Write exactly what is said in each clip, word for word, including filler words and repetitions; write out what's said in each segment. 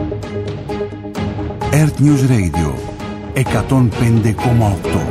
Earth News Radio εκατόν πέντε κόμμα οκτώ.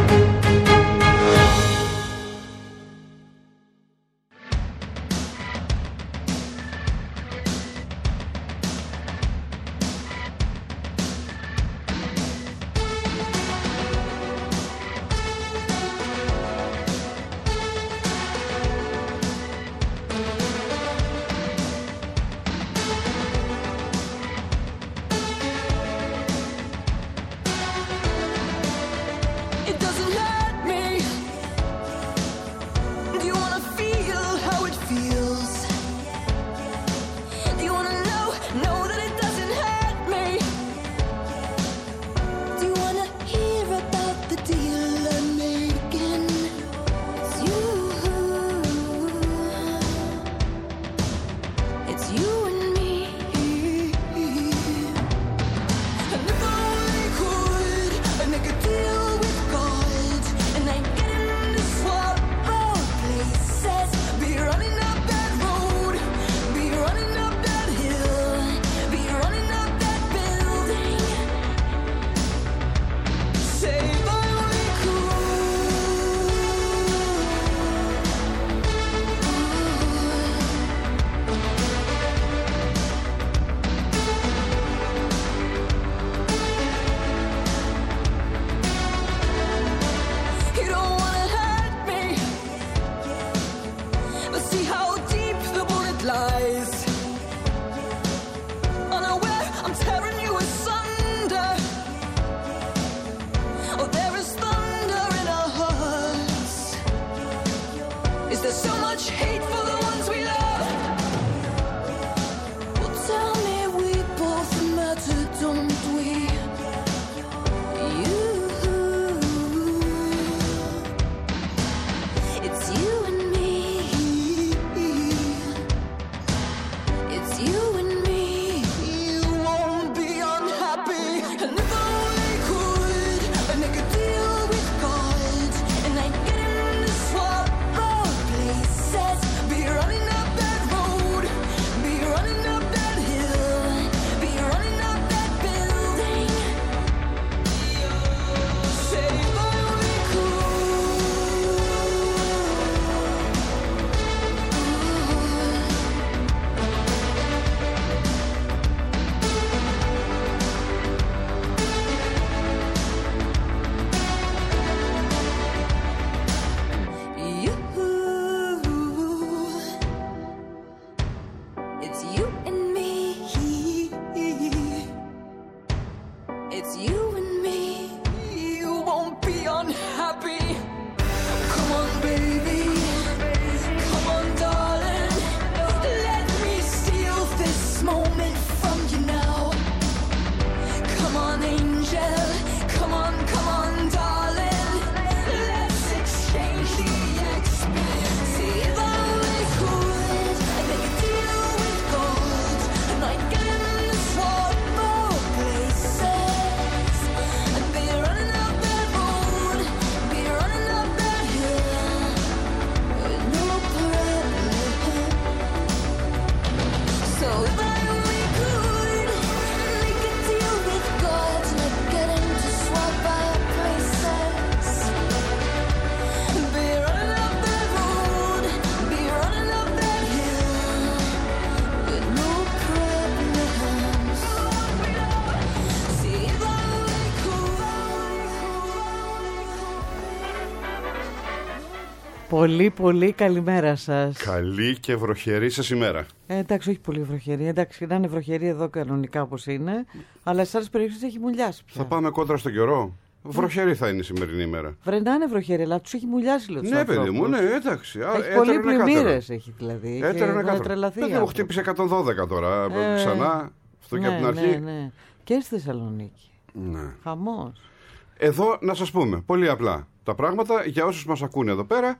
Πολύ πολύ καλημέρα σας. Καλή και βροχερή σας ημέρα. ε, Εντάξει, όχι πολύ βροχερή. Εντάξει, να είναι βροχερή εδώ κανονικά όπως είναι. Αλλά σε άλλες περιοχές έχει μουλιάσει πια. Θα πάμε κόντρα στον καιρό. Βροχερή θα είναι η σημερινή ημέρα. Βρε, να είναι βροχερή, αλλά τους έχει μουλιάσει, λέω. Ναι, παιδί μου, ναι, εντάξει. Έχει πολύ πλημμύρες, έχει δηλαδή. Έτερο είναι κάτω. Παιδί μου, χτύπησε εκατόν δώδεκα τώρα. Ε, ξανά, αυτό ναι, και από την αρχή. Ναι, ναι. Και στη Θεσσαλονίκη. Ναι. Χαμός. Εδώ να σας πούμε, πολύ απλά τα πράγματα για όσους μας ακούνε εδώ πέρα.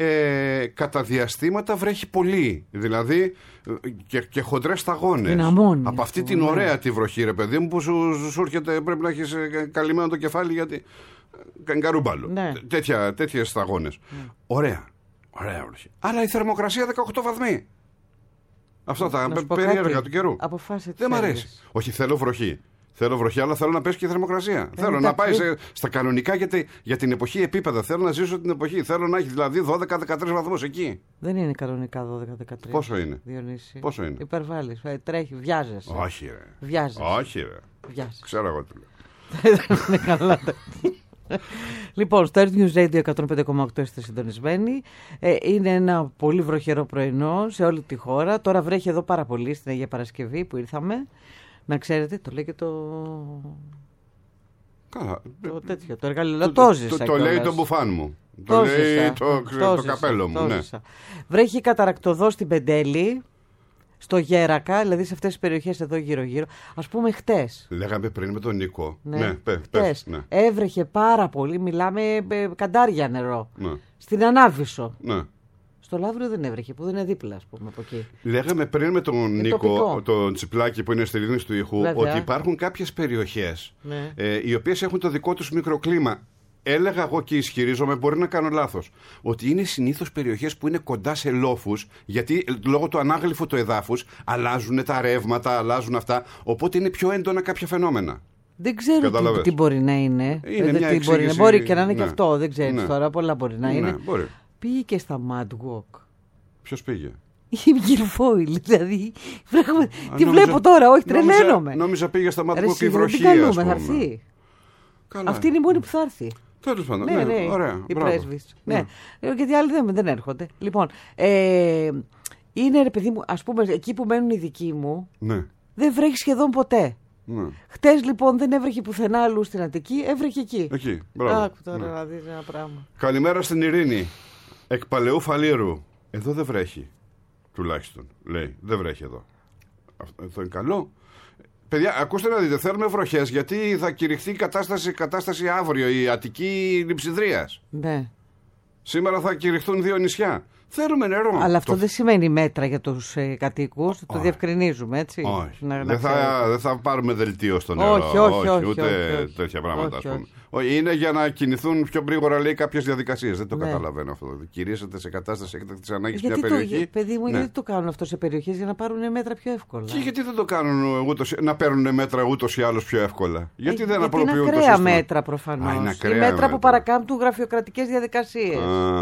Ε, κατά διαστήματα βρέχει πολύ. Δηλαδή και, και χοντρές σταγόνες. Από αυτή την ναι. ωραία τη βροχή, ρε παιδί μου, που σου, σου έρχεται, πρέπει να έχεις καλυμμένο το κεφάλι γιατί. Καγκαρούμπαλο. Ναι. Τέτοια, τέτοιες σταγόνες. Ναι. Ωραία. Ωραία βροχή. Αλλά η θερμοκρασία δεκαοκτώ βαθμοί. Αυτά τα περίεργα του καιρού. Δεν μ' αρέσει. Όχι, θέλω βροχή. Θέλω βροχή, αλλά θέλω να πέσει και η θερμοκρασία. Ε, θέλω να πάει σε, στα κανονικά για, τη, για την εποχή επίπεδα. Θέλω να ζήσω την εποχή. Θέλω να έχει δηλαδή δώδεκα με δεκατρείς βαθμούς εκεί. Δεν είναι κανονικά δώδεκα με δεκατρείς. Πόσο είναι? Διονύση. Πόσο είναι? Υπερβάλλεις. Τρέχει, βιάζεσαι. Όχι, ρε. Βιάζεσαι. Όχι, ρε. Βιάζεσαι. Ξέρω εγώ τι λέω. Δεν είναι καλά. Λοιπόν, στο Earth News Radio εκατόν πέντε κόμμα οκτώ είστε συντονισμένοι. Ε, είναι ένα πολύ βροχερό πρωινό σε όλη τη χώρα. Τώρα βρέχει εδώ πάρα πολύ στην Αγία Παρασκευή που ήρθαμε. Να ξέρετε, το λέει και το. Καλά. Το τέτοιο, το εργαλείο. Το ζήσα. Το, το λέει το μπουφάν μου. Το, το λέει το, το, το καπέλο μου. Ναι. Βρέχει καταρακτοδό στην Πεντέλη, στο Γέρακα, δηλαδή σε αυτές τις περιοχές εδώ γύρω-γύρω. Ας πούμε χτες. Λέγαμε πριν με τον Νίκο. Ναι, ναι πες, χτες. Πες, ναι. Έβρεχε πάρα πολύ, μιλάμε ε, καντάρια νερό. Ναι. Στην Ανάβησο. Ναι. Στο Λαύριο δεν έβρεχε, που δεν είναι δίπλα, ας πούμε, από εκεί. Λέγαμε πριν με τον είναι Νίκο, τοπικό. Τον Τσιπλάκη που είναι στη ρύθμιση του ήχου, βέβαια, ότι υπάρχουν κάποιες περιοχές, ναι, ε, οι οποίες έχουν το δικό τους μικροκλίμα. Έλεγα εγώ και ισχυρίζομαι, μπορεί να κάνω λάθος, ότι είναι συνήθως περιοχές που είναι κοντά σε λόφους, γιατί λόγω του ανάγλυφου του εδάφους αλλάζουν τα ρεύματα, αλλάζουν αυτά, οπότε είναι πιο έντονα κάποια φαινόμενα. Δεν ξέρω τι, τι μπορεί να είναι. Είναι μια τι μπορεί, να, μπορεί και να είναι, ναι, και αυτό, δεν ξέρεις, ναι, τώρα, πολλά μπορεί να, ναι, είναι. Μπορεί. Πήγε και στα Mad Walk. Ποιος πήγε? Η Γυρφόιλ, δηλαδή. Πράγμα, τι νόμιζα, βλέπω τώρα, όχι, τρελαίνομαι. Νόμιζα πήγε στα Mad Walk η βροχή. Δεν καλούμε, θα έρθει. Αυτή είναι η μόνη που θα έρθει. Τέλος πάντων. Ναι, ναι, ναι, ωραία, οι πρέσβεις. Ναι. Ναι. Γιατί άλλοι δεν, δεν έρχονται. Λοιπόν, ε, είναι, ρε παιδί μου, ας πούμε, εκεί που μένουν οι δικοί μου, ναι, δεν βρέχει σχεδόν ποτέ. Ναι. Χτες λοιπόν δεν έβρεχε πουθενά αλλού στην Αττική, έβρεχε εκεί. Εκεί, μπράβο. Άκου τώρα, ναι, να δεις ένα πράγμα. Καλημέρα στην Ειρήνη. Εκ Παλαιού Φαλήρου. Εδώ δεν βρέχει. Τουλάχιστον, λέει. Δεν βρέχει εδώ. Αυτό είναι καλό. Παιδιά, ακούστε να δείτε, θέλουμε βροχές, γιατί θα κηρυχθεί η κατάσταση, κατάσταση αύριο, η Αττική Λειψιδρίας. Ναι. Σήμερα θα κηρυχθούν δύο νησιά. Θέλουμε νερό. Αλλά αυτό το... δεν σημαίνει μέτρα για τους ε, κατοίκους, το διευκρινίζουμε, έτσι. Όχι. Να, δεν, να θα, δεν θα πάρουμε δελτίο στο νερό. Όχι, όχι, όχι, όχι, ούτε όχι, όχι, τέτοια πράγματα, όχι, ας πούμε. Όχι. Είναι για να κινηθούν πιο γρήγορα, λέει, κάποιες διαδικασίες. Δεν το, ναι, καταλαβαίνω αυτό. Κηρύσσεται σε κατάσταση έκτακτης ανάγκης μια περιοχή. Το, παιδί μου, ναι, γιατί το κάνουν αυτό σε περιοχές για να πάρουν μέτρα πιο εύκολα. Και γιατί δεν το κάνουν ούτως, να παίρνουν μέτρα ούτως ή άλλως πιο εύκολα. Γιατί ε, δεν απλοποιούν το σύστημα. Είναι ακραία μέτρα προφανώς. Είναι μέτρα, μέτρα που παρακάμπτουν γραφειοκρατικές διαδικασίες.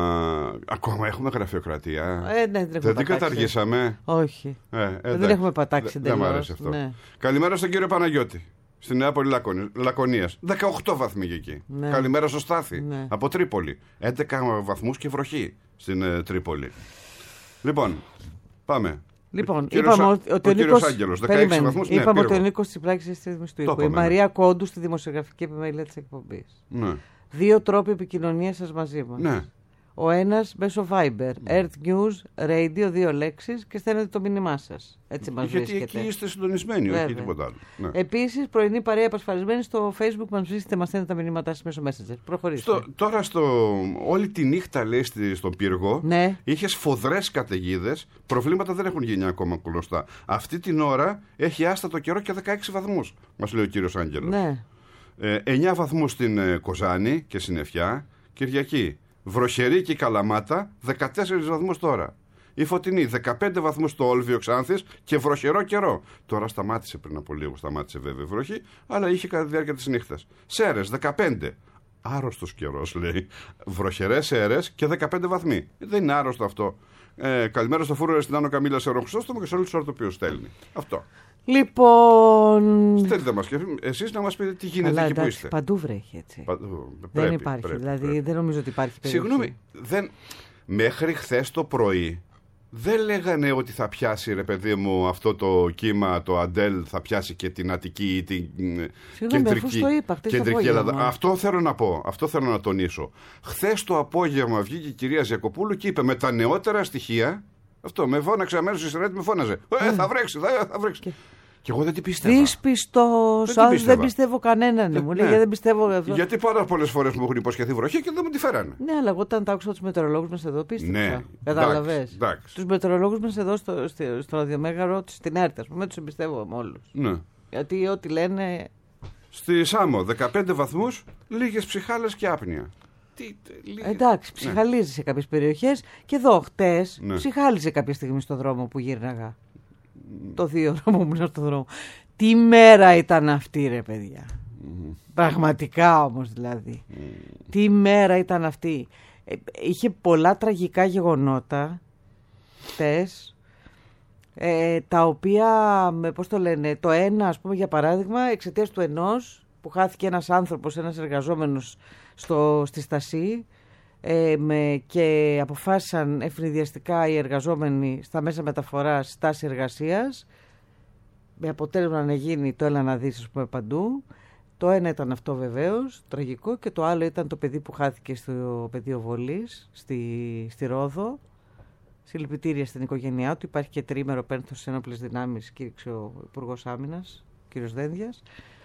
Ακόμα έχουμε γραφειοκρατία. Ε, ναι, δεν, δεν την καταργήσαμε. Όχι. Ε, ε, δεν έχουμε πατάξει δεν μ' άρεσε αυτό. Ναι. Καλημέρα στον κύριο Παναγιώτη. Στη Νέα Πόλη Λακωνίας. δεκαοκτώ βαθμοί και εκεί. Ναι. Καλημέρα στο Στάθη. Ναι. Από Τρίπολη. έντεκα βαθμούς και βροχή στην ε, Τρίπολη. Λοιπόν, πάμε. Λοιπόν, κύριος, είπαμε ότι ο, ο, ο κύριος Άγγελος, δεκαέξι βαθμούς. Είπαμε ναι, ότι ο Νίκος Τσιπλάκης είναι στη ρύθμιση του ήχου. Η Μαρία Κόντου στη δημοσιογραφική επιμέλεια της εκπομπής. Ναι. Δύο τρόποι επικοινωνίας σας μαζί μας. Ναι. Ο ένας μέσω Viber, Earth News Radio, δύο λέξεις, και στέλνετε το μήνυμά σας. Έτσι μας γιατί βρίσκεται. Γιατί εκεί είστε συντονισμένοι, βέβαια, όχι τίποτα άλλο. Ναι. Επίσης, πρωινή παρέα επασφαλισμένη στο Facebook μας βρίσκεται, μας στέλνετε τα μηνύματά σας μέσω Messenger. Προχωρήστε. Στο, τώρα, στο, όλη τη νύχτα, λέει, στον πύργο, ναι, είχε σφοδρές καταιγίδες. Προβλήματα δεν έχουν γίνει ακόμα γνωστά. Αυτή την ώρα έχει άστατο καιρό και δεκαέξι βαθμούς, μας λέει ο κύριος Άγγελος. Ναι. Ε, εννιά βαθμούς στην ε, Κοζάνη και Συννεφιά. Κυριακή. Βροχερή και Καλαμάτα, δεκατέσσερις βαθμούς τώρα. Η Φωτεινή, δεκαπέντε βαθμούς στο Όλβιο Ξάνθης και βροχερό καιρό. Τώρα σταμάτησε πριν από λίγο, σταμάτησε βέβαια βροχή, αλλά είχε κατά τη διάρκεια της νύχτας. Σέρες, δεκαπέντε. Άρρωστος καιρός, λέει. Βροχερές Σέρες και δεκαπέντε βαθμοί. Δεν είναι άρρωστο αυτό. Ε, καλημέρα στο Φούρο στην Άνω Καμίλα σε Ροχσόστομο και σε όλους τους ορτοποιούς στέλνει. Αυτό. Λοιπόν. Στέλνετε μας και εσείς να μας πείτε τι γίνεται. Αλλά, εκεί εντάξει, που είστε. Παντού βρέχει έτσι. Παντού, δεν πρέπει, υπάρχει. Πρέπει, δηλαδή πρέπει. δεν νομίζω ότι υπάρχει περίπτωση. Συγγνώμη, δεν... μέχρι χθες το πρωί δεν λέγανε ότι θα πιάσει, ρε παιδί μου, αυτό το κύμα, το Αντέλ, θα πιάσει και την Αττική ή την Συγγνώμη, κεντρική, το είπα, κεντρική Ελλάδα. Αυτό θέλω να πω, αυτό θέλω να τονίσω. Χθες το απόγευμα βγήκε η κυρία Ζιακοπούλου και είπε με τα νεότερα στοιχεία. Αυτό, με φώναξε αμέσως η Σερέτη, με φώναζε. Ε, θα βρέξει, θα, θα βρέξει. Και... και εγώ δεν την πίστευα. Δυσπιστός, δεν, δεν πιστεύω κανέναν. Ναι, μου λέει, ναι. δεν πιστεύω αυτό. Γιατί πάρα πολλές φορές μου έχουν υποσχεθεί βροχή και δεν μου τη φέρανε. Ναι, αλλά εγώ όταν τα άκουσα τους μετεωρολόγους μας εδώ πίστευα. Ναι, κατάλαβες. Τους μετεωρολόγους μας εδώ στο, στο, στο ραδιομέγαρο, στην ΕΡΤ, ας πούμε, τους εμπιστεύω με όλους. Ναι. Γιατί ό,τι λένε. Στη Σάμο, δεκαπέντε βαθμούς, λίγες ψυχάλες και άπνοια. Τι, λίγες... Εντάξει, ψυχαλίζει ναι. σε κάποιες περιοχές και εδώ χτες ναι. ψυχάλιζε κάποια στιγμή στον δρόμο που γύρναγα. Το δύο ώρο μου ήμουν στον δρόμο. Τι μέρα ήταν αυτή, ρε παιδιά. Mm. Πραγματικά όμως δηλαδή. Mm. Τι μέρα ήταν αυτή. Ε, είχε πολλά τραγικά γεγονότα χτες, ε, τα οποία, πώς το λένε, το ένα, ας πούμε, για παράδειγμα, εξαιτίας του ενός που χάθηκε ένας άνθρωπος, ένας εργαζόμενος στο, στη Στασί, ε, με, και αποφάσισαν ευνηδιαστικά οι εργαζόμενοι στα μέσα μεταφοράς στάση εργασίας, με αποτέλεσμα να γίνει το έλα να δεις, ας πούμε, παντού. Το ένα ήταν αυτό βεβαίως, τραγικό, και το άλλο ήταν το παιδί που χάθηκε στο πεδίο βολής, στη, στη Ρόδο. Συλληπιτήρια στην οικογένειά του. Υπάρχει και τρίμερο πένθος στις ενόπλες δυνάμεις, κήρυξε ο Υπουργός Άμυνας, κύριος Δένδιας.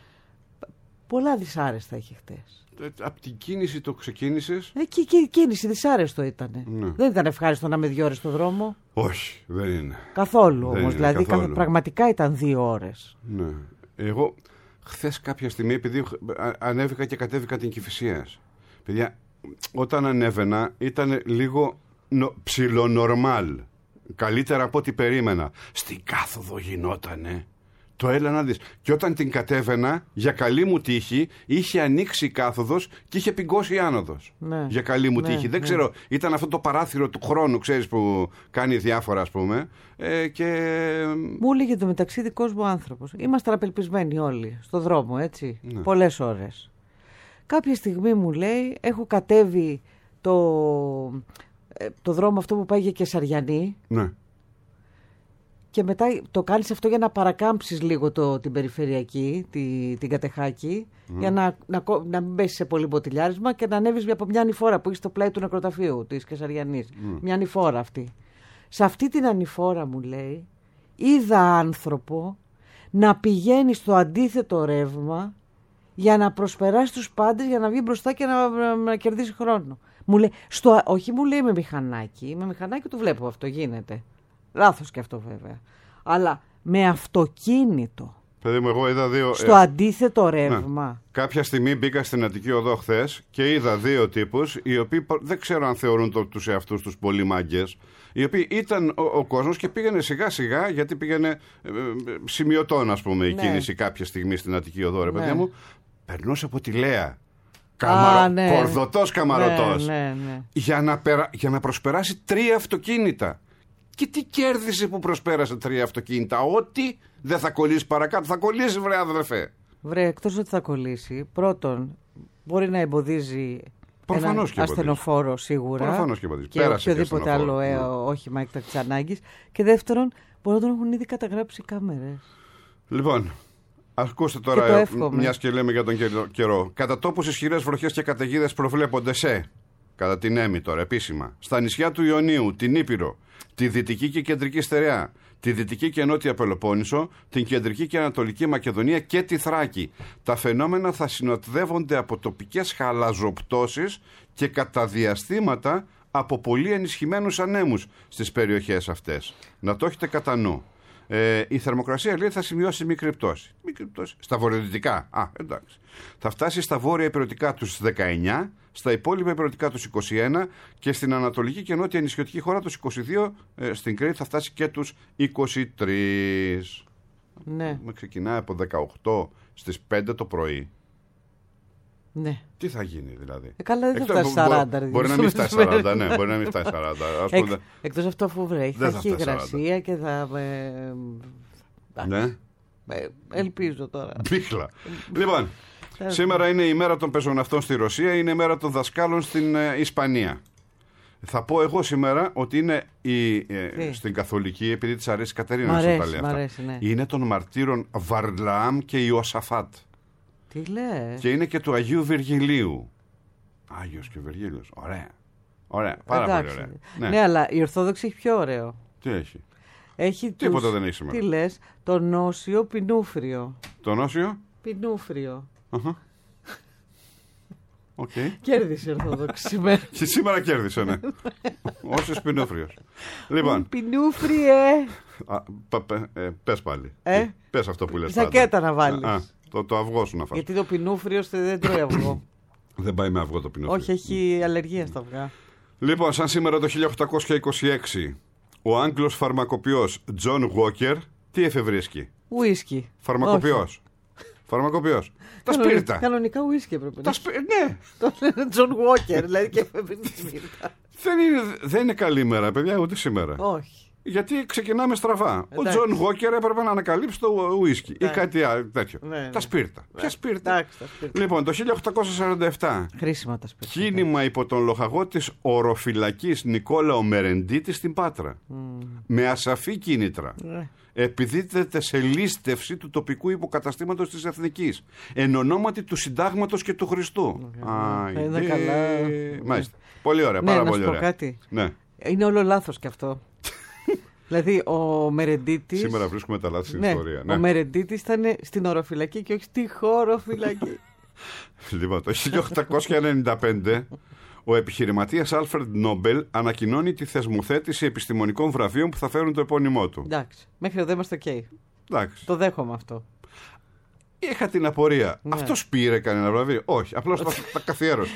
Πολλά δυσάρεστα είχε χτες. Από την κίνηση το ξεκίνησες? Ε, και, και, κίνηση δυσάρεστο ήταν. Ναι. Δεν ήταν ευχάριστο να είμαι δύο ώρες στο δρόμο. Όχι, δεν είναι. Καθόλου όμως. Δηλαδή καθόλου. Πραγματικά ήταν δύο ώρες. Ναι. Εγώ χθες κάποια στιγμή, επειδή ανέβηκα και κατέβηκα την Κηφισίας. Παιδιά, όταν ανέβαινα ήταν λίγο νο, ψιλονορμάλ. Καλύτερα από ό,τι περίμενα. Στην κάθοδο γινότανε. Το έλα να δεις. Και όταν την κατέβαινα, για καλή μου τύχη, είχε ανοίξει η κάθοδος και είχε πιγκώσει η άνοδος. Ναι. Για καλή μου ναι, τύχη. Ναι. Δεν ξέρω, ήταν αυτό το παράθυρο του χρόνου, ξέρεις, που κάνει διάφορα, ας πούμε. Ε, και... Μου έλεγε το μεταξύ δικός μου άνθρωπος. Είμαστε απελπισμένοι όλοι, στο δρόμο, έτσι. Ναι. Πολλές ώρες. Κάποια στιγμή μου λέει, έχω κατέβει το, το δρόμο αυτό που πάει για Κεσαριανή. Ναι. Και μετά το κάνεις αυτό για να παρακάμψεις λίγο το, την περιφερειακή, τη, την Κατεχάκη, mm. για να, να, να μην πέσεις σε πολύ μποτιλιάρισμα και να ανέβεις από μια ανηφόρα που έχει στο πλάι του νεκροταφείου της Κεσαριανής. Mm. Μια ανηφόρα αυτή. Σε αυτή την ανηφόρα, μου λέει, είδα άνθρωπο να πηγαίνει στο αντίθετο ρεύμα για να προσπεράσει τους πάντες, για να βγει μπροστά και να, να, να κερδίσει χρόνο. Μου λέει, στο, όχι μου λέει με μηχανάκι, με μηχανάκι το βλέπω αυτό, γίνεται. Λάθος και αυτό βέβαια. Αλλά με αυτοκίνητο. Παιδί μου, εγώ είδα δύο. Στο ε... αντίθετο ρεύμα. Ναι. Κάποια στιγμή μπήκα στην Αττική Οδό χθες και είδα δύο τύπους, οι οποίοι δεν ξέρω αν θεωρούν το, τους εαυτούς τους πολύ μάγκες, οι οποίοι ήταν ο, ο κόσμος και πήγαινε σιγά σιγά, γιατί πήγαινε ε, ε, σημειωτών, ας πούμε, η ναι. κίνηση κάποια στιγμή στην Αττική Οδό, ρε ναι. παιδί μου. Περνούσε από τη Λέα. Καμαρο... Ναι. Κορδωτός καμαρωτός. Ναι, ναι, ναι. Για, να περα... για να προσπεράσει τρία αυτοκίνητα. Και τι κέρδισε που προσπέρασε τρία αυτοκίνητα? Ότι δεν θα κολλήσει παρακάτω. Θα κολλήσει, βρε αδερφέ. Βρε, εκτός ότι θα κολλήσει, πρώτον, μπορεί να εμποδίζει ένα ασθενοφόρο σίγουρα. Προφανώς και εμποδίζει. Και οποιοδήποτε άλλο ε, όχημα έκτακτης ανάγκης. Και δεύτερον, μπορεί να τον έχουν ήδη καταγράψει κάμερες. Λοιπόν, ακούστε τώρα, μιας και λέμε για τον καιρό. Κατά τόπους ισχυρές βροχές και καταιγίδες προβλέπονται σε, κατά την Έμι τώρα επίσημα, στα νησιά του Ιωνίου, την Ήπειρο, τη Δυτική και Κεντρική Στερεά, τη Δυτική και Νότια Πελοπόννησο, την Κεντρική και Ανατολική Μακεδονία και τη Θράκη. Τα φαινόμενα θα συνοδεύονται από τοπικές χαλαζοπτώσεις και κατά διαστήματα από πολύ ενισχυμένους ανέμους στις περιοχές αυτές. Να το έχετε κατά νου. Ε, η θερμοκρασία, λέει, θα σημειώσει μικρή πτώση. Μικρή πτώση. Στα βορειοδυτικά. Α, εντάξει. Θα φτάσει στα βόρεια υπηρετικά τους δεκαεννιά, στα υπόλοιπα υπηρετικά τους είκοσι ένα και στην ανατολική και νότια νησιωτική χώρα τους είκοσι δύο. Ε, στην Κρήτη θα φτάσει και τους είκοσι τρία. Ναι. Με ξεκινάει από δεκαοκτώ στις πέντε το πρωί. Ναι. Τι θα γίνει δηλαδή? Ε, καλά, δεν θα φτάσει σαράντα. Μπορεί, μπορεί να μην φτάσει σαράντα, ναι, μπορεί να μην φτάσει σαράντα. Εκ, εκτός αυτό αφού βρέχει, θα έχει υγρασία και θα... Ε, ναι. Ε, ελπίζω τώρα. Μπίχλα. Λοιπόν, σήμερα είναι η μέρα των πεζοναυτών στη Ρωσία, είναι η μέρα των δασκάλων στην ε, Ισπανία. Θα πω εγώ σήμερα ότι είναι η, ε, στην Καθολική, επειδή της αρέσει η Κατερίνα να τα λέει αυτά. Ναι. Είναι των μαρτύρων Βαρλάμ και Ιωσαφάτ. Τι λες? Και είναι και του Αγίου Βυργιλίου. Άγιος και Βυργίλιος. Ωραία. Ωραία. Πάρα Εντάξει. πολύ ωραία. Ναι. ναι, αλλά η Ορθόδοξη έχει πιο ωραίο. Τι έχει? Έχει Τίποτα τους... δεν έχει σήμερα. Τι λες? Το νόσιο Πινούφριο. Το νόσιο? Πινούφριο. Uh-huh. Okay. Κέρδισε η Ορθόδοξη σήμερα. Και σήμερα κέρδισε, ναι. Όσος Πινούφριος. Λοιπόν. Πινούφριε. ε, πες πάλι. Ε? Πες αυτό που λες. Ζακέτα να βάλεις. Α, το, το αυγό σου να φας. Γιατί το Πινούφριος δεν τρώει αυγό. Δεν πάει με αυγό το Πινούφριο. Όχι, έχει αλλεργία στα αυγά. Λοιπόν, σαν σήμερα το χίλια οκτακόσια είκοσι έξι, ο Άγγλος φαρμακοποιός Τζον Walker Τι εφευρίσκει? Ουίσκι. Φαρμακοποιός. Φαρμακοποιός. Τα σπίρτα. Κανονικά ουίσκι έπρεπε. Τα σπί... Ναι. Το λένε Τζον Γουόκερ, δηλαδή και εφεύρει τη σπίρτα. Δεν είναι, δεν είναι καλή μέρα, παιδιά, ούτε σήμερα. Όχι. Γιατί ξεκινάμε στραβά. Εντάξει. Ο Τζον Γουόκερ έπρεπε να ανακαλύψει το ουίσκι ή κάτι άλλο τέτοιο. Ναι, ναι. Τα σπίρτα. Ναι. Ποια σπίρτα? Εντάξει, τα σπίρτα. Λοιπόν, το χίλια οκτακόσια σαράντα επτά. Χρήσιμα τα σπίρτα. Κίνημα υπό τον λοχαγό της οροφυλακής Νικόλαο Μερεντίτη στην Πάτρα. Mm. Με ασαφή κίνητρα. Mm. Επιδίδεται σε λίστευση του τοπικού υποκαταστήματος της Εθνικής. Εν ονόματι του Συντάγματος και του Χριστού. Mm. Α, είναι καλά. Μάλιστα. Πολύ ωραία, πάρα ναι, πολύ να ωραία. Κάτι. Ναι. Είναι όλο λάθος κι αυτό. Δηλαδή ο Μερεντίτης. Σήμερα βρίσκουμε τα λάθη στην ναι, ιστορία. Ναι. Ο Μερεντίτης ήταν στην οροφυλακή και όχι στη χωροφυλακή. Λοιπόν, το χίλια οκτακόσια ενενήντα πέντε ο επιχειρηματίας Άλφρεντ Νόμπελ ανακοινώνει τη θεσμοθέτηση επιστημονικών βραβείων που θα φέρουν το επώνυμό του. Εντάξει. Μέχρι εδώ είμαστε οκ. Εντάξει. Το δέχομαι αυτό. Είχα την απορία. Ναι. Αυτός πήρε κανένα βραβείο? Όχι. Απλώς τα, τα καθιέρωσε.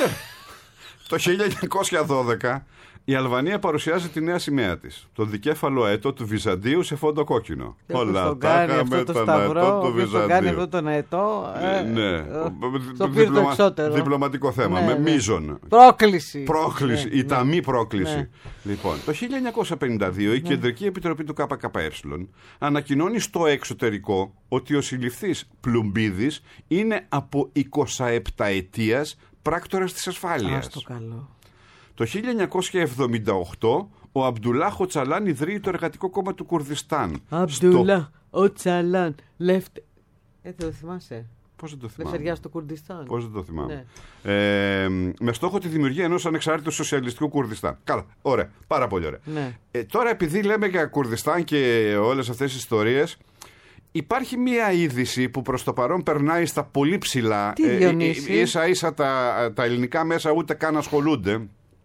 Το χίλια εννιακόσια δώδεκα η Αλβανία παρουσιάζει τη νέα σημαία της. Το δικέφαλο αετό του Βυζαντίου σε φόντο κόκκινο. Όλα τα είχαμε τον αετό του Βυζαντίου. Κάνει αυτό τον αετό. Ε, ναι. Το πήρε το εξώτερο. Διπλωματικό θέμα. Ναι, με ναι. μείζον. Πρόκληση. Πρόκληση. Ναι, η ναι. ταμή πρόκληση. Ναι. Λοιπόν, το χίλια εννιακόσια πενήντα δύο η Κεντρική Επιτροπή του ΚΚΕ ανακοινώνει στο εξωτερικό ότι ο συλληφθής Πλουμπίδης είναι από εικοσαεπταετίας πράκτορας της ασφάλειας. Ας το καλό. Το χίλια εννιακόσια εβδομήντα οκτώ ο Αμπτουλά Οτσαλάν ιδρύει το Εργατικό Κόμμα του Κουρδιστάν. Αμπτουλά Οτσαλάν. Λεφτ. Ε, δεν το θυμάσαι? Πώς δεν το θυμάμαι? Λευτεριά στο Κουρδιστάν. Πώς δεν το θυμάμαι? Ναι. Ε, με στόχο τη δημιουργία ενός ανεξάρτητου σοσιαλιστικού Κουρδιστάν. Καλά, ωραία, πάρα πολύ ωραία. Ναι. Ε, τώρα επειδή λέμε για Κουρδιστάν και όλες αυτές τις ιστορίες, υπάρχει μία είδηση που προς το παρόν περνάει στα πολύ ψηλά. Τι Διονύση? Ε, ίσα ίσα τα, τα ελληνικά μέσα ούτε καν ασχολούνται.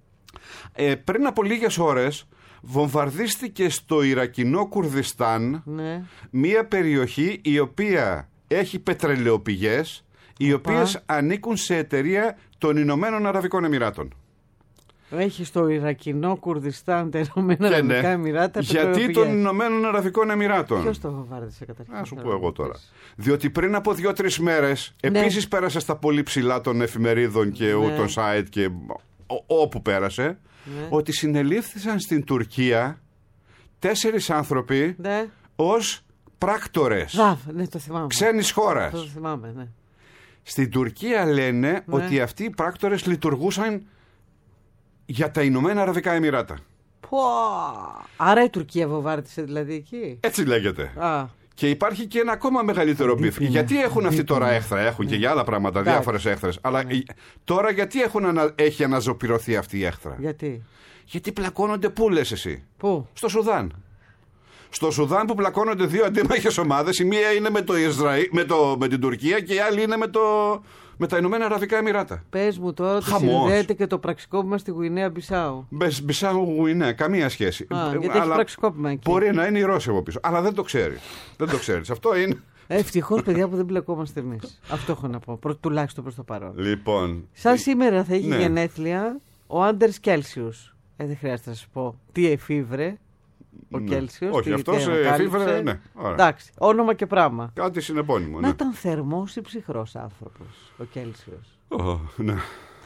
Ε, πριν από λίγες ώρες βομβαρδίστηκε στο Ιρακινό Κουρδιστάν, ναι, μία περιοχή η οποία έχει πετρελαιοπηγές, οι Οπα. οποίες ανήκουν σε εταιρεία των Ηνωμένων Αραβικών Εμιράτων. Έχει στο Ιρακινό Κουρδιστάν τα Ηνωμένα Αραβικά ναι. Εμιράτα. Γιατί των Ηνωμένων Αραβικών Εμιράτων? Ποιος το βομβάρδισε καταρχήν? Α σου πω εγώ τώρα. Διότι πριν από δύο-τρεις μέρες ναι. επίσης πέρασε στα πολύ ψηλά των εφημερίδων και ναι. των site και όπου πέρασε, ναι. ότι συνελήφθησαν στην Τουρκία τέσσερις άνθρωποι ναι. ως πράκτορες ναι, το θυμάμαι. ξένης χώρας. Το θυμάμαι, ναι. Στην Τουρκία λένε ναι. ότι αυτοί οι πράκτορες λειτουργούσαν για τα Ηνωμένα Αραβικά Εμιράτα. Πω. Άρα η Τουρκία βομβάρδισε δηλαδή εκεί? Έτσι λέγεται. Α. Και υπάρχει και ένα ακόμα μεγαλύτερο μπιφ. Γιατί έχουν αυτοί τώρα έχθρα? Έχουν και για άλλα πράγματα, διάφορες έχθρες. Αλλά τώρα γιατί έχουν ανα... έχει αναζωπηρωθεί αυτή η έχθρα? Γιατί? Γιατί πλακώνονται πού λες εσύ? Πού? Στο Σουδάν. Στο Σουδάν που πλακώνονται δύο αντίμαχες ομάδες. Η μία είναι με, το Ισραήλ, με, το... με την Τουρκία και η άλλη είναι με, το... με τα Ηνωμένα Αραβικά Εμιράτα. Πες μου τώρα ότι συνδέεται και το πραξικόπημα στη Γουινέα Μπισάου. Μπισάου, Γουινέα, καμία σχέση. Α, γιατί έχει πραξικόπημα εκεί. Μπορεί να είναι η Ρώσοι από πίσω. Αλλά δεν το ξέρει. Δεν το ξέρεις. Αυτό είναι. Ευτυχώς, παιδιά, που δεν μπλεκόμαστε εμείς. Αυτό έχω να πω. Προ, τουλάχιστον προς το παρόν. Λοιπόν. Σαν σήμερα θα έχει ναι. γενέθλια ο Άντερς Κέλσιους. Ε, δεν χρειάζεται να σου πω τι εφήβρε. Ο ναι. Κέλσιος. Όχι, αυτός εφήβρε. Ναι. Εντάξει, όνομα και πράγμα. Κάτι συνεπώνυμο. Να ναι. ήταν θερμός ή ψυχρός άνθρωπος ο Κέλσιος. Oh, ναι.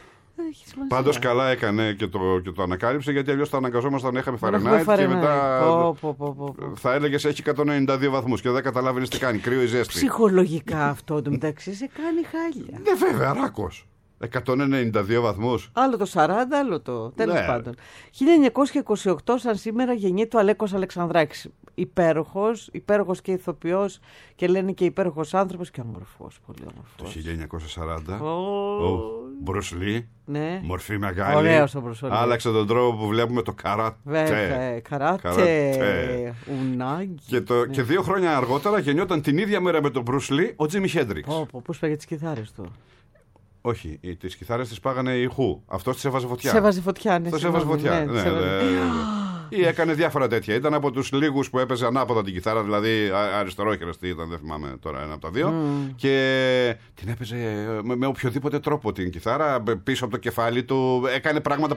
Πάντως καλά έκανε και το, και το ανακάλυψε, γιατί αλλιώς θα αναγκαζόμασταν να είχαμε Φαρενάιτ και μετά πω, πω, πω, πω, πω. θα έλεγες έχει εκατόν ενενήντα δύο βαθμούς και δεν καταλάβαινες τι κάνει, κρύο ή ζέστη. Ψυχολογικά αυτό εντωμεταξύ σε κάνει χάλια. Ναι βέβαια, ράκος. εκατόν ενενήντα δύο βαθμούς. Άλλο το σαράντα, άλλο το. Τέλος ναι. πάντων. χίλια εννιακόσια είκοσι οκτώ, σαν σήμερα, γεννιέται ο Αλέκος Αλεξανδράκης. Υπέροχος, υπέροχος και ηθοποιός και λένε και υπέροχος άνθρωπος και όμορφος. Πολύ όμορφος. Το χίλια εννιακόσια σαράντα. Oh. Ο Μπρους Λι. Ναι. Μορφή μεγάλη. Ωραίος ο Μπρους Λι. Άλλαξε τον τρόπο που βλέπουμε το καράτε. Βέβαια. Καράτε. Ουνάγκη. Και, το, ναι. και δύο χρόνια αργότερα γεννιόταν την ίδια μέρα με τον Μπρους Λι ο Τζίμι Χέντριξ. Πώς πήγε τις κιθάρες του? Όχι, τις κιθάρες τις πάγανε οι Χου. Αυτός τις έβαζε φωτιά. Σε έβαζε φωτιά, ναι. Αυτός έβαζε φωτιά. Ναι, ναι, ναι, ναι, ναι. Ή έκανε διάφορα τέτοια. Ήταν από τους λίγους που έπαιζε ανάποδα την κιθάρα, δηλαδή αριστερόχειραστη ήταν, δεν θυμάμαι τώρα ένα από τα δύο. Mm. Και την έπαιζε με, με οποιοδήποτε τρόπο την κιθάρα, πίσω από το κεφάλι του. Έκανε πράγματα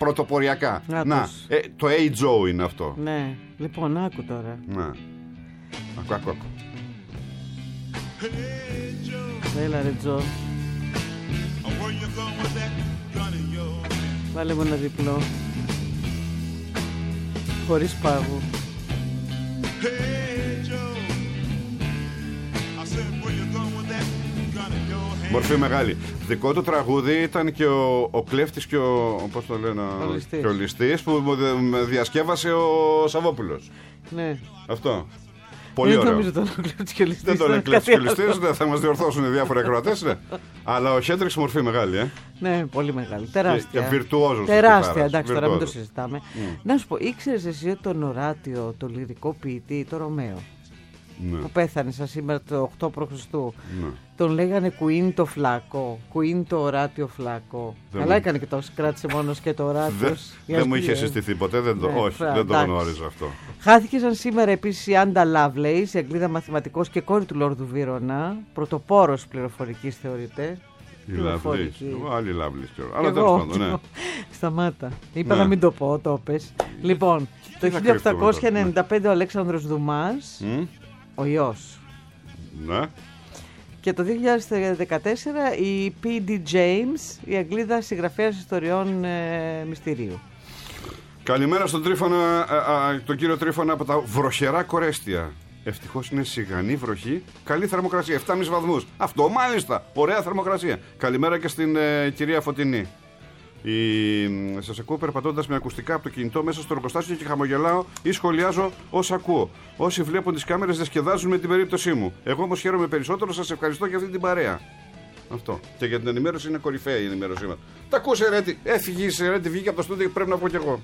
πρωτοποριακά. Να, Να ε, το έιτς ο είναι αυτό. Ναι, λοιπόν, άκου τώρα. Ναι. Ακού, ακού, ακού. Έλα ρε Τζο. Βάλε μου ένα διπλό. Χωρίς πάγου. Μορφή μεγάλη. Δικό του τραγούδι ήταν και ο, ο κλέφτης και ο, πώς το λένε, ο ληστής. Και ο ληστής που διασκεύασε ο Σαββόπουλος. Ναι. Αυτό. Πολύ δεν ωραίο. Νομίζω τον κλέφτης και ο ληστής. Δεν τον είναι κλέφτης και ο ληστής, δεν θα μας διορθώσουν οι διάφοροι ακροατές. Ναι. Αλλά ο Χέντριξ μορφή μεγάλη, ε. Ναι, πολύ μεγάλη. Τεράστια. Και βιρτουόζος. Τεράστια, εντάξει, τώρα μην το συζητάμε. Mm. Να σου πω, ήξερες εσύ ότι τον Οράτιο, το λυρικό ποιητή, το Ρωμαίο, ναι. που πέθανε σαν σήμερα το οκτώ προ Χριστού, ναι. τον λέγανε Κουίν το Φλάκο, Κουίν το Οράτιο Φλάκο. Δεν Καλά μου... έκανε και το κράτησε μόνος και το Οράτιος. Δεν μου είχε συστηθεί ποτέ, δεν το, ναι, όχι, φρά, δεν το γνώριζα αυτό. Χάθηκε σαν σήμερα επίσης η Άντα Λαβλέης, η Αγγλίδα μαθηματικός και κόρη του Λόρδου Βίρονα, πρωτοπόρος πληροφορικής θεωρείται. Η Λαβλής, άλλη Λαβλής. Αλλά τέλος πάντων, ναι. Σταμάτα. Είπα ναι. να μην το πω, το πες. Λοιπόν, το χίλια οκτακόσια ενενήντα πέντε ο Αλέξανδρος Δουμάς, mm? ο ιός. Ναι. Και το δύο χιλιάδες δεκατέσσερα η πι ντι James, η Αγγλίδα συγγραφέας ιστοριών ε, μυστηρίου. Καλημέρα στον Τρίφωνα, α, α, τον κύριο Τρίφωνα από τα βροχερά Κορέστια. Ευτυχώς είναι σιγανή βροχή, καλή θερμοκρασία, επτά κόμμα πέντε βαθμούς. Αυτό μάλιστα, ωραία θερμοκρασία. Καλημέρα και στην ε, κυρία Φωτεινή. Η... Σας ακούω περπατώντας με ακουστικά από το κινητό μέσα στο εργοστάσιο και χαμογελάω ή σχολιάζω όσα ακούω. Όσοι βλέπουν τις κάμερες διασκεδάζουν με την περίπτωσή μου. Εγώ όμως χαίρομαι περισσότερο, σας ευχαριστώ για αυτή την παρέα. Αυτό. Και για την ενημέρωση είναι κορυφαία η ενημέρωσή μας. Τα ακούσε Ρέτη, έφυγε η Ρέτη, βγήκε από το στούντιο και πρέπει να πω κι εγώ.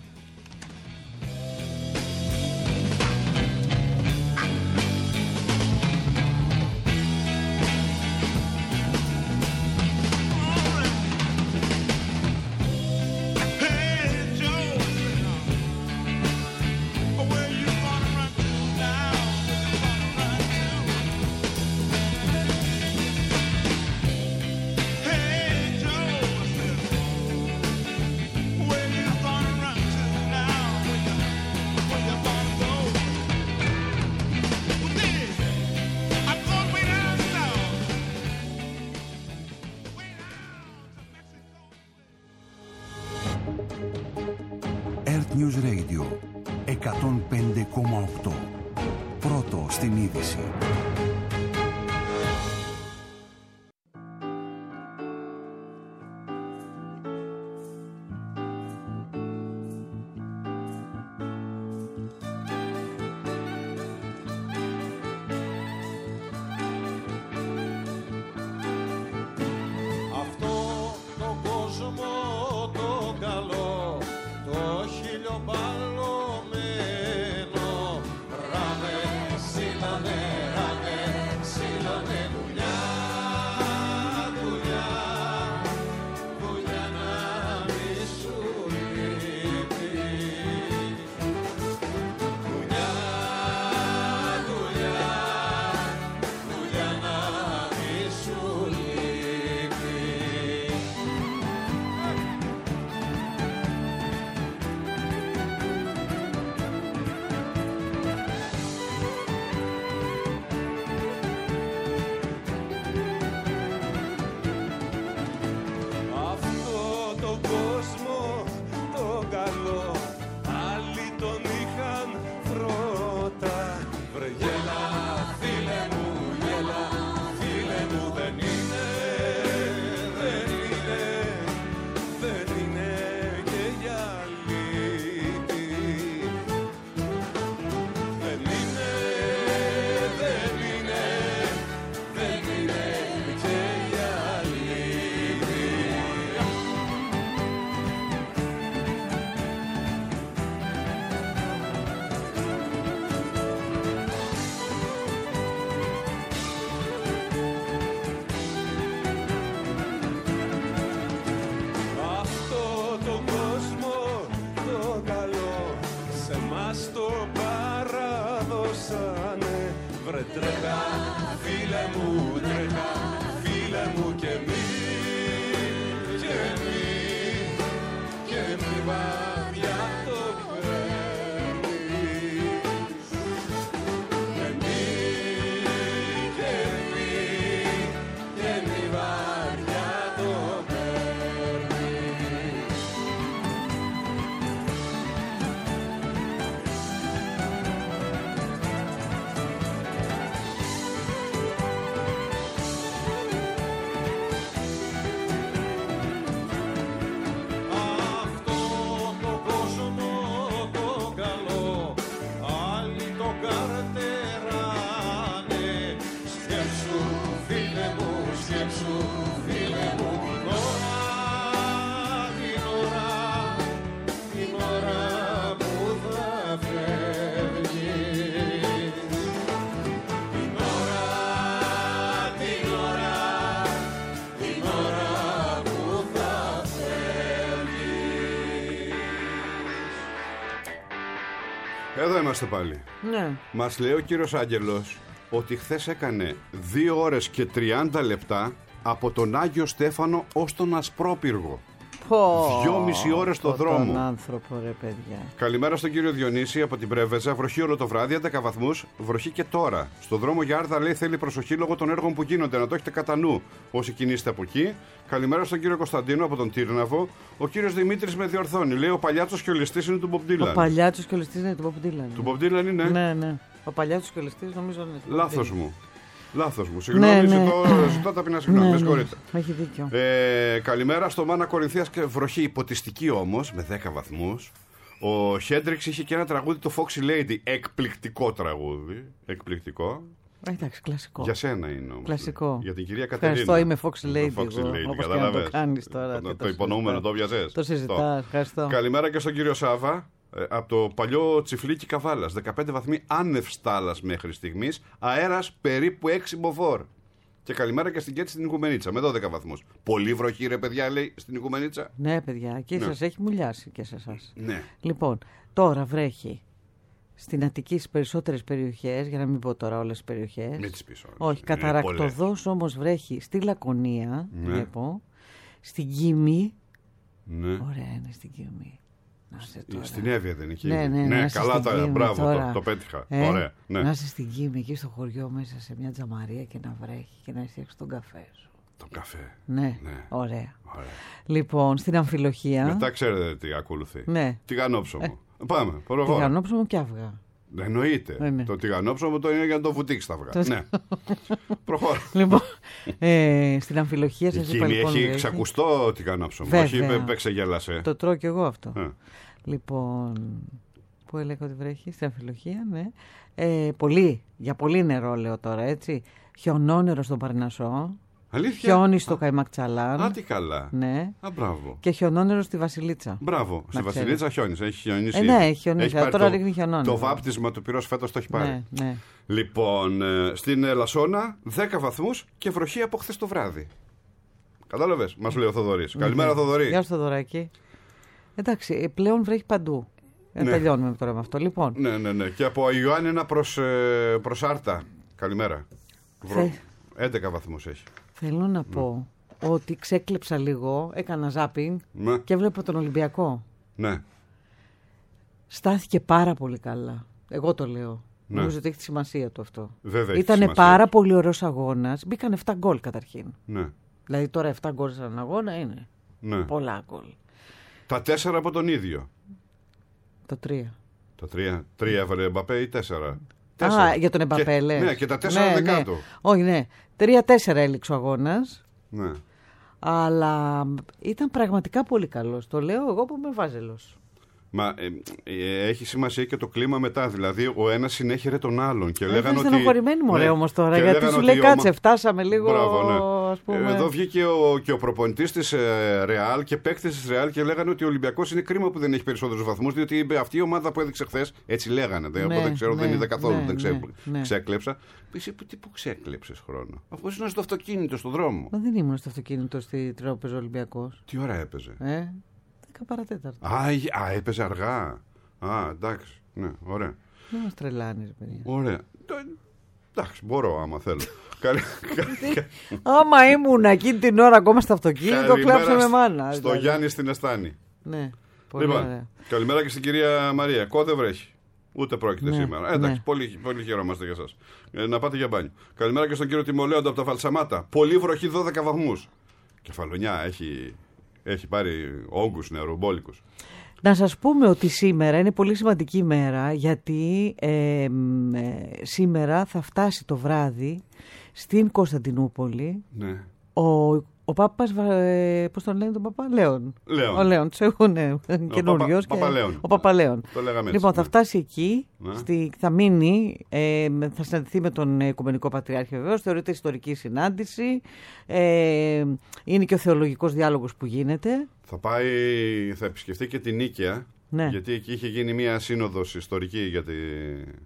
News Radio εκατόν πέντε κόμμα οκτώ. Πρώτο στην είδηση. Εμείς είμαστε πάλι. Ναι. Μας λέει ο κύριος Άγγελος ότι χθες έκανε δύο ώρες και τριάντα λεπτά από τον Άγιο Στέφανο ως τον Ασπρόπυργο. Δυόμιση ώρες στο δρόμο. Τον άνθρωπο, ρε παιδιά. Καλημέρα στον κύριο Διονύση από την Πρέβεζα. Βροχή όλο το βράδυ, έντεκα βαθμούς. Βροχή και τώρα. Στο δρόμο για Άρδα, λέει, θέλει προσοχή λόγω των έργων που γίνονται. Να το έχετε κατά νου όσοι κινείστε από εκεί. Καλημέρα στον κύριο Κωνσταντίνο από τον Τύρναβο. Ο κύριος Δημήτρης με διορθώνει. Λέει: ο Παλιάτσος και ο Ληστής είναι του Μπομπ Ντίλαν. Ο Παλιάτσος και ο Ληστής είναι του Μπομπ Ντίλαν. Του Μπομπ Ντίλαν είναι. Ναι, ναι. Ο Παλιάτσος και ο Ληστής νομίζω είναι. Λάθος μου. Λάθος μου. Συγγνώμη, ναι, ζητώ, ναι. ζητώ ταπεινά συγγνώμη. Ναι, με συγχωρείτε. Ναι. Έχει δίκιο. Ε, καλημέρα στο Μάνα Κορινθίας και βροχή υποτιστική όμως, με δέκα βαθμούς. Ο Χέντριξ είχε και ένα τραγούδι, το Foxy Lady. Εκπληκτικό τραγούδι. Εκπληκτικό. Εντάξει, κλασικό. Για σένα είναι όμως. Κλασικό. Για την κυρία Κατερίνα. Ευχαριστώ, είμαι Foxy Lady. Foxy Lady, όπως και να το κάνεις τώρα. Το, το υπονοούμενο το βιαζές. Το συζητάς, ευχαριστώ. Καλημέρα και στον κύριο Σάβα. Από το παλιό Τσιφλίκι Καβάλας. δεκαπέντε βαθμοί άνευ στάλας μέχρι στιγμής. Αέρας περίπου έξι μποφόρ. Και καλημέρα και στην Κέτη στην Οικουμενίτσα με δώδεκα βαθμούς. Πολύ βροχή, ρε παιδιά, λέει στην Οικουμενίτσα. Ναι, παιδιά, και ναι. Σας έχει μουλιάσει και σε εσάς. Ναι. Λοιπόν, τώρα βρέχει στην Αττική στις περισσότερες περιοχές, για να μην πω τώρα όλες τις περιοχές. Μην τις πεις όλες. Όχι, καταρακτοδός όμως βρέχει στη Λακωνία, ναι. Βλέπω, στην Κίμη. Ναι. Ωραία είναι στην Κίμη. Στην Εύβοια δεν είχε. Ναι, ναι, ναι καλά τα. Μπράβο, το, το πέτυχα. Ε, Ωραία. Ναι. Να είσαι στην Κίμη, εκεί στο χωριό, μέσα σε μια τζαμαρία και να βρέχει και να είσαι έξω τον καφέ σου. Τον καφέ. Ναι, ναι. Ωραία. Ωραία. Λοιπόν, στην Αμφιλοχία. Μετά ξέρετε τι ακολουθεί. Ναι. Τηγανόψωμο. Ε. Πάμε. Προχώρα. Τηγανόψωμο και αυγά. Εννοείται. Ναι, ναι. Το τηγανόψωμο το είναι για να το βουτήξει τα αυγά. Ναι. Προχώρα. Λοιπόν, ε, στην Αμφιλοχία σας είπα λοιπόν. Έχει ξακουστό τηγανόψωμο. Όχι, με ξεγέλασε. Το τρώω κι εγώ αυτό. Ε. Λοιπόν, πού έλεγα ότι βρέχει, στην Αμφιλοχία, ναι. Ε, πολύ, για πολύ νερό λέω τώρα, έτσι. Χιονόνερο στον Παρνασσό. Αλήθεια. Χιόνι στο Καϊμακτσαλάν. Α, τι καλά. Ναι. Α, μπράβο. Και χιονόνερο στη Βασιλίτσα. Μπράβο. Στη Βασιλίτσα χιόνι. Έχει χιονίσει. Ε, ναι, έχει χιονίσει. Τώρα το, ρίχνει χιονόνερο. Το βάπτισμα του πυρός φέτος το έχει πάρει. Ναι, ναι. Λοιπόν, στην Λασσόνα δέκα βαθμούς και βροχή από χθες το βράδυ. Κατάλαβες, μας λέει ο Θοδωρής. Ναι. Καλημέρα, Θοδωρή. Γεια σου, Θοδωράκη. Εντάξει, πλέον βρέχει παντού. Ναι. Τελειώνουμε τώρα με αυτό. Λοιπόν. Ναι, ναι, ναι. Και από Ιωάννινα προς, ε, προς Άρτα. Καλημέρα. Θε... έντεκα βαθμούς έχει. Θέλω να πω ναι. ότι ξέκλεψα λίγο, έκανα ζάπινγκ ναι. και βλέπω τον Ολυμπιακό. Ναι. Στάθηκε πάρα πολύ καλά. Εγώ το λέω. Ναι. Νομίζω ότι έχει τη σημασία του αυτό. Βέβαια. Ήτανε πάρα πολύ ωραίος αγώνας. Μπήκαν επτά γκολ καταρχήν. Ναι. Δηλαδή τώρα επτά γκολ σε έναν αγώνα είναι ναι. πολλά γκολ. Τα τέσσερα από τον ίδιο. Το τρία. Τα τρία. Τρία έβαλε Εμπαπέ ή τέσσερα. Τέσσερα. Α, για τον Εμπαπέ λες. Ναι, και τα τέσσερα ναι, δεκάτω. Ναι. Όχι, ναι. Τρία-τέσσερα έληξε ο αγώνας. Ναι. Αλλά ήταν πραγματικά πολύ καλός. Το λέω εγώ που είμαι βάζελος. Μα ε, ε, έχει σημασία και το κλίμα μετά. Δηλαδή, ο ένας συνέχιρε τον άλλον. Και λέγανε ότι. Στενοχωρημένοι μου, ναι, όμως τώρα. Γιατί σου λέει, κάτσε, ο... φτάσαμε λίγο. Μπράβο, ναι. Ας πούμε... Εδώ βγήκε ο, και ο προπονητής της ε, Ρεάλ και παίκτης της Ρεάλ και λέγανε ότι ο Ολυμπιακός είναι κρίμα που δεν έχει περισσότερους βαθμούς. Διότι αυτή η ομάδα που έδειξε χθες, έτσι λέγανε. Ναι, δεν, δεν ξέρω, ναι, δεν είδα καθόλου. Ναι, δεν ξέ, ναι, ξέκλεψα. Εσύ που, τι, που ξέκλεψες χρόνο. Αφού ήσουν στο αυτοκίνητο, στον δρόμο. Μα δεν ήμουν στο αυτοκίνητο στη τρόπεζο Ολυμπιακός. Τι ώρα έπαιζε. Ε, δέκα παρατέταρτο. Α, α, έπαιζε αργά. Α, εντάξει. Ναι, ωραία. Δεν μας τρελάνεις, παιδιά. Ωραία. Εντάξει, μπορώ άμα θέλω. Άμα ήμουν εκείνη την ώρα ακόμα στο αυτοκίνητο, κλάψα με μάνα. Στο δηλαδή. Γιάννη στην Εστάνη. Ναι, πολύ λοιπόν, ωραία. Καλημέρα και στην κυρία Μαρία. Κό δεν βρέχει. Ούτε πρόκειται ναι, σήμερα. Ε, εντάξει, ναι. πολύ, πολύ χαιρόμαστε για εσάς. Ε, να πάτε για μπάνιο. Καλημέρα και στον κύριο Τιμολέοντα από τα Φαλσαμάτα. Πολύ βροχή, δώδεκα βαθμούς. Κεφαλονιά έχει, έχει πάρει όγκους νερομπόλικους. Να σας πούμε ότι σήμερα είναι πολύ σημαντική ημέρα, γιατί ε, ε, σήμερα θα φτάσει το βράδυ στην Κωνσταντινούπολη ναι. ο, ο Πάπας, ε, πώς τον λένε τον Παπά, Λέων. Λέων. Ο Λέων, τους έχουν καινούριος. Ο Παπαλέων. Ο Παπαλέων. Το λέγαμε έτσι. Λοιπόν, ναι. θα φτάσει εκεί, ναι. στη, θα μείνει, ε, θα συναντηθεί με τον Οικουμενικό Πατριάρχη βεβαίως, θεωρείται ιστορική συνάντηση, ε, είναι και ο θεολογικός διάλογος που γίνεται. Θα πάει, θα επισκεφτεί και την Νίκαια, ναι. γιατί εκεί είχε γίνει μια σύνοδος ιστορική για, τη,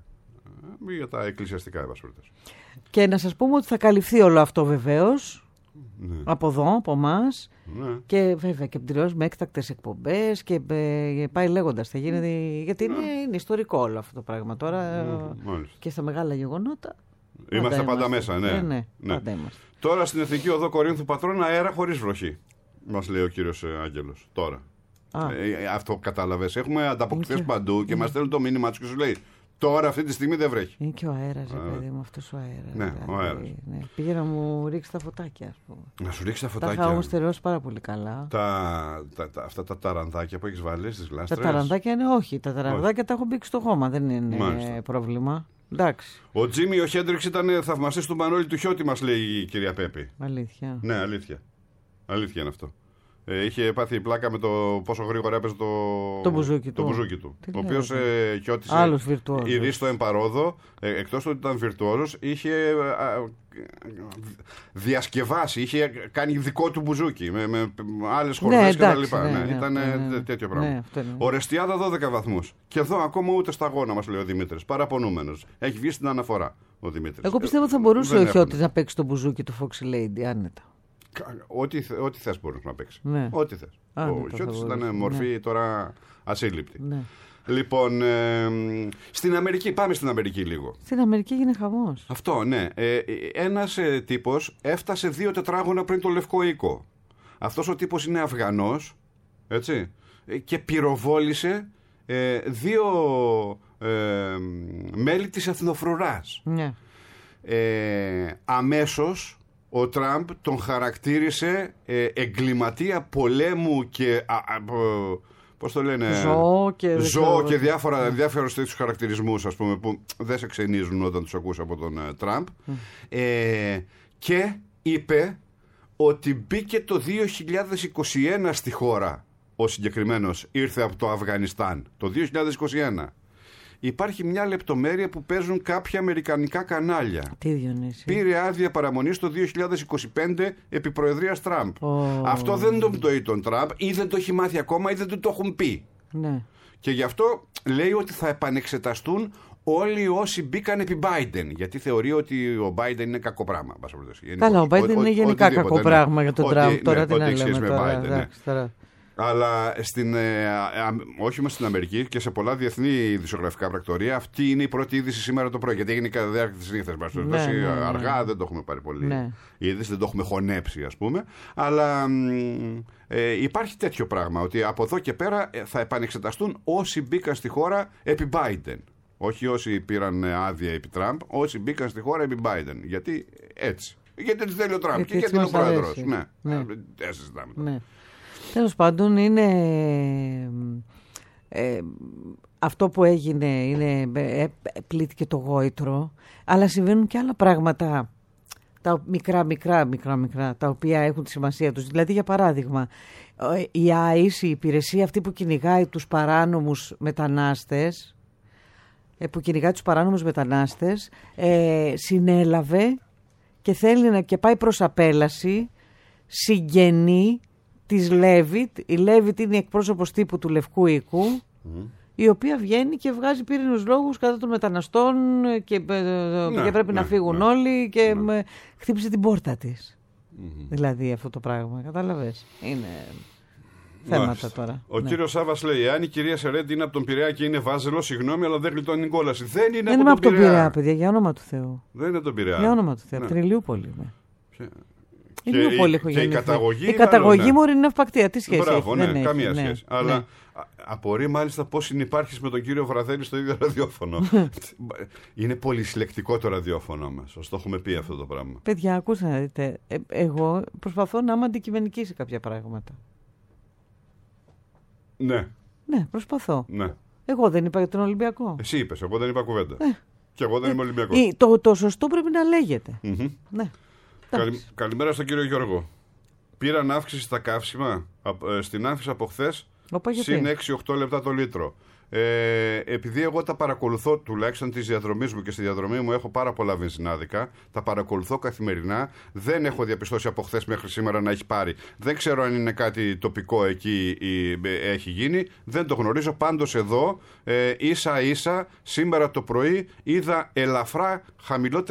για τα εκκλησιαστικά, ευασπρίτες. Και να σας πούμε ότι θα καλυφθεί όλο αυτό βεβαίως Ναι. Από εδώ, από εμάς. Ναι. Και βέβαια και πληρώσει με έκτακτες εκπομπές και ε, πάει λέγοντας. Θα γίνεται, γιατί ναι. είναι, είναι ιστορικό όλο αυτό το πράγμα τώρα. Ναι, και στα μεγάλα γεγονότα. Είμαστε πάντα, πάντα μέσα, ναι. ναι, ναι, ναι. Πάντα είμαστε. Τώρα στην Εθνική Οδό Κορίνθου Πατρών αέρα χωρίς βροχή. Μας λέει ο κύριος Άγγελος. Τώρα. Ε, αυτό κατάλαβες. Έχουμε ανταποκριθές παντού και μας στέλνουν το μήνυμα τους και σου λέει. Τώρα αυτή τη στιγμή δεν βρέχει. Είναι και ο αέρας, ρε παιδί μου, αυτός ο αέρας. Ναι, δηλαδή, ο αέρας. Ναι. Πήγε να μου ρίξει τα φωτάκια, ας πούμε. Να σου ρίξει τα φωτάκια. Τα είχα όμως στερεώσει πάρα πολύ καλά. Τα, τα, τα, αυτά τα ταρανδάκια που έχεις βάλει στις γλάστρες. Τα ταρανδάκια είναι όχι. Τα ταρανδάκια όχι. Τα έχω μπήξει στο χώμα, δεν είναι Μάλιστα. πρόβλημα. Εντάξει. Ο Τζίμι ο Χέντριξ ήταν θαυμαστής του Μανώλη του Χιώτη, μας λέει η κυρία Πέπη. Αλήθεια. Ναι, αλήθεια. Αλήθεια είναι αυτό. Ε, είχε πάθει πλάκα με το πόσο γρήγορα έπαιζε το, το μπουζούκι το του. Μπουζούκι του. Ο οποίος ε, χιώτησε ήδη στο εμπαρόδο, ε, εκτός του ότι ήταν βιρτουόζος, είχε ε, διασκευάσει, είχε κάνει δικό του μπουζούκι με, με άλλες χορδές ναι, κτλ. Ναι, ναι, ναι, ήταν ναι, ναι, τέτοιο πράγμα. Ναι, Ορεστιάδα δώδεκα βαθμούς. Και εδώ ακόμα ούτε σταγόνα, μας λέει ο Δημήτρης. Παραπονούμενος. Έχει βγει στην αναφορά ο Δημήτρης. Εγώ πιστεύω ότι θα μπορούσε ε, ο Χιώτης να παίξει το μπουζούκι του Foxy Lady άνετα. Ό,τι, ό,τι θες μπορείς να παίξει. Ναι. Ό,τι θες. Α, ο Χιώτης ήταν μορφή ναι. τώρα ασύλληπτη. Ναι. Λοιπόν, ε, στην Αμερική, πάμε στην Αμερική λίγο. Στην Αμερική γίνεται χαμός. Αυτό, ναι. Ε, ένας ε, τύπος έφτασε δύο τετράγωνα πριν το Λευκό Οίκο. Αυτός ο τύπος είναι Αφγανός, έτσι, και πυροβόλησε ε, δύο ε, μέλη της εθνοφρουράς. Ναι. Ε, αμέσως ο Τραμπ τον χαρακτήρισε ε, εγκληματία πολέμου και α, α, πώς το λένε, ζώο και, ζώο και διάφορα, διάφορους τέτοιους χαρακτηρισμούς, ας πούμε, που δεν σε ξενίζουν όταν τους ακούς από τον ε, Τραμπ. Mm. Ε, και είπε ότι μπήκε το δύο χιλιάδες είκοσι ένα στη χώρα. Ο συγκεκριμένος ήρθε από το Αφγανιστάν το δύο χιλιάδες είκοσι ένα. Υπάρχει μια λεπτομέρεια που παίζουν κάποια αμερικανικά κανάλια. Τι Διονύση. Πήρε άδεια παραμονής το δύο χιλιάδες είκοσι πέντε επί προεδρίας Τραμπ. Oh. Αυτό δεν το πει τον Τραμπ, ή δεν το έχει μάθει ακόμα, ή δεν του το έχουν πει. Ναι. Και γι' αυτό λέει ότι θα επανεξεταστούν όλοι όσοι μπήκαν επί Biden. Γιατί θεωρεί ότι ο Biden είναι κακό πράγμα. Καλά, ο Biden είναι γενικά κακό πράγμα για τον Τραμπ. Τώρα τι να λέμε τώρα. Αλλά στην, ε, α, όχι μόνο στην Αμερική και σε πολλά διεθνή ειδησιογραφικά πρακτορία, αυτή είναι η πρώτη είδηση σήμερα το πρωί. Γιατί έγινε κατά τη διάρκεια τη νύχτα. Ναι, ναι, ναι, αργά, δεν το έχουμε πάρει πολύ. Ναι. Η είδηση δεν το έχουμε χωνέψει, ας πούμε. Αλλά ε, υπάρχει τέτοιο πράγμα. Ότι από εδώ και πέρα θα επανεξεταστούν όσοι μπήκαν στη χώρα επί Biden. Όχι όσοι πήραν άδεια επί Τραμπ, όσοι μπήκαν στη χώρα επί Biden. Γιατί έτσι. Γιατί έτσι θέλει ο Τραμπ και γιατί είναι ο πρόεδρος. Ναι, ναι. Δεν συζητάμε. Ναι. Τέλος πάντων είναι ε, αυτό που έγινε είναι ε, πλήττηκε το γόητρο, αλλά συμβαίνουν και άλλα πράγματα τα μικρά μικρά μικρά μικρά τα οποία έχουν τη σημασία τους. Δηλαδή για παράδειγμα η άις, η υπηρεσία αυτή που κυνηγάει τους παράνομους μετανάστες ε, που κυνηγάει τους παράνομους μετανάστες ε, συνέλαβε και θέλει να και πάει προς απέλαση συγγενή της Λέβιτ. Η Λέβιτ είναι η εκπρόσωπος τύπου του Λευκού Οίκου, mm. η οποία βγαίνει και βγάζει πύρινους λόγους κατά των μεταναστών και, ναι, και πρέπει ναι, να φύγουν ναι, όλοι και ναι. χτύπησε την πόρτα της. Mm-hmm. Δηλαδή αυτό το πράγμα, κατάλαβες. Είναι θέματα Μάλιστα. τώρα. Ο ναι. κύριος Σάβας λέει: αν η κυρία Σερέντη είναι από τον Πειραιά και είναι Βάζελο, συγγνώμη, αλλά δεν γλιτώνει την κόλαση. Δεν είναι δεν από, από τον Πειραιά. Πειραιά, παιδιά, για όνομα του Θεού. Δεν είναι τον Πειραιά. Για όνομα του Θεού, από την Ηλιούπολη. Ποια... Και, η, και η καταγωγή, η καταγωγή μου είναι ευπακτία. Τι σχέση Μπράβο, έχει. Ναι, δεν καμία έχει, σχέση. Ναι, Αλλά ναι. απορεί μάλιστα πώς συνυπάρχεις με τον κύριο Βραδέλη στο ίδιο ραδιόφωνο. Είναι πολύ συλλεκτικό το ραδιόφωνο μας. Σας το έχουμε πει αυτό το πράγμα. Παιδιά, ακούστε να δείτε. Ε, εγώ προσπαθώ να είμαι αντικειμενική σε κάποια πράγματα. Ναι. Ναι, προσπαθώ. Ναι. Εγώ δεν είπα για τον Ολυμπιακό. Εσύ είπες, εγώ δεν είπα κουβέντα. Ε. Και εγώ δεν ε, είμαι Ολυμπιακός. Ε, το, το σωστό πρέπει να λέγεται. Mm-hmm. Ναι. Καλη, καλημέρα στον κύριο Γιώργο. Πήραν αύξηση στα καύσιμα στην Άμφισσα από χθες συν έξι οκτώ λεπτά το λίτρο. Ε, επειδή εγώ τα παρακολουθώ τουλάχιστον της διαδρομής μου και στη διαδρομή μου έχω πάρα πολλά βενζινάδικα, τα παρακολουθώ καθημερινά, δεν έχω διαπιστώσει από χθες μέχρι σήμερα να έχει πάρει. Δεν ξέρω αν είναι κάτι τοπικό εκεί ή έχει γίνει, δεν το γνωρίζω. Πάντως εδώ ε, ίσα ίσα σήμερα το πρωί είδα ελαφρά χαμηλότερες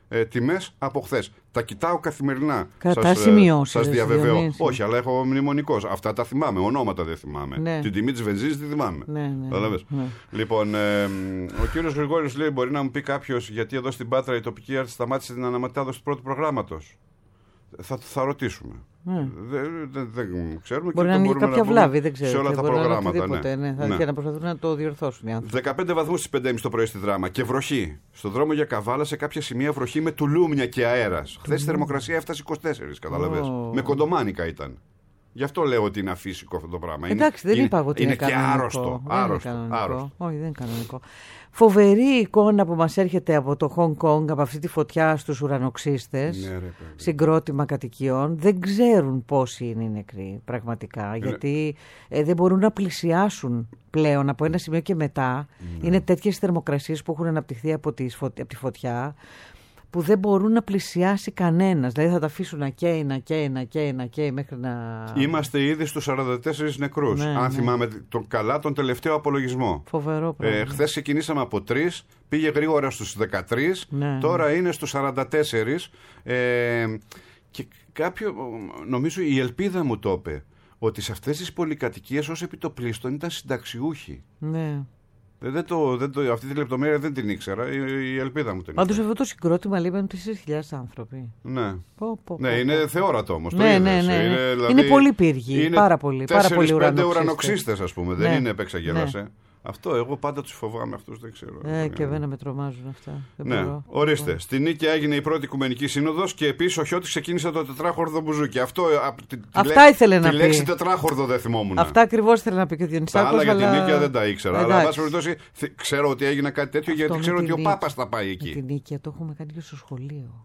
ε, τιμές από χθες. Τα κοιτάω καθημερινά. Κατά σημειώσεις. Σας διαβεβαιώ. Διονύση. Όχι, αλλά έχω μνημονικός. Αυτά τα θυμάμαι. Ονόματα δεν θυμάμαι. Ναι. Την τιμή της βενζίνης τη θυμάμαι. Ναι, ναι, ναι, ναι. Λοιπόν, ε, ο κύριος Γρηγόρης λέει: μπορεί να μου πει κάποιος γιατί εδώ στην Πάτρα η τοπική άρτη σταμάτησε την αναμετάδοση του πρώτου προγράμματος. Θα, θα ρωτήσουμε. Mm. Δεν δε, δε ξέρουμε. Μπορεί και να ανοίγει κάποια βλάβη, δεν ξέρω. Σε όλα τα προγράμματα. Ναι. Ναι. Θα, ναι. Και να προσπαθούν να το διορθώσουν οι άνθρωποι. δεκαπέντε βαθμούς στις πέντε και μισή το πρωί στη Δράμα και βροχή. Στον δρόμο για Καβάλα σε κάποια σημεία βροχή με τουλούμια και αέρας. Χθες η θερμοκρασία έφτασε είκοσι τέσσερα, καταλαβες. Oh. Με κοντομάνικα ήταν. Γι' αυτό λέω ότι είναι αφύσικο αυτό το πράγμα. Εντάξει, είναι, δεν είπα εγώ ότι είναι, είναι, είναι και άρρωστο. άρρωστο, είναι άρρωστο. Όχι, δεν είναι κανονικό. Φοβερή εικόνα που μας έρχεται από το Χονγκ Κονγκ, από αυτή τη φωτιά στους ουρανοξύστες, ναι, ρε, συγκρότημα κατοικιών. Δεν ξέρουν πόσοι είναι οι νεκροί πραγματικά, είναι... γιατί ε, δεν μπορούν να πλησιάσουν πλέον από ένα σημείο και μετά. Ναι. Είναι τέτοιες θερμοκρασίες που έχουν αναπτυχθεί από τη, φωτ... από τη φωτιά, που δεν μπορούν να πλησιάσει κανένας. Δηλαδή θα τα αφήσουν να καίει, να καίει, να καίει, να καίει μέχρι να... Είμαστε ήδη στους σαράντα τέσσερις νεκρούς. Ναι, αν ναι. θυμάμαι τον, καλά τον τελευταίο απολογισμό. Φοβερό πράγμα. Ε, χθες ξεκινήσαμε από τρεις, πήγε γρήγορα στους δεκατρείς, ναι, τώρα ναι. είναι στους σαράντα τέσσερις. Ε, και κάποιο, νομίζω η Ελπίδα μου το είπε, ότι σε αυτές τις πολυκατοικίες ως επιτοπλίστων ήταν συνταξιούχοι. Ναι. Δεν το, δεν το, αυτή τη λεπτομέρεια δεν την ήξερα. Η, η Ελπίδα μου την ήξερα. Πάντως αυτό το συγκρότημα λείπαν τέσσερις χιλιάδες άνθρωποι. Ναι. Πω, πω, ναι, πω, είναι πω. θεόρατο όμως. Ναι, το ναι, ναι, ναι. Είναι, δηλαδή, είναι πολύ πύργοι. Είναι πάρα πολύ. τέσσερις πέντε ουρανοξύστες, ας πούμε. Ναι. Δεν είναι επεξαγγέλασε. Ναι. Αυτό εγώ πάντα τους φοβάμαι αυτούς, δεν ξέρω. Ε, και εμένα με τρομάζουν αυτά. Δεν ναι, μπορώ. ορίστε. Μπορώ. Στη Νίκαια έγινε η πρώτη Οικουμενική Σύνοδος και επίσης ο Χιώτης ξεκίνησε το τετράχορδο μπουζούκι. Αυτό, τη, Αυτά τη, ήθελε τη, να τη πει. Τη λέξη τετράχορδο δεν θυμόμουν. Αυτά ακριβώς ήθελε να πει και ο Διονυσάκος. Τα άλλα αλλά... για τη Νίκαια δεν τα ήξερα. Εντάξει. Αλλά, βάση περιπτώσει, ξέρω ότι έγινε κάτι τέτοιο αυτό γιατί ξέρω ότι ο Πάπας θα πάει εκεί. Τη Νίκαια το έχουμε κάνει και στο σχολείο.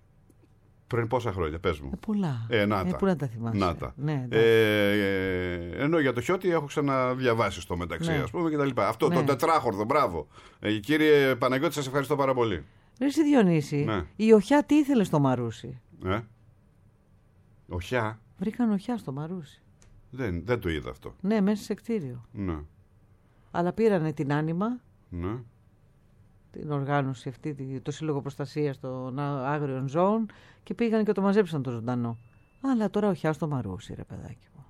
Πριν πόσα χρόνια, πες μου. Ε, πολλά. Ε, να τα. Ε, πού να τα θυμάσαι. Να τα. Ναι, ε, ε, ενώ για το Χιώτη έχω ξαναδιαβάσει στο μεταξύ, ναι. ας πούμε, και τα λοιπά. Αυτό ναι. το τετράχορδο, μπράβο. Ε, κύριε Παναγιώτη, σας ευχαριστώ πάρα πολύ. Ρε εσύ Διονύση, ναι. η Οχιά τι ήθελε στο Μαρούσι. Ε? Οχιά. Βρήκαν Οχιά στο Μαρούσι. Δεν, δεν το είδα αυτό. Ναι, μέσα σε κτίριο. Ναι. Αλλά πήρανε την Άνιμα. Ναι. Την οργάνωση αυτή, το Σύλλογο Προστασίας των Άγριων Ζώων και πήγαν και το μαζέψαν το ζωντανό. Αλλά τώρα Οχιά στο Μαρούσι, ρε παιδάκι μου.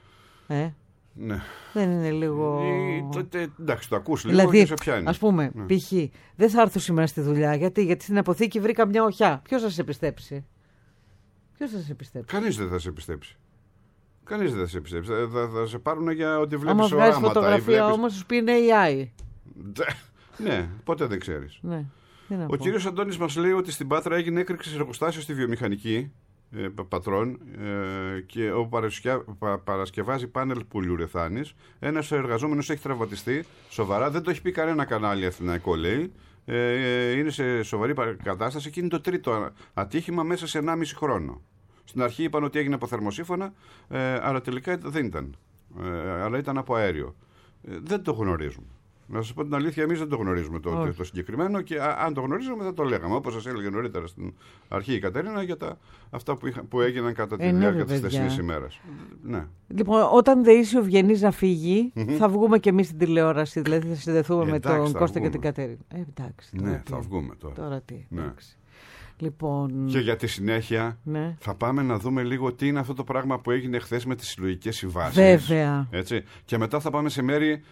Ε, ναι. Δεν είναι λίγο... Ε, τότε, εντάξει, το ακούς λίγο δηλαδή, και σε πιάνει. Ας πούμε, ναι. π.χ. δεν θα έρθω σήμερα στη δουλειά, γιατί, γιατί στην αποθήκη βρήκα μια Οχιά. Ποιος θα σε πιστέψει? Ποιος θα σε πιστέψει? Κανείς δεν θα σε πιστέψει. Κανείς δεν θα σε πιστέψει. Θα, θα σε πάρουν για ότι βλέπεις οράματα. Άμα βγάζεις φωτογραφία βλέπεις... όμως σου πει είναι έι άι. Ναι, ποτέ δεν ξέρεις. Ναι. Ο κύριος Αντώνης μας λέει ότι στην Πάτρα έγινε έκρηξη εργοστάσιο στη βιομηχανική ε, πατρών ε, και όπου παρασκευα... πα, παρασκευάζει πάνελ πολυουρεθάνης. Ένας εργαζόμενος έχει τραυματιστεί σοβαρά. Δεν το έχει πει κανένα κανάλι αθηναϊκό, λέει. Ε, είναι σε σοβαρή κατάσταση και είναι το τρίτο ατύχημα μέσα σε ενάμιση χρόνο. Στην αρχή είπαν ότι έγινε από θερμοσύφωνα, ε, αλλά τελικά δεν ήταν. Ε, αλλά ήταν από αέριο. Ε, δεν το γνωρίζουμε. Να σας πω την αλήθεια, εμείς δεν το γνωρίζουμε το, το, το συγκεκριμένο και α, αν το γνωρίζαμε θα το λέγαμε. Όπως σας έλεγε νωρίτερα στην αρχή η Κατερίνα για τα, αυτά που, είχα, που έγιναν κατά τη ε, διάρκεια της θεσινής ημέρας. Ναι. Λοιπόν, όταν δεν είσαι ο Ευγενής να φύγει, mm-hmm. θα βγούμε και εμείς στην τηλεόραση. Δηλαδή θα συνδεθούμε ε, με τον Κώστα βγούμε. Και την Κατερίνα. Ε, εντάξει. Ναι, θα βγούμε τώρα. Τώρα τι. Ναι. Εντάξει. Λοιπόν... Και για τη συνέχεια ναι. θα πάμε να δούμε λίγο τι είναι αυτό το πράγμα που έγινε χθες με τις συλλογικές συμβάσεις. Βέβαια. Έτσι. Και μετά θα πάμε σε μέρη,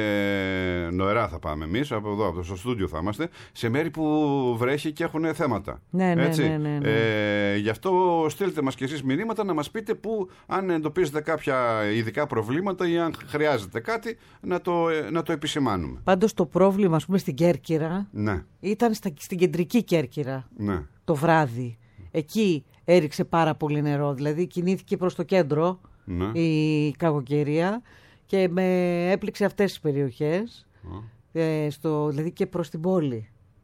ε, νοερά θα πάμε εμείς, από εδώ, από το στούντιο θα είμαστε, σε μέρη που βρέχει και έχουν θέματα. Ναι, ναι, Έτσι. ναι, ναι, ναι. Ε, γι' αυτό στείλτε μας και εσείς μηνύματα να μας πείτε που, αν εντοπίζετε κάποια ειδικά προβλήματα ή αν χρειάζεται κάτι, να το, να το επισημάνουμε. Πάντως το πρόβλημα, ας πούμε, στην Κέρκυρα ναι. ήταν στα, στην κεντρική Κέρκυρα. Ναι. Το βράδυ. Εκεί έριξε πάρα πολύ νερό. Δηλαδή κινήθηκε προς το κέντρο ναι. η κακοκαιρία και με έπληξε αυτές τις περιοχές. Ναι. Ε, στο, δηλαδή και προς την πόλη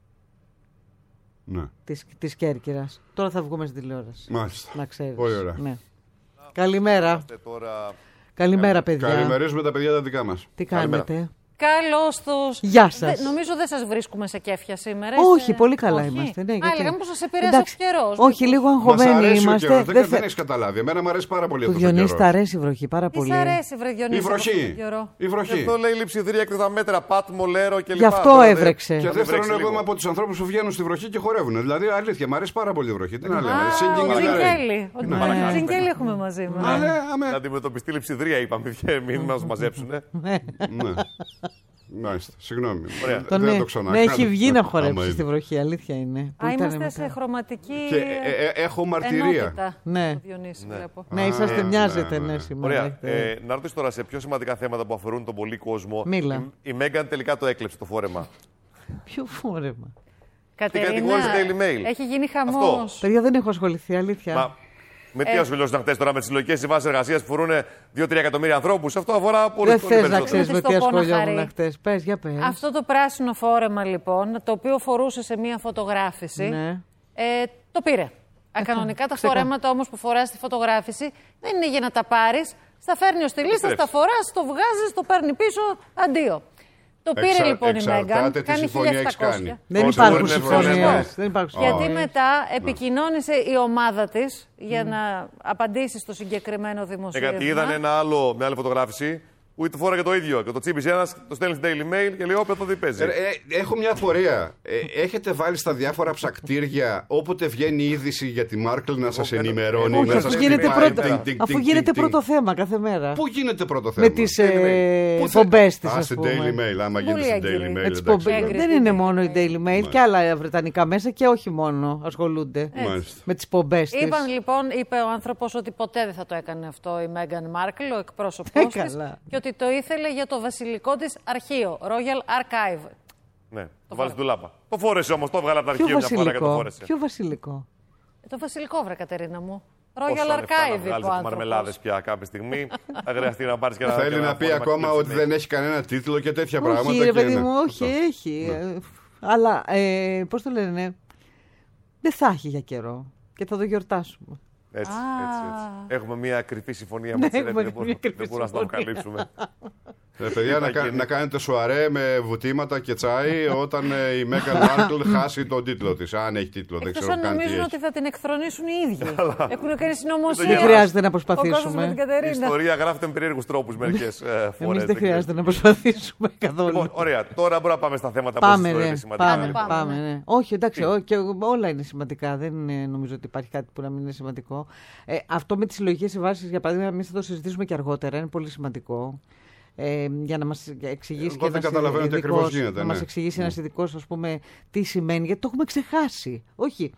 ναι. της, της Κέρκυρας. Τώρα θα βγούμε στην τηλεόραση. Μάλιστα. Να ξέρεις. Πολύ ωραία. Ναι. Καλημέρα. Τώρα... Καλημέρα παιδιά. Καλημερίζουμε τα παιδιά τα δικά μας. Τι κάνετε? Καλώς τους. Γεια σας. Νομίζω δεν σας βρίσκουμε σε κέφια σήμερα. Όχι, είστε... πολύ καλά Όχι. είμαστε. Ναι, Α, γιατί... λέγαμε πως σας επηρέασε ο καιρός. Όχι, λίγο αγχωμένοι είμαστε. Δεν, δεν, δεν έχεις καταλάβει. Εμένα μου αρέσει πάρα πολύ αυτό. Του Διονύση τα αρέσει η βροχή πάρα πολύ. Τι αρέσει, βρε Διονύση. Η βροχή. Η βροχή. Αυτό λέει λειψιδρία, έκτακτα μέτρα, πάτμο, λέρο κλπ. Γι' αυτό έβρεξε. Και δεύτερον, εγώ είμαι από τους ανθρώπους που βγαίνουν στη βροχή και χορεύουν. Δηλαδή, αλήθεια, μου αρέσει πάρα πολύ η βροχή. Τι να λέμε. Τζιγκέλι. Τζιγκέλι έχουμε μαζί μας. Να αντιμετωπιστεί λειψιδρία, είπαμε. Μην μας μαζέψουν. Μάλιστα, συγγνώμη. Δεν ναι, το ξανά. Ναι, έχει βγει να χορέψει στη βροχή, αλήθεια είναι. Α, είμαστε σε χρωματική. Και ε, ε, έχω μαρτυρία. Ναι. Διονύση, ναι. ναι, είσαστε, μοιάζετε, ναι, σήμερα. Ωραία. Ε, να ρωτήσω τώρα σε πιο σημαντικά θέματα που αφορούν τον πολύ κόσμο. Μίλα. Η, η Μέγκαν τελικά το έκλεψε το φόρεμα. Ποιο φόρεμα? Κατερίνα, Daily Mail. έχει γίνει χαμός. Παιδιά, δεν έχω ασχοληθεί, αλήθεια. Μα, με τι ε... ασχολιώσουν χτες τώρα με τις συλλογικές συμβάσεις εργασίας που φορούν δύο τρία εκατομμύρια ανθρώπους? Αυτό αφορά πολύ περισσότερο. Δεν θες να ξέρεις με τι ασχολιόμουν χτες. Πες, για πες. Αυτό το πράσινο φόρεμα λοιπόν, το οποίο φορούσε σε μία φωτογράφηση, ναι. ε, το πήρε. Ακανονικά τα φορέματα όμως που φοράς στη φωτογράφηση δεν είναι για να τα πάρεις. Στα φέρνει ο στυλίστας, τα φοράς, το βγάζεις, το παίρνει πίσω, αντίο. Το πήρε Εξα, λοιπόν η Μέγκαν, κάνει χίλια επτακόσια. Δεν υπάρχουν συμφωνίες. Γιατί μετά επικοινώνησε η ομάδα της για να απαντήσει στο συγκεκριμένο δημοσίευμα. Γιατί είδαν ένα άλλο, μια άλλη φωτογράφηση που το φόραγε το ίδιο. Και το τσίπησε ένα, το στέλνει στην Daily Mail και λέει: Όποιον δεν παίζει. Ε, ε, έχω μια απορία. Ε, έχετε βάλει στα διάφορα ψακτήρια όποτε βγαίνει η είδηση για τη Μάρκλ να σας ενημερώνει, όχι, να σας γίνεται πρώτο, αφού γίνεται πρώτο θέμα κάθε μέρα. Πού γίνεται πρώτο θέμα? Με τις εκπομπές της. Α, στην Daily Mail. Άμα γίνεται στην Daily Mail. Δεν είναι μόνο η Daily Mail και άλλα βρετανικά μέσα και όχι μόνο ασχολούνται με τις εκπομπές της. Είπαν λοιπόν, είπε ο άνθρωπος ότι ποτέ δεν θα το έκανε αυτό η Μέγκαν Μάρκλ, ο εκπρόσωπός της. Ότι το ήθελε για το βασιλικό της αρχείο, Royal Archive. Ναι, το, το βάλει στην τουλάπα. Το φόρεσε όμως, το έβγαλε από το αρχείο μια φορά και το φόρεσε. Ποιο βασιλικό? Ε, το βασιλικό, βρε Κατερίνα μου. Royal Archive, είπε ο άνθρωπος. Μαρμελάδες πια κάποια στιγμή. Θα χρειαστεί να πάρεις και ένα. Θέλει να πει ακόμα ότι δεν έχει κανένα τίτλο και τέτοια πράγματα. Όχι, ρε παιδί μου, όχι, έχει. Αλλά, πώς το λένε, δεν θα έχει για καιρό και θα το γιορτάσουμε. Έτσι, έτσι, έτσι. Έχουμε μια κρυφή συμφωνία με τη Ρέπη, δεν μπορούμε να το αποκαλύψουμε. Ε, παιδιά, να, κα, να κάνετε σοαρέ με βουτήματα και τσάι όταν ε, η Μέγκαν Μάρκλ χάσει τον τίτλο της. Αν έχει τίτλο, δεν ξέρω καν τι έχει. Νομίζουν ότι θα την εκθρονήσουν οι ίδιοι. Έχουν κάνει συνωμοσία. Δεν χρειάζεται να προσπαθήσουμε. Η ιστορία γράφεται με περίεργους τρόπους μερικές φορές. Εμείς δεν χρειάζεται να προσπαθήσουμε καθόλου. Λοιπόν, ωραία, τώρα μπορούμε να πάμε στα θέματα που είναι σημαντικά. Πάμε, όχι, εντάξει, όλα είναι σημαντικά. Δεν νομίζω ότι υπάρχει κάτι που να μην είναι σημαντικό. Αυτό με τις συλλογικές συμβάσεις, για παράδειγμα, εμείς θα το συζητήσουμε και αργότερα. Είναι πολύ σημαντικό. Ε, για να μας εξηγήσει και ένας ειδικός, γίνεται, να ναι. μας εξηγήσει mm. ένας ειδικός, ας πούμε, τι σημαίνει, γιατί το έχουμε ξεχάσει. Όχι.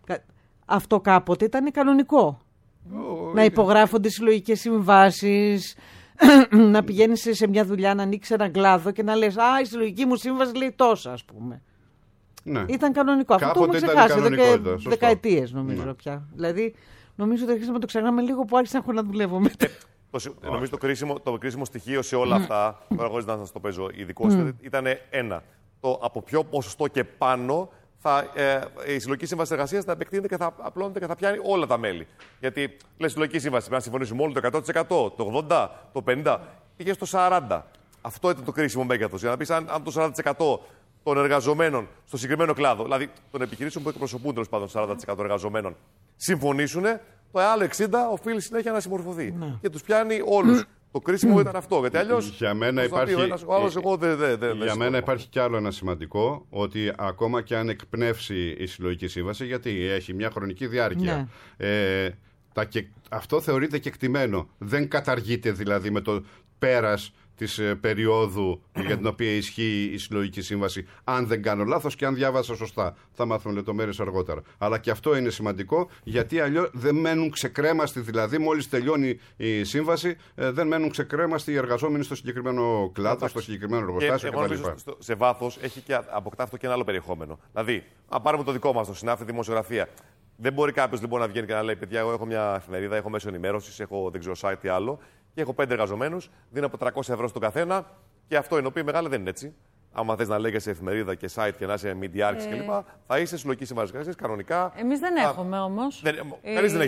Αυτό κάποτε ήταν κανονικό. Oh, να υπογράφονται συλλογικές συμβάσεις, να πηγαίνεις σε μια δουλειά, να ανοίξει έναν κλάδο και να λες «Α, η συλλογική μου σύμβαση λέει τόσα», ας πούμε. Ναι. Ήταν κανονικό. Αυτό το έχουμε ξεχάσει εδώ και δεκαετίες, νομίζω ναι. πια. Δηλαδή, νομίζω ότι αρχίσαμε να το ξεχνάμε λίγο που άρχισα να δουλεύω μετά. Το, νομίζω το κρίσιμο, το κρίσιμο στοιχείο σε όλα αυτά, τώρα χωρίς να σας το παίζω ειδικώς, mm. ήταν ένα. Το από ποιο ποσοστό και πάνω θα, ε, η συλλογική σύμβαση εργασίας θα επεκτείνεται και θα απλώνεται και θα πιάνει όλα τα μέλη. Γιατί λέει συλλογική σύμβαση, πρέπει να συμφωνήσουμε όλοι το εκατό τοις εκατό, το ογδόντα τοις εκατό, το πενήντα τοις εκατό, πήγε στο σαράντα τοις εκατό. Αυτό ήταν το κρίσιμο μέγεθος. Για να πεις αν, αν το σαράντα τοις εκατό των εργαζομένων στο συγκεκριμένο κλάδο, δηλαδή των επιχειρήσεων που εκπροσωπούν τέλος πάντων σαράντα τοις εκατό των εργαζομένων, συμφωνήσουν, το άλλο εξήντα τοις εκατό οφείλει συνέχεια να συμμορφωθεί. Ναι. Και τους πιάνει όλους. Το κρίσιμο ήταν αυτό. Γιατί αλλιώς. Για μένα υπάρχει, ένας, άλλος, εγώ δε, δε, δε, για μένα υπάρχει κι άλλο ένα σημαντικό, ότι ακόμα και αν εκπνεύσει η συλλογική σύμβαση, γιατί έχει μια χρονική διάρκεια. Ναι. Ε, τα και, αυτό θεωρείται κεκτημένο. Δεν καταργείται δηλαδή με το πέρας της ε, περίοδου για την οποία ισχύει η συλλογική σύμβαση, αν δεν κάνω λάθος και αν διάβασα σωστά. Θα μάθουμε λεπτομέρειες αργότερα. Αλλά και αυτό είναι σημαντικό, γιατί αλλιώς δεν μένουν ξεκρέμαστοι, δηλαδή μόλις τελειώνει η σύμβαση, ε, δεν μένουν ξεκρέμαστοι οι εργαζόμενοι στο συγκεκριμένο κλάδο, στο συγκεκριμένο εργοστάσιο κτλ. Σε βάθος έχει και αποκτά αυτό και ένα άλλο περιεχόμενο. Δηλαδή, αν πάρουμε το δικό μας, το συνάφη δημοσιογραφία. Δεν μπορεί κάποιος λοιπόν να βγαίνει και να λέει: Παιδιά, εγώ έχω μια εφημερίδα, έχω μέσο ενημέρωσης, έχω δεν ξέρω site ή άλλο, και έχω πέντε εργαζομένους, δίνω από τριακόσια ευρώ στον καθένα, και αυτό ενώ πει μεγάλα δεν είναι έτσι. Άμα θες να λέγεσαι εφημερίδα και site και να είσαι media arts ε... κλπ., θα είσαι συλλογική σύμβαση εργασίας κανονικά. Εμείς δεν α... έχουμε όμως. Δεν... Ε... Κανείς δεν έχει τώρα.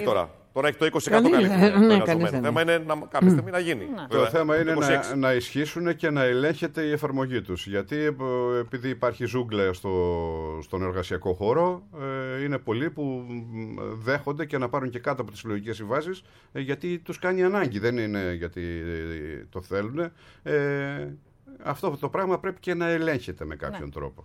Τώρα έχει το είκοσι τοις εκατό καλύπτει. Το θέμα είναι να, κάποια στιγμή να γίνει. Ναι. Το θέμα είναι να, να ισχύσουν και να ελέγχεται η εφαρμογή τους. Γιατί επειδή υπάρχει ζούγκλα στο, στον εργασιακό χώρο, ε, είναι πολλοί που δέχονται και να πάρουν και κάτω από τις συλλογικές συμβάσεις, ε, γιατί τους κάνει ανάγκη. Δεν είναι γιατί το θέλουν. Ε, αυτό το πράγμα πρέπει και να ελέγχεται με κάποιον ναι. τρόπο.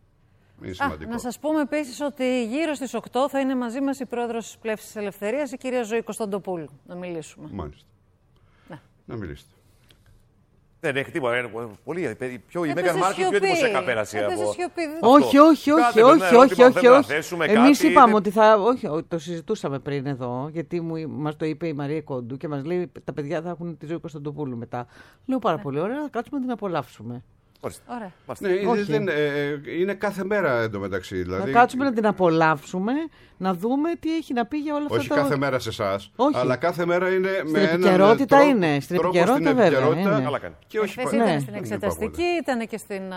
Α, να σας πούμε επίσης ότι γύρω στις οκτώ θα είναι μαζί μας η πρόεδρος της Πλεύσης της Ελευθερίας, η κυρία Ζωή Κωνσταντοπούλου. Να μιλήσουμε. Μάλιστα. Ναι. Να μιλήσετε. Δεν έχει τίποτα. Είναι πολύ. Πιο η Μέγαν Μάρκελ πιο εντυπωσιακά πέρασε από. Όχι, όχι, όχι, όχι, όχι, όχι, όχι. Εμείς είπαμε ότι θα. Όχι, το συζητούσαμε πριν εδώ, γιατί μας το είπε η Μαρία Κόντου και μας λέει τα παιδιά θα έχουν τη Ζωή Κωνσταντοπούλου μετά. Λέω πάρα πολύ ωραία, θα κάτσουμε να την απολαύσουμε. Ωραία. Ναι, δεν, ε, είναι κάθε μέρα εντωμεταξύ. Δηλαδή... Να κάτσουμε να την απολαύσουμε, να δούμε τι έχει να πει για όλα αυτά όχι τα... Όχι κάθε μέρα σε εσάς, αλλά κάθε μέρα είναι στην με έναν επικαιρότητα τρόπο, είναι. Στην επικαιρότητα βέβαια. Καλά κάνει. Και όχι πα... ήταν ναι. στην εξεταστική, ήταν και στην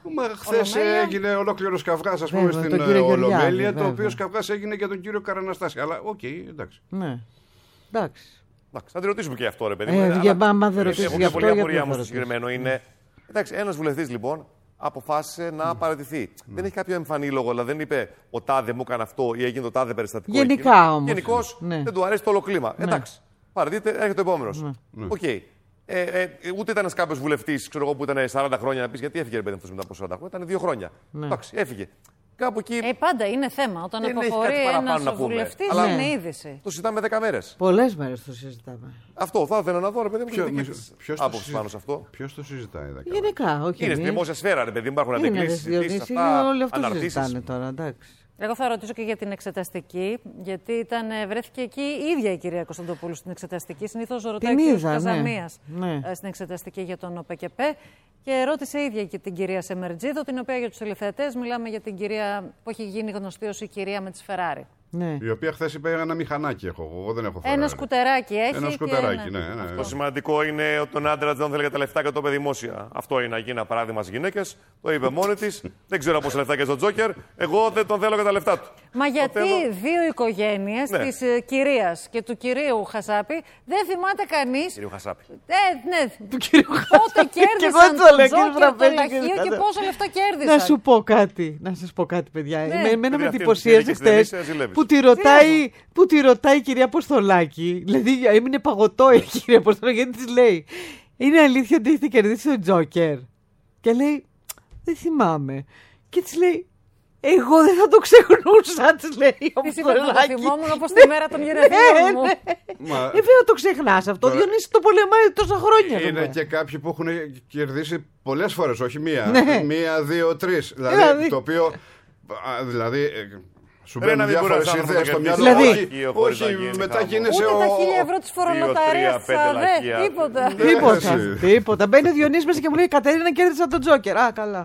χθες έγινε ολόκληρος καυγάς, ας πούμε, στην Ολομέλεια, το οποίο καυγάς έγινε για τον κύριο Καραναστάση. Αλλά οκ, εντάξει. Ναι, εντάξει. Θα τη ρωτήσουμε και αυτό, ρε παιδί. Άμα δεν ρωτήσουμε για αυτό, η απορία μου στο συγκεκριμένο είναι. Εντάξει, ένας βουλευτής λοιπόν αποφάσισε να παραιτηθεί. Mm. Δεν έχει κάποιο εμφανή λόγο, δηλαδή δεν είπε ο τάδε μου έκανε αυτό ή έγινε το τάδε περιστατικό. Γενικά όμως. Γενικώς ναι. δεν του αρέσει το όλο κλίμα. Ναι. Εντάξει, παραιτείται, έρχεται ο επόμενος. Ναι. Οκ. Okay. Ε, ε, ούτε ήταν κάποιο βουλευτή, ξέρω εγώ, που ήταν σαράντα χρόνια να πει γιατί έφυγε, ρε παιδί αυτό μετά από σαράντα χρόνια. Ήταν δύο χρόνια. Ναι. Εντάξει, έφυγε. Κάπου εκεί. Ε, πάντα είναι θέμα. Όταν αποχωρεί ένας βουλευτής αλλά είναι είδηση. Το συζητάμε δέκα μέρες. Πολλές μέρες το συζητάμε. Αυτό θα ήθελα να δω, ρε παιδί μου, ποιο το άποψη πάνω σε αυτό. Ποιος το συζητάει δέκα μέρες. Γενικά, όχι. Είναι στη δημόσια σφαίρα, ρε παιδί μου, υπάρχουν αντικλήσεις, συζητήσεις, όλοι αυτό συζητάνε τώρα, εντάξει. Εγώ θα ρωτήσω και για την εξεταστική, γιατί ήταν, βρέθηκε εκεί η ίδια η κυρία Κωνσταντοπούλου στην εξεταστική. Συνήθως ρωτάει ο κ. Καζαμίας ναι. στην εξεταστική για τον ΟΠΕΚΕΠΕ. Και ρώτησε ίδια και την κυρία Σεμερτζίδο, την οποία για τους τηλεθεατές μιλάμε για την κυρία που έχει γίνει γνωστή ως η κυρία με τις Φεράρι. Ναι. Η οποία χθες είπε ένα μηχανάκι έχω. Εγώ δεν έχω Ferrari. Ένα σκουτεράκι έχει. Ένα σκουτεράκι, ναι. ναι, ναι. Το σημαντικό είναι ότι τον άντρα δεν θέλει για τα λεφτά και το είπε δημόσια. Αυτό είναι να γίνει ένα παράδειγμα στις γυναίκες. Το είπε μόνη της. Δεν ξέρω πόσα λεφτά και στον Τζόκερ. Εγώ δεν τον θέλω για τα λεφτά του. Μα γιατί θέλω... δύο οικογένειες ναι. της uh, κυρίας και του κυρίου Χασάπη δεν θυμάται κανείς. Κυρίου Χασάπη. Ε, ναι. Του κυρίου Πότε κέρδισαν τον Τζόκερ, το λαχείο και πόσα λεφτά κέρδισαν. Να σου πω κάτι. Να σας πω κάτι, παιδιά. Εμένα με εντυπωσίασε χθες. Που τη, ρωτάει, που τη ρωτάει η κυρία Αποστολάκη. Δηλαδή έμεινε παγωτό η κυρία Αποστολάκη γιατί της λέει είναι αλήθεια ότι έχετε κερδίσει τον Τζόκερ? Και λέει δεν θυμάμαι. Και της λέει εγώ δεν θα το ξεχνούσα, της λέει η Αποστολάκη. Το θυμόμουν όπως τη μέρα των γενεθλίων μου. Ε, βέβαια το ξεχνάς αυτό. Διονύση το πολεμάει τόσα χρόνια. Είναι και κάποιοι που έχουν κερδίσει πολλές φορές, όχι μία. Μία, δύο, τρεις. Δηλαδή το οποίο δηλαδή... Σου μπαίνουν διάφορες ιδέες στο μυαλό. Δηλαδή, όχι, μετά γίνεσαι ο... Ούτε τα χίλια ευρώ της φορολοταρίας της ΑΔΕ, τίποτα. Τίποτα, τίποτα. Μπαίνει ο Διονύσης μέσα και μου λέει Κατερίνα κέρδισα τον Τζόκερ. Α, καλά.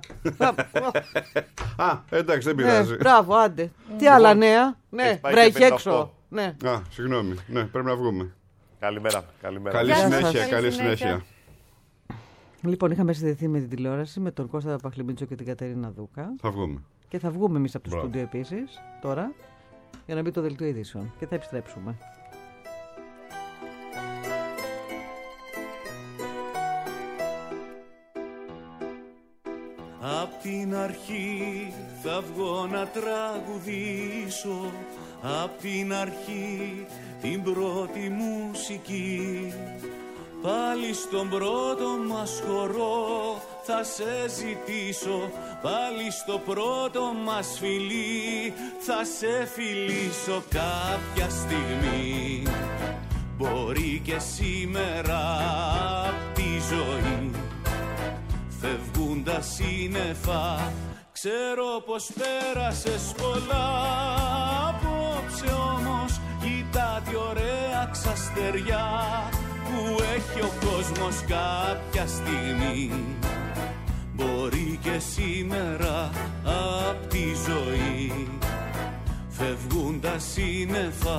Α, εντάξει, δεν πειράζει. Μπράβο, άντε. Τι άλλα νέα. Ναι, βρέχει έξω. Α, συγγνώμη. Ναι, πρέπει να βγούμε. Καλημέρα. Καλή συνέχεια, καλή συνέχεια. Λοιπόν, είχαμε συνδεθεί με την τηλεόραση με τον Κώστα Παχλημίτσο και την Κατερίνα Δούκα. Θα βγούμε. Και θα βγούμε εμείς από το στούντιο επίσης τώρα για να μπει το δελτίο ειδήσεων και θα επιστρέψουμε. Απ' την αρχή θα βγω να τραγουδήσω, απ' την αρχή την πρώτη μουσική. Πάλι στον πρώτο μας χορό θα σε ζητήσω, πάλι στο πρώτο μας φιλί θα σε φιλήσω κάποια στιγμή. Μπορεί και σήμερα απ' τη ζωή φεύγουν τα σύννεφα, ξέρω πως πέρασες πολλά. Απόψε όμως κοίτα τι ωραία ξαστεριά που έχει ο κόσμος κάποια στιγμή. Μπορεί και σήμερα απ' τη ζωή φεύγουν τα σύννεφα.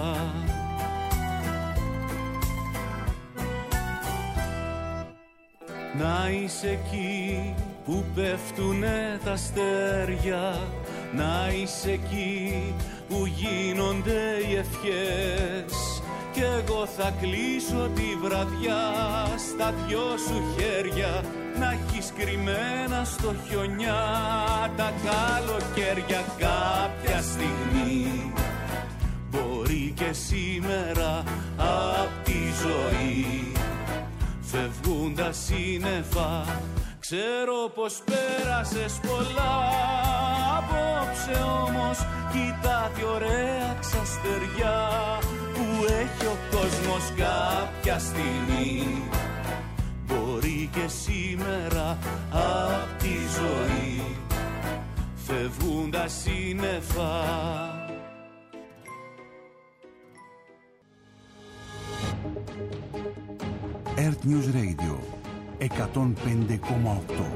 Να είσαι εκεί που πέφτουνε τα αστέρια, να είσαι εκεί που γίνονται οι ευχές και θα κλείσω τη βραδιά στα δυο σου χέρια, να έχεις κρυμμένα στο χιονιά τα καλοκαίρια. Κάποια στιγμή, μπορεί και σήμερα, απ' τη ζωή φεύγουν τα σύννεφα. Ξέρω πως πέρασες πολλά, απόψε όμως κοίτα τι ωραία ξαστεριά που έχει ο κόσμος. Κάποια στιγμή, μπορεί και σήμερα, απ' τη ζωή φεύγουν τα σύννεφα. Earth News Radio εκατόν πέντε κόμμα οκτώ.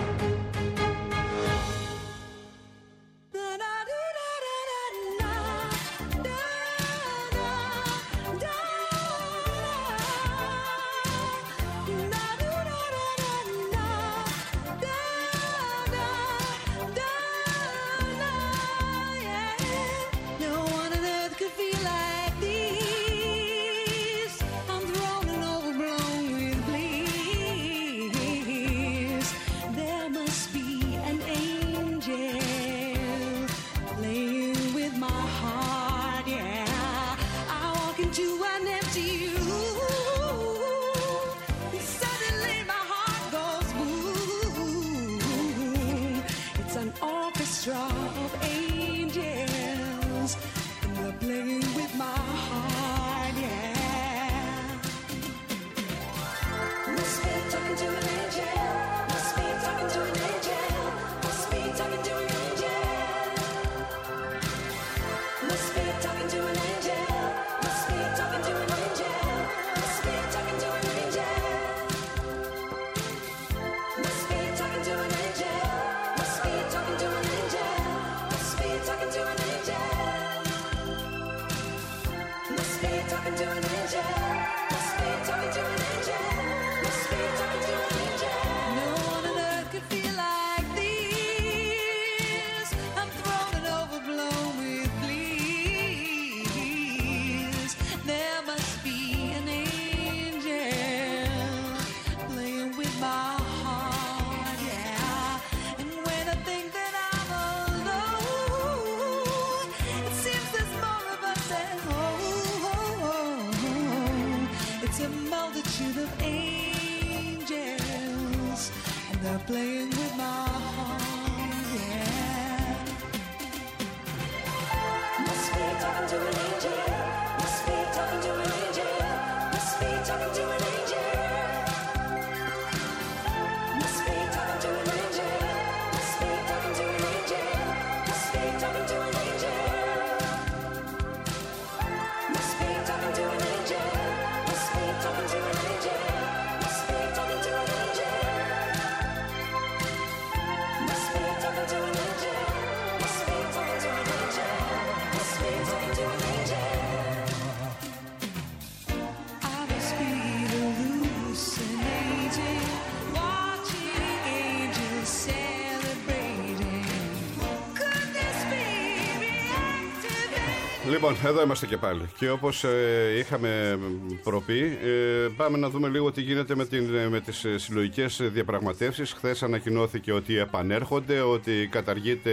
Λοιπόν, εδώ είμαστε και πάλι. Και όπως ε, είχαμε προπεί, ε, πάμε να δούμε λίγο τι γίνεται με, την, με τις συλλογικές διαπραγματεύσεις. Χθες ανακοινώθηκε ότι επανέρχονται, ότι καταργείται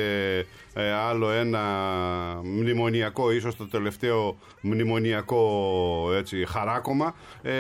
ε, άλλο ένα μνημονιακό, ίσως το τελευταίο μνημονιακό έτσι, χαράκωμα. Ε,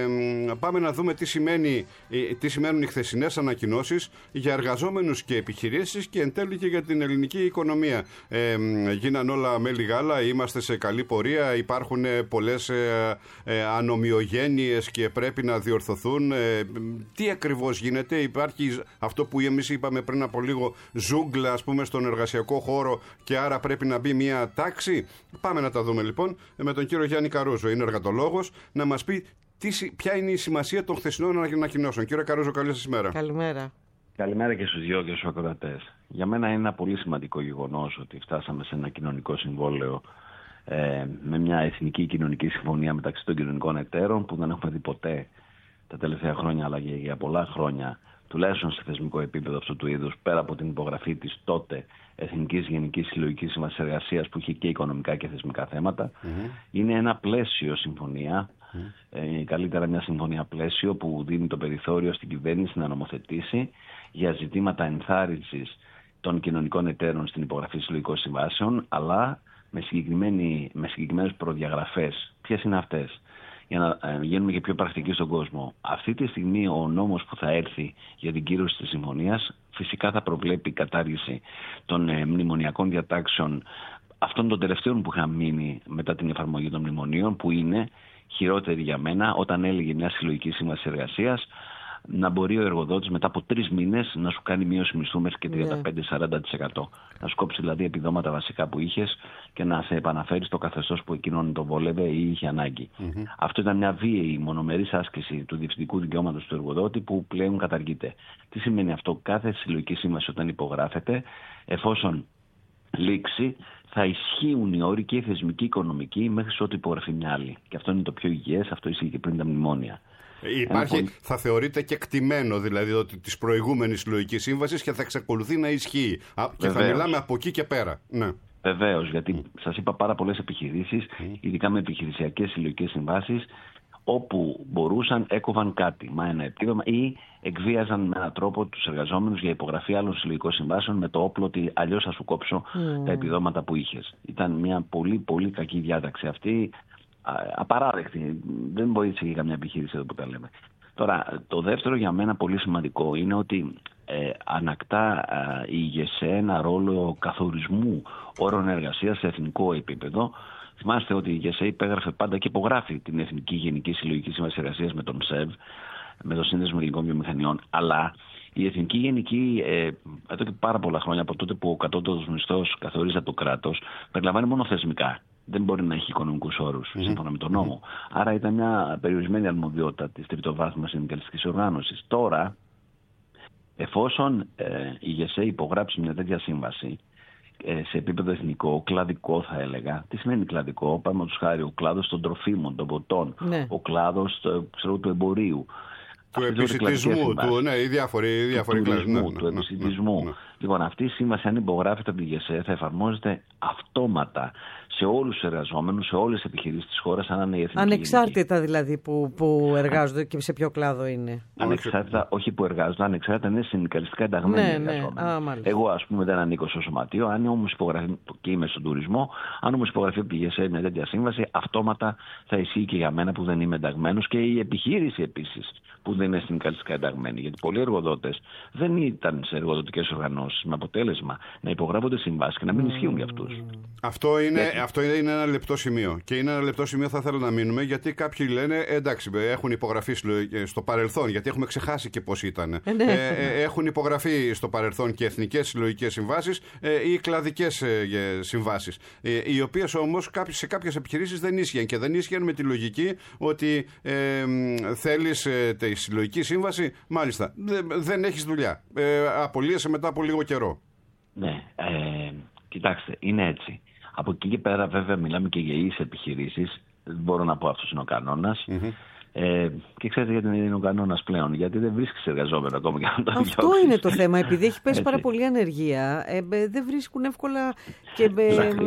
πάμε να δούμε τι, σημαίνει, τι σημαίνουν οι χθεσινές ανακοινώσεις για εργαζόμενους και επιχειρήσεις και εν τέλει και για την ελληνική οικονομία. Ε, γίναν όλα με λιγάλα, είμαστε σε καλή πορεία, υπάρχουν πολλές ε, ε, ανομοιογένειες και πρέπει να διορθωθούν. Ε, τι ακριβώς γίνεται? Υπάρχει αυτό που εμείς είπαμε πριν από λίγο, ζούγκλα ας πούμε στον εργασιακό χώρο, και άρα πρέπει να μπει μια τάξη. Πάμε να τα δούμε λοιπόν με τον κύριο Γιάννη Καρούζο, είναι εργατολόγος, να μας πει τι, ποια είναι η σημασία των χθεσινών ανακοινώσεων. Κύριε Καρούζο, καλή σας ημέρα. Καλημέρα. Καλημέρα και στους δυο και στους ακροατές. Για μένα είναι ένα πολύ σημαντικό γεγονός ότι φτάσαμε σε ένα κοινωνικό συμβόλαιο ε, με μια εθνική κοινωνική συμφωνία μεταξύ των κοινωνικών εταίρων που δεν έχουμε δει ποτέ τα τελευταία χρόνια, αλλά και για πολλά χρόνια, τουλάχιστον σε θεσμικό επίπεδο αυτού του είδους, πέρα από την υπογραφή της τότε Εθνικής Γενικής Συλλογικής Σύμβασης Εργασίας που είχε και οικονομικά και θεσμικά θέματα, mm-hmm. είναι ένα πλαίσιο συμφωνία, mm-hmm. ε, καλύτερα μια συμφωνία πλαίσιο που δίνει το περιθώριο στην κυβέρνηση να νομοθετήσει για ζητήματα ενθάρρυνσης των κοινωνικών εταίρων στην υπογραφή συλλογικών συμβάσεων, αλλά με, με συγκεκριμένες προδιαγραφές. Ποιες είναι αυτές? Για να ε, γίνουμε και πιο πρακτικοί στον κόσμο. Αυτή τη στιγμή ο νόμος που θα έρθει για την κύρωση της συμφωνίας φυσικά θα προβλέπει κατάργηση των ε, μνημονιακών διατάξεων αυτών των τελευταίων που είχαν μείνει μετά την εφαρμογή των μνημονίων, που είναι χειρότερη για μένα όταν έλεγε μια συλλογική σύμβαση εργασίας να μπορεί ο εργοδότης μετά από τρεις μήνες να σου κάνει μείωση μισθού μέχρι και τριάντα πέντε με σαράντα τοις εκατό. Να σου κόψει δηλαδή επιδόματα βασικά που είχες και να σε επαναφέρει στο καθεστώς που εκείνον το βόλευε ή είχε ανάγκη. Mm-hmm. Αυτό ήταν μια βίαιη μονομερής άσκηση του διευθυντικού δικαιώματος του εργοδότη που πλέον καταργείται. Τι σημαίνει αυτό? Κάθε συλλογική σύμβαση όταν υπογράφεται, εφόσον λήξει, θα ισχύουν οι όροι και οι θεσμικοί οικονομικοί μέχρι ότου υπογραφεί μια άλλη. Και αυτό είναι το πιο υγιές, αυτό ισχύει και πριν τα μνημόνια. Υπάρχει, πολύ... θα θεωρείται και κτημένο δηλαδή ότι της προηγούμενης συλλογικής σύμβασης και θα εξακολουθεί να ισχύει. Και Βεβαίως. Θα μιλάμε από εκεί και πέρα. Ναι. Βεβαίως, γιατί σας είπα πάρα πολλές επιχειρήσεις, mm. ειδικά με επιχειρησιακές συλλογικές συμβάσεις, όπου μπορούσαν έκοβαν κάτι, μα ένα επίδομα, ή εκβίαζαν με έναν τρόπο τους εργαζόμενους για υπογραφή άλλων συλλογικών συμβάσεων με το όπλο ότι αλλιώς θα σου κόψω mm. τα επιδόματα που είχες. Ήταν μια πολύ πολύ κακή διάταξη αυτή. Απαράδεκτη. Δεν βοήθησε και καμιά επιχείρηση εδώ που τα λέμε. Τώρα, το δεύτερο για μένα πολύ σημαντικό είναι ότι ε, ανακτά ε, η ΓΕΣΕ ένα ρόλο καθορισμού όρων εργασίας σε εθνικό επίπεδο. Θυμάστε ότι η ΓΕΣΕ υπέγραφε πάντα και υπογράφει την Εθνική Γενική Συλλογική Σύμβαση Εργασίας με τον ΣΕΒ, με το Σύνδεσμο Ελληνικών Βιομηχανιών, αλλά η Εθνική Γενική, ε, εδώ και πάρα πολλά χρόνια από τότε που ο κατώτατος μισθός καθορίζει από το κράτος, περιλαμβάνει μόνο θεσμικά. Δεν μπορεί να έχει οικονομικούς όρους, mm-hmm. σύμφωνα με τον νόμο. Mm-hmm. Άρα ήταν μια περιορισμένη αρμοδιότητα της τριτοβάθμιας συνδικαλιστικής οργάνωσης. Τώρα, εφόσον ε, η ΓΕΣΕ υπογράψει μια τέτοια σύμβαση, ε, σε επίπεδο εθνικό, κλαδικό θα έλεγα. Τι σημαίνει κλαδικό? Πάμε τους χάρη, ο κλάδος των τροφίμων, των ποτών, ναι. ο κλάδος ξέρω, του εμπορίου. Του επισιτισμού, του, ναι, οι διάφοροι, οι διάφοροι του, κλάδοι, ναι, ναι, του επισιτισμού. Ναι, ναι. Λοιπόν, αυτή η σύμβαση, αν υπογράφεται από τη ΓΕΣΕ, θα εφαρμόζεται αυτόματα σε όλους τους εργαζόμενους, σε όλες τις επιχειρήσεις της χώρας, αν είναι η εθνική. Ανεξάρτητα γενική. Δηλαδή που, που εργάζονται και σε ποιο κλάδο είναι. Ανεξάρτητα, όχι που εργάζονται, ανεξάρτητα είναι συνδικαλιστικά ενταγμένοι ναι, εργαζόμενοι. Ναι. Α, Εγώ, ας πούμε, δεν ανήκω στο σωματείο, αν όμως υπογραφεί και είμαι στον τουρισμό, αν όμως υπογραφεί από τη ΓΕΣΕ μια τέτοια σύμβαση, αυτόματα θα ισχύει και για μένα που δεν είμαι ενταγμένος και η επιχείρηση επίσης που δεν είναι συνδικαλιστικά ενταγμένοι. Γιατί πολλοί εργοδότες δεν ήταν σε εργοδοτικές οργανώσεις με αποτέλεσμα να υπογράφονται συμβάσεις και να μην ισχύουν για αυτούς. Αυτό είναι, γιατί... αυτό είναι ένα λεπτό σημείο. Και είναι ένα λεπτό σημείο θα θέλω να μείνουμε, γιατί κάποιοι λένε εντάξει, έχουν υπογραφεί στο παρελθόν, γιατί έχουμε ξεχάσει και πώς ήταν. Ε, ε, έχουν υπογραφεί στο παρελθόν και εθνικές συλλογικές συμβάσεις ε, ή κλαδικές ε, συμβάσεις. Ε, οι οποίες όμως σε κάποιες επιχειρήσεις δεν ίσχυαν και δεν ίσχυαν με τη λογική ότι ε, θέλεις ε, τη συλλογική σύμβαση, μάλιστα δεν, δεν έχεις δουλειά. Ε, απολύεσαι μετά από λίγο καιρό. Ναι, ε, κοιτάξτε, είναι έτσι. Από εκεί και πέρα, βέβαια, μιλάμε και για ίσες επιχειρήσεις. Δεν μπορώ να πω αυτός είναι ο κανόνας. Mm-hmm. Ε, και ξέρετε γιατί είναι ο κανόνας πλέον? Γιατί δεν βρίσκεις εργαζόμενο ακόμα και να το διώξεις. Αυτό είναι το θέμα. Επειδή έχει πέσει πάρα πολύ ανεργία, ε, δεν βρίσκουν εύκολα και ε,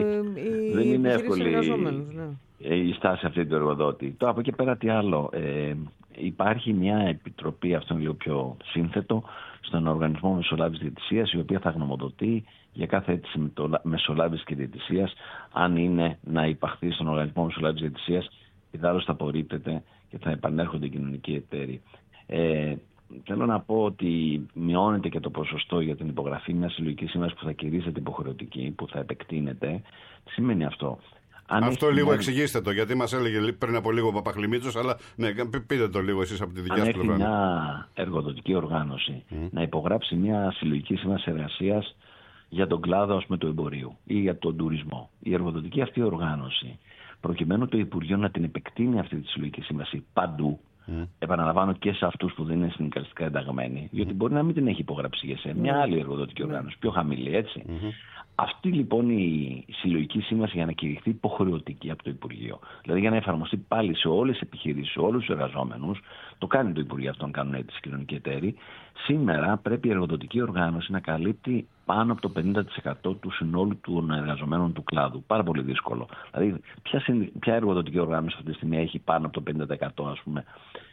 οι δεν είναι εύκολη εργαζόμενους. Ναι. Η στάση αυτή του εργοδότη. Τώρα από εκεί πέρα τι άλλο? Ε, υπάρχει μια επιτροπή, αυτό είναι λίγο πιο σύνθετο, στον Οργανισμό Μεσολάβησης Διαιτησίας, η οποία θα γνωμοδοτεί για κάθε αίτηση μεσολάβησης και διαιτησίας, αν είναι να υπαχθεί στον Οργανισμό Μεσολάβησης Διαιτησίας, ιδάλλως θα απορρίπτεται και θα επανέρχονται οι κοινωνικοί εταίροι. Ε, θέλω να πω ότι μειώνεται και το ποσοστό για την υπογραφή μιας συλλογικής σύμβασης που θα κηρύσσεται υποχρεωτική, που θα επεκτείνεται. Τι σημαίνει αυτό? Αν αυτό λίγο μια... εξηγήστε το, γιατί μας έλεγε πριν από λίγο ο Παπαχλημίτσος, αλλά ναι, πείτε το λίγο εσείς από τη δικιά σας πλευρά. Αν έχει μια εργοδοτική οργάνωση mm. να υπογράψει μια συλλογική σύμβαση εργασίας για τον κλάδο, ας πούμε, του εμπορίου ή για τον τουρισμό, η εργοδοτική αυτή οργάνωση, προκειμένου το Υπουργείο να την επεκτείνει αυτή τη συλλογική σύμβαση παντού, Mm. Επαναλαμβάνω και σε αυτούς που δεν είναι συνδικαλιστικά ενταγμένοι, mm. γιατί μπορεί να μην την έχει υπογράψει για σε μια mm. άλλη εργοδοτική οργάνωση, mm. πιο χαμηλή, έτσι. Mm-hmm. Αυτή λοιπόν η συλλογική σύμβαση για να κηρυχθεί υποχρεωτική από το Υπουργείο, δηλαδή για να εφαρμοστεί πάλι σε όλες τις επιχειρήσεις, σε όλους τους εργαζόμενους, το κάνει το Υπουργείο αυτόν, κάνουν έτσι οι κοινωνικοί εταίροι. Σήμερα πρέπει η εργοδοτική οργάνωση να καλύπτει πάνω από το πενήντα τοις εκατό του συνόλου των εργαζομένων του κλάδου. Πάρα πολύ δύσκολο. Δηλαδή, ποια, ποια εργοδοτική οργάνωση αυτή τη στιγμή έχει πάνω από το πενήντα τοις εκατό ας πούμε,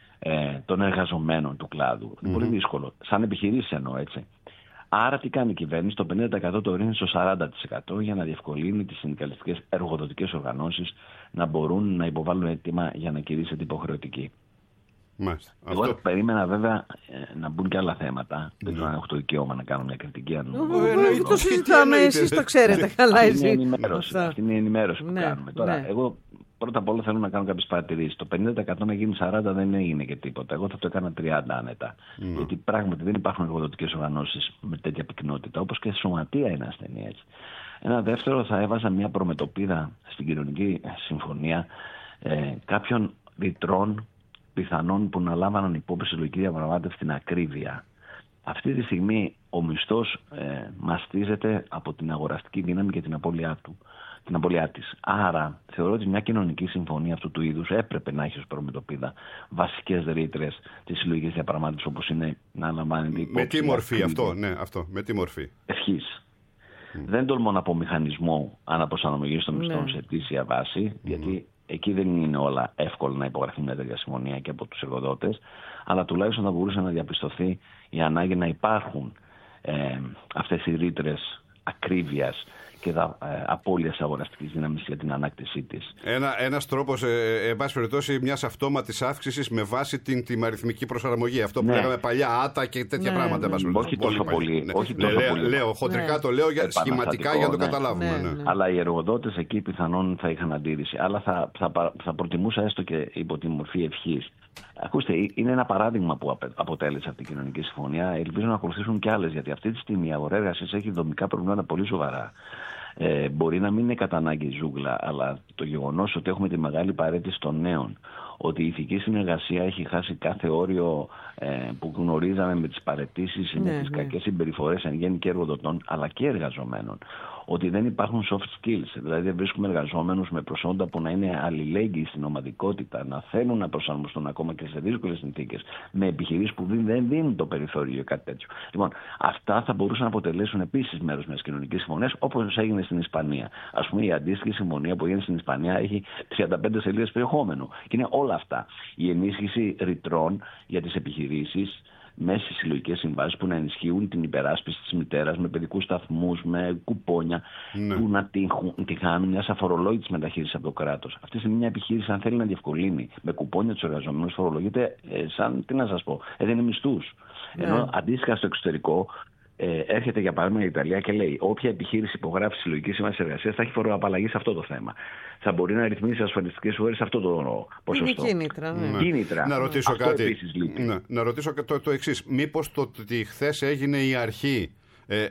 ε, των εργαζομένων του κλάδου. Mm-hmm. Είναι πολύ δύσκολο. Σαν επιχειρήσεις εννοώ, έτσι. Άρα τι κάνει η κυβέρνηση, το πενήντα τοις εκατό το ρίχνει στο σαράντα τοις εκατό για να διευκολύνει τις συνδικαλιστικές εργοδοτικές οργανώσεις να μπορούν να υποβάλουν αίτημα για να κηρύσσεται υποχρεωτική. Μάλιστα. Εγώ Αυτό... περίμενα βέβαια να μπουν και άλλα θέματα. Δεν ξέρω αν έχω το δικαίωμα να κάνω μια κριτική. Αν... Όχι, το συζητάμε, εσείς το ξέρετε καλά. Αυτή είναι η ενημέρωση που κάνουμε. Τώρα, εγώ πρώτα απ' όλα θέλω να κάνω κάποιες παρατηρήσεις. Το πενήντα τοις εκατό να γίνει σαράντα δεν έγινε και τίποτα. Εγώ θα το έκανα τριάντα άνετα. Mm. Γιατί πράγματι δεν υπάρχουν εργοδοτικές οργανώσεις με τέτοια πυκνότητα, όπως και σωματεία είναι ασθενή, έτσι. Ένα δεύτερο, θα έβαζα μια προμετωπίδα στην κοινωνική συμφωνία ε, κάποιων ρητρών πιθανών που να λάμβαναν υπόψη συλλογική διαπραγμάτευση την ακρίβεια. Αυτή τη στιγμή ο μισθός ε, μαστίζεται από την αγοραστική δύναμη και την απώλειά του. Την απώλειά της. Άρα θεωρώ ότι μια κοινωνική συμφωνία αυτού του είδους έπρεπε να έχει ως προμετωπίδα βασικές ρήτρες της συλλογικής διαπραγμάτευσης, όπως είναι να λαμβάνεται υπόψη. Με τι μορφή αυτό, ναι, αυτό, με τι μορφή. Ευχής. Mm. Δεν τολμώ να πω μηχανισμό αναπροσαρμογής των μισθών mm. σε αιτήσια βάση, mm. γιατί εκεί δεν είναι όλα εύκολα να υπογραφεί μια τέτοια συμφωνία και από τους εργοδότες, αλλά τουλάχιστον θα μπορούσε να διαπιστωθεί η ανάγκη να υπάρχουν ε, αυτές οι ρήτρες ακρίβειας και τα ε, απώλειας αγοραστικής δύναμης για την ανάκτησή της. Ένα, ένας τρόπος, ε, εν πάση περιπτώσει, μιας αυτόματης αύξησης με βάση την τιμαριθμική προσαρμογή. Αυτό που ναι. λέγαμε παλιά, άτα και τέτοια ναι. πράγματα. Ναι. Ναι. Όχι τόσο πολύ. Ναι. Όχι τόσο ναι, πολύ. Λέω, χοντρικά ναι. το λέω για, σχηματικά για να το ναι. καταλάβουμε. Ναι. Ναι. Αλλά οι εργοδότες εκεί πιθανόν θα είχαν αντίρρηση. Αλλά θα, θα, θα προτιμούσα έστω και υπό τη μορφή ευχής. Ακούστε, είναι ένα παράδειγμα που αποτέλεσε αυτή η κοινωνική συμφωνία. Ελπίζω να ακολουθήσουν και άλλες, γιατί αυτή τη στιγμή η αγορά εργασίας έχει δομικά προβλήματα πολύ σοβαρά. Ε, μπορεί να μην είναι κατά ανάγκη ζούγκλα, αλλά το γεγονός ότι έχουμε τη μεγάλη παρέτηση των νέων, ότι η ηθική συνεργασία έχει χάσει κάθε όριο ε, που γνωρίζαμε με τις παραιτήσεις, ναι, με τις ναι. κακές συμπεριφορές εν γέννη και εργοδοτών, αλλά και εργαζομένων. Ότι δεν υπάρχουν soft skills, δηλαδή δεν βρίσκουμε εργαζόμενους με προσόντα που να είναι αλληλέγγυοι στην ομαδικότητα, να θέλουν να προσαρμοστούν ακόμα και σε δύσκολες συνθήκες, με επιχειρήσεις που δεν δίνουν το περιθώριο για κάτι τέτοιο. Λοιπόν, αυτά θα μπορούσαν να αποτελέσουν επίσης μέρος μιας κοινωνικής συμφωνίας, όπως έγινε στην Ισπανία. Ας πούμε, η αντίστοιχη συμφωνία που έγινε στην Ισπανία έχει τριάντα πέντε σελίδες περιεχόμενου. Και είναι όλα αυτά. Η ενίσχυση ρητρών για τις επιχειρήσεις μέσα στις συλλογικές συμβάσεις που να ενισχύουν την υπεράσπιση της μητέρας με παιδικούς σταθμούς, με κουπόνια, ναι. που να τη χάνουν μιας αφορολόγητης μεταχείρισης από το κράτος. Αυτή τη στιγμή μια επιχείρηση, αν θέλει να διευκολύνει με κουπόνια τους εργαζομένους, φορολογείται ε, σαν, τι να σας πω, έδινε μισθούς. Ναι. Ενώ αντίστοιχα στο εξωτερικό, ε, έρχεται για παράδειγμα η Ιταλία και λέει: όποια επιχείρηση υπογράφει συλλογική σύμβαση εργασίας θα έχει φοροαπαλλαγή σε αυτό το θέμα. Θα μπορεί να ρυθμίσει ασφαλιστικές ώρες σε αυτό το ποσοστό. Είναι κίνητρα. Ναι. κίνητρα. Να ρωτήσω αυτό κάτι. Ναι. Να ρωτήσω το, το εξής. Μήπως το ότι χθες έγινε η αρχή ε,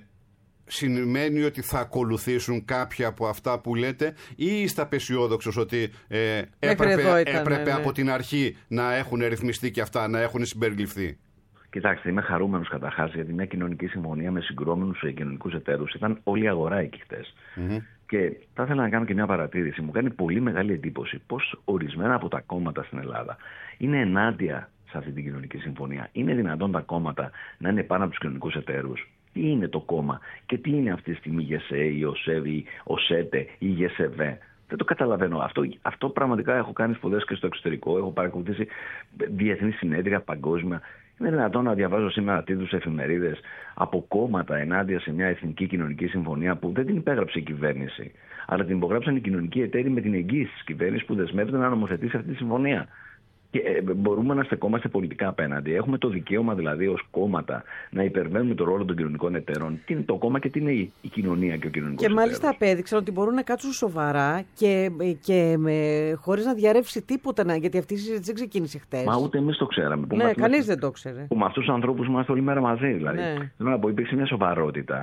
σημαίνει ότι θα ακολουθήσουν κάποια από αυτά που λέτε, ή είστε απεσιόδοξος ότι ε, έπρεπε, ήταν, έπρεπε ναι, ναι. από την αρχή να έχουν ρυθμιστεί και αυτά, να έχουν συμπεριληφθεί? Κοιτάξτε, είμαι χαρούμενος καταρχάς, γιατί μια κοινωνική συμφωνία με συγκρόμενους κοινωνικούς εταίρους ήταν όλη η αγορά εκεί χτες. Mm-hmm. Και θα ήθελα να κάνω και μια παρατήρηση. Μου κάνει πολύ μεγάλη εντύπωση πως ορισμένα από τα κόμματα στην Ελλάδα είναι ενάντια σε αυτή την κοινωνική συμφωνία. Είναι δυνατόν τα κόμματα να είναι πάνω από τους κοινωνικούς εταίρους? Τι είναι το κόμμα και τι είναι αυτή τη στιγμή η ΓΕΣΕ, η ΟΣΕΒ, η ΟΣΕΤΕ ή η ΓΕΣΕΒΕ? Δεν το καταλαβαίνω. Αυτό, αυτό πραγματικά έχω κάνει σπουδές και στο εξωτερικό. Έχω παρακολουθήσει διεθνή συνέδρια παγκόσμια. Είναι δυνατόν να διαβάζω σήμερα τίτλους εφημερίδες από κόμματα ενάντια σε μια εθνική κοινωνική συμφωνία που δεν την υπέγραψε η κυβέρνηση, αλλά την υπογράψαν οι κοινωνικοί εταίροι με την εγγύηση της κυβέρνησης που δεσμεύεται να νομοθετήσει αυτή τη συμφωνία. Και ε, μπορούμε να στεκόμαστε πολιτικά απέναντι. Έχουμε το δικαίωμα δηλαδή ως κόμματα να υπερβαίνουμε το ρόλο των κοινωνικών εταίρων. Τι είναι το κόμμα και τι είναι η, η κοινωνία και ο κοινωνικός εταίρος. Και μάλιστα απέδειξαν ότι μπορούν να κάτσουν σοβαρά και, και χωρίς να διαρρεύσει τίποτα, να, γιατί αυτή η συζήτηση δεν ξεκίνησε χτες. Μα ούτε εμείς το ξέραμε. Που ναι, κανείς δεν το ξέρε. Που με αυτούς τους ανθρώπους είμαστε όλη μέρα μαζί. Δηλαδή. Ναι. Θέλω να πω, υπήρξε μια σοβαρότητα.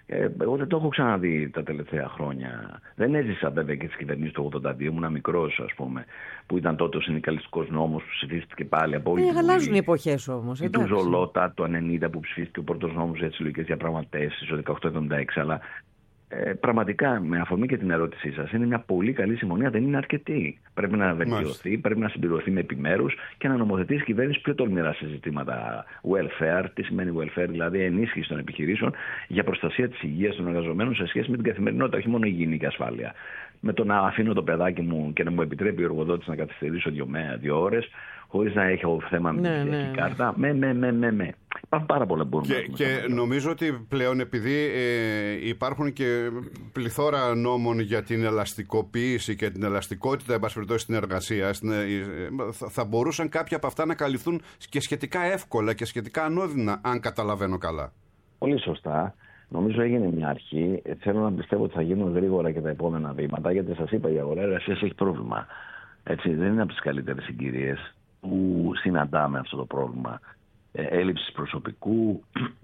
Ε, εγώ δεν το έχω ξαναδεί τα τελευταία χρόνια. Δεν έζησα βέβαια και τις κυβερνήσεις του ογδόντα δύο, ήμουν μικρός, ας πούμε, που ήταν τότε ο συνδικαλιστικός νόμος που ψηφίστηκε πάλι από όλη την Ελλάδα. Αλλάζουν οι εποχές όμως. Ή του Ζολότα το ενενήντα που ψηφίστηκε ο πρώτος νόμος για τις συλλογικές διαπραγματεύσεις, το δεκαοκτώ εβδομήντα έξι. Αλλά ε, πραγματικά, με αφορμή και την ερώτησή σας, είναι μια πολύ καλή συμφωνία, δεν είναι αρκετή. Πρέπει να βελτιωθεί, Μάλιστα. πρέπει να συμπληρωθεί με επιμέρους και να νομοθετήσει η κυβέρνηση πιο τολμηρά σε ζητήματα welfare. Τι σημαίνει welfare, δηλαδή ενίσχυση των επιχειρήσεων για προστασία της υγείας των εργαζομένων σε σχέση με την καθημερινότητα, όχι μόνο υγιεινή και ασφάλεια. Με το να αφήνω το παιδάκι μου και να μου επιτρέπει ο εργοδότης να καθυστερήσω δύο, δύο ώρες, χωρίς να έχω θέμα με ναι, τη ναι, κάρτα. Με, με, με, με, με. Υπάρχουν πάρα πολλά που μπορούμε και, να Και νομίζω ότι πλέον, επειδή ε, υπάρχουν και πληθώρα νόμων για την ελαστικοποίηση και την ελαστικότητα, εν πάση περιπτώσει, στην εργασία, ε, θα, θα μπορούσαν κάποια από αυτά να καλυφθούν και σχετικά εύκολα και σχετικά ανώδυνα, αν καταλαβαίνω καλά. Πολύ σωστά. Νομίζω έγινε μια αρχή. Θέλω να πιστεύω ότι θα γίνουν γρήγορα και τα επόμενα βήματα, γιατί σας είπα, η αγορά εργασίας έχει πρόβλημα. Έτσι, δεν είναι από τις καλύτερες συγκυρίες που συναντάμε αυτό το πρόβλημα ε, έλλειψης προσωπικού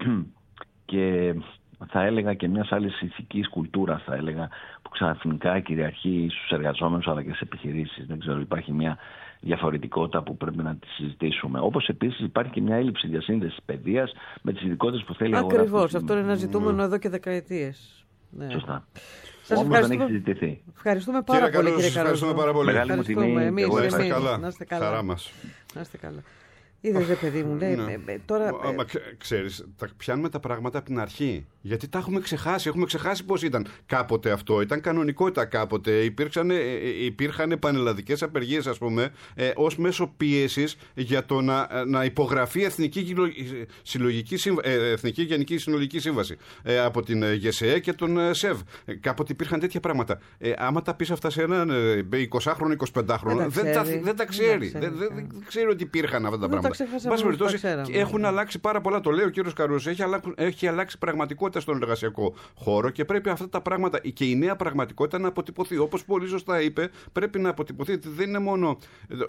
και θα έλεγα και μιας άλλης ηθικής κουλτούρας, θα έλεγα, που ξαφνικά κυριαρχεί στους εργαζόμενους αλλά και στις επιχειρήσεις. Δεν ξέρω, υπάρχει μια διαφορετικότητα που πρέπει να τη συζητήσουμε. Όπως επίσης υπάρχει και μια έλλειψη διασύνδεσης παιδείας με τις ειδικότητες που θέλει η αγορά. Ακριβώς, αυτό είναι ένα ζητούμενο εδώ και δεκαετίες. Ναι. Σωστά. Σας Όμως δεν έχει συζητηθεί. Ευχαριστούμε πάρα κύριε πολύ, Καρούζο, κύριε Καρούζο. Ευχαριστούμε πάρα πολύ. Μεγάλη μου τιμή. Εμείς, να είστε εμείς, καλά. Να είστε καλά. Χαρά μας. Να είστε καλά. Είδες, ρε παιδί μου, ναι, ναι. ε, τώρα... Μα, μα, ξέρεις, τα πιάνουμε τα πράγματα από την αρχή. Γιατί τα έχουμε ξεχάσει. Έχουμε ξεχάσει πώς ήταν κάποτε αυτό. Ήταν κανονικότητα κάποτε. Υπήρξαν, υπήρχαν πανελλαδικές απεργίες, ας πούμε, ε, ως μέσο πίεσης για το να, να υπογραφεί Εθνική, Συλλογική, ε, Εθνική Γενική Συνολική Σύμβαση ε, από την ΓΕΣΕΕ και τον ε, ΣΕΒ. Ε, κάποτε υπήρχαν τέτοια πράγματα. Ε, άμα τα πεις αυτά σε έναν ε, εικοσάχρονο, εικοσιπεντάχρονο, δεν, δεν, τα, δεν τα ξέρει. Δεν, δεν, δεν, δεν ξέρει ότι υπήρχαν αυτά τα πράγματα. Εν περιπτώσει, έχουν αλλάξει πάρα πολλά. Το λέει ο κύριος Καρούζος. Έχει, αλλάξει, έχει αλλάξει πραγματικότητα στον εργασιακό χώρο και πρέπει αυτά τα πράγματα και η νέα πραγματικότητα να αποτυπωθεί. Όπως πολύ σωστά είπε, πρέπει να αποτυπωθεί ότι δεν είναι μόνο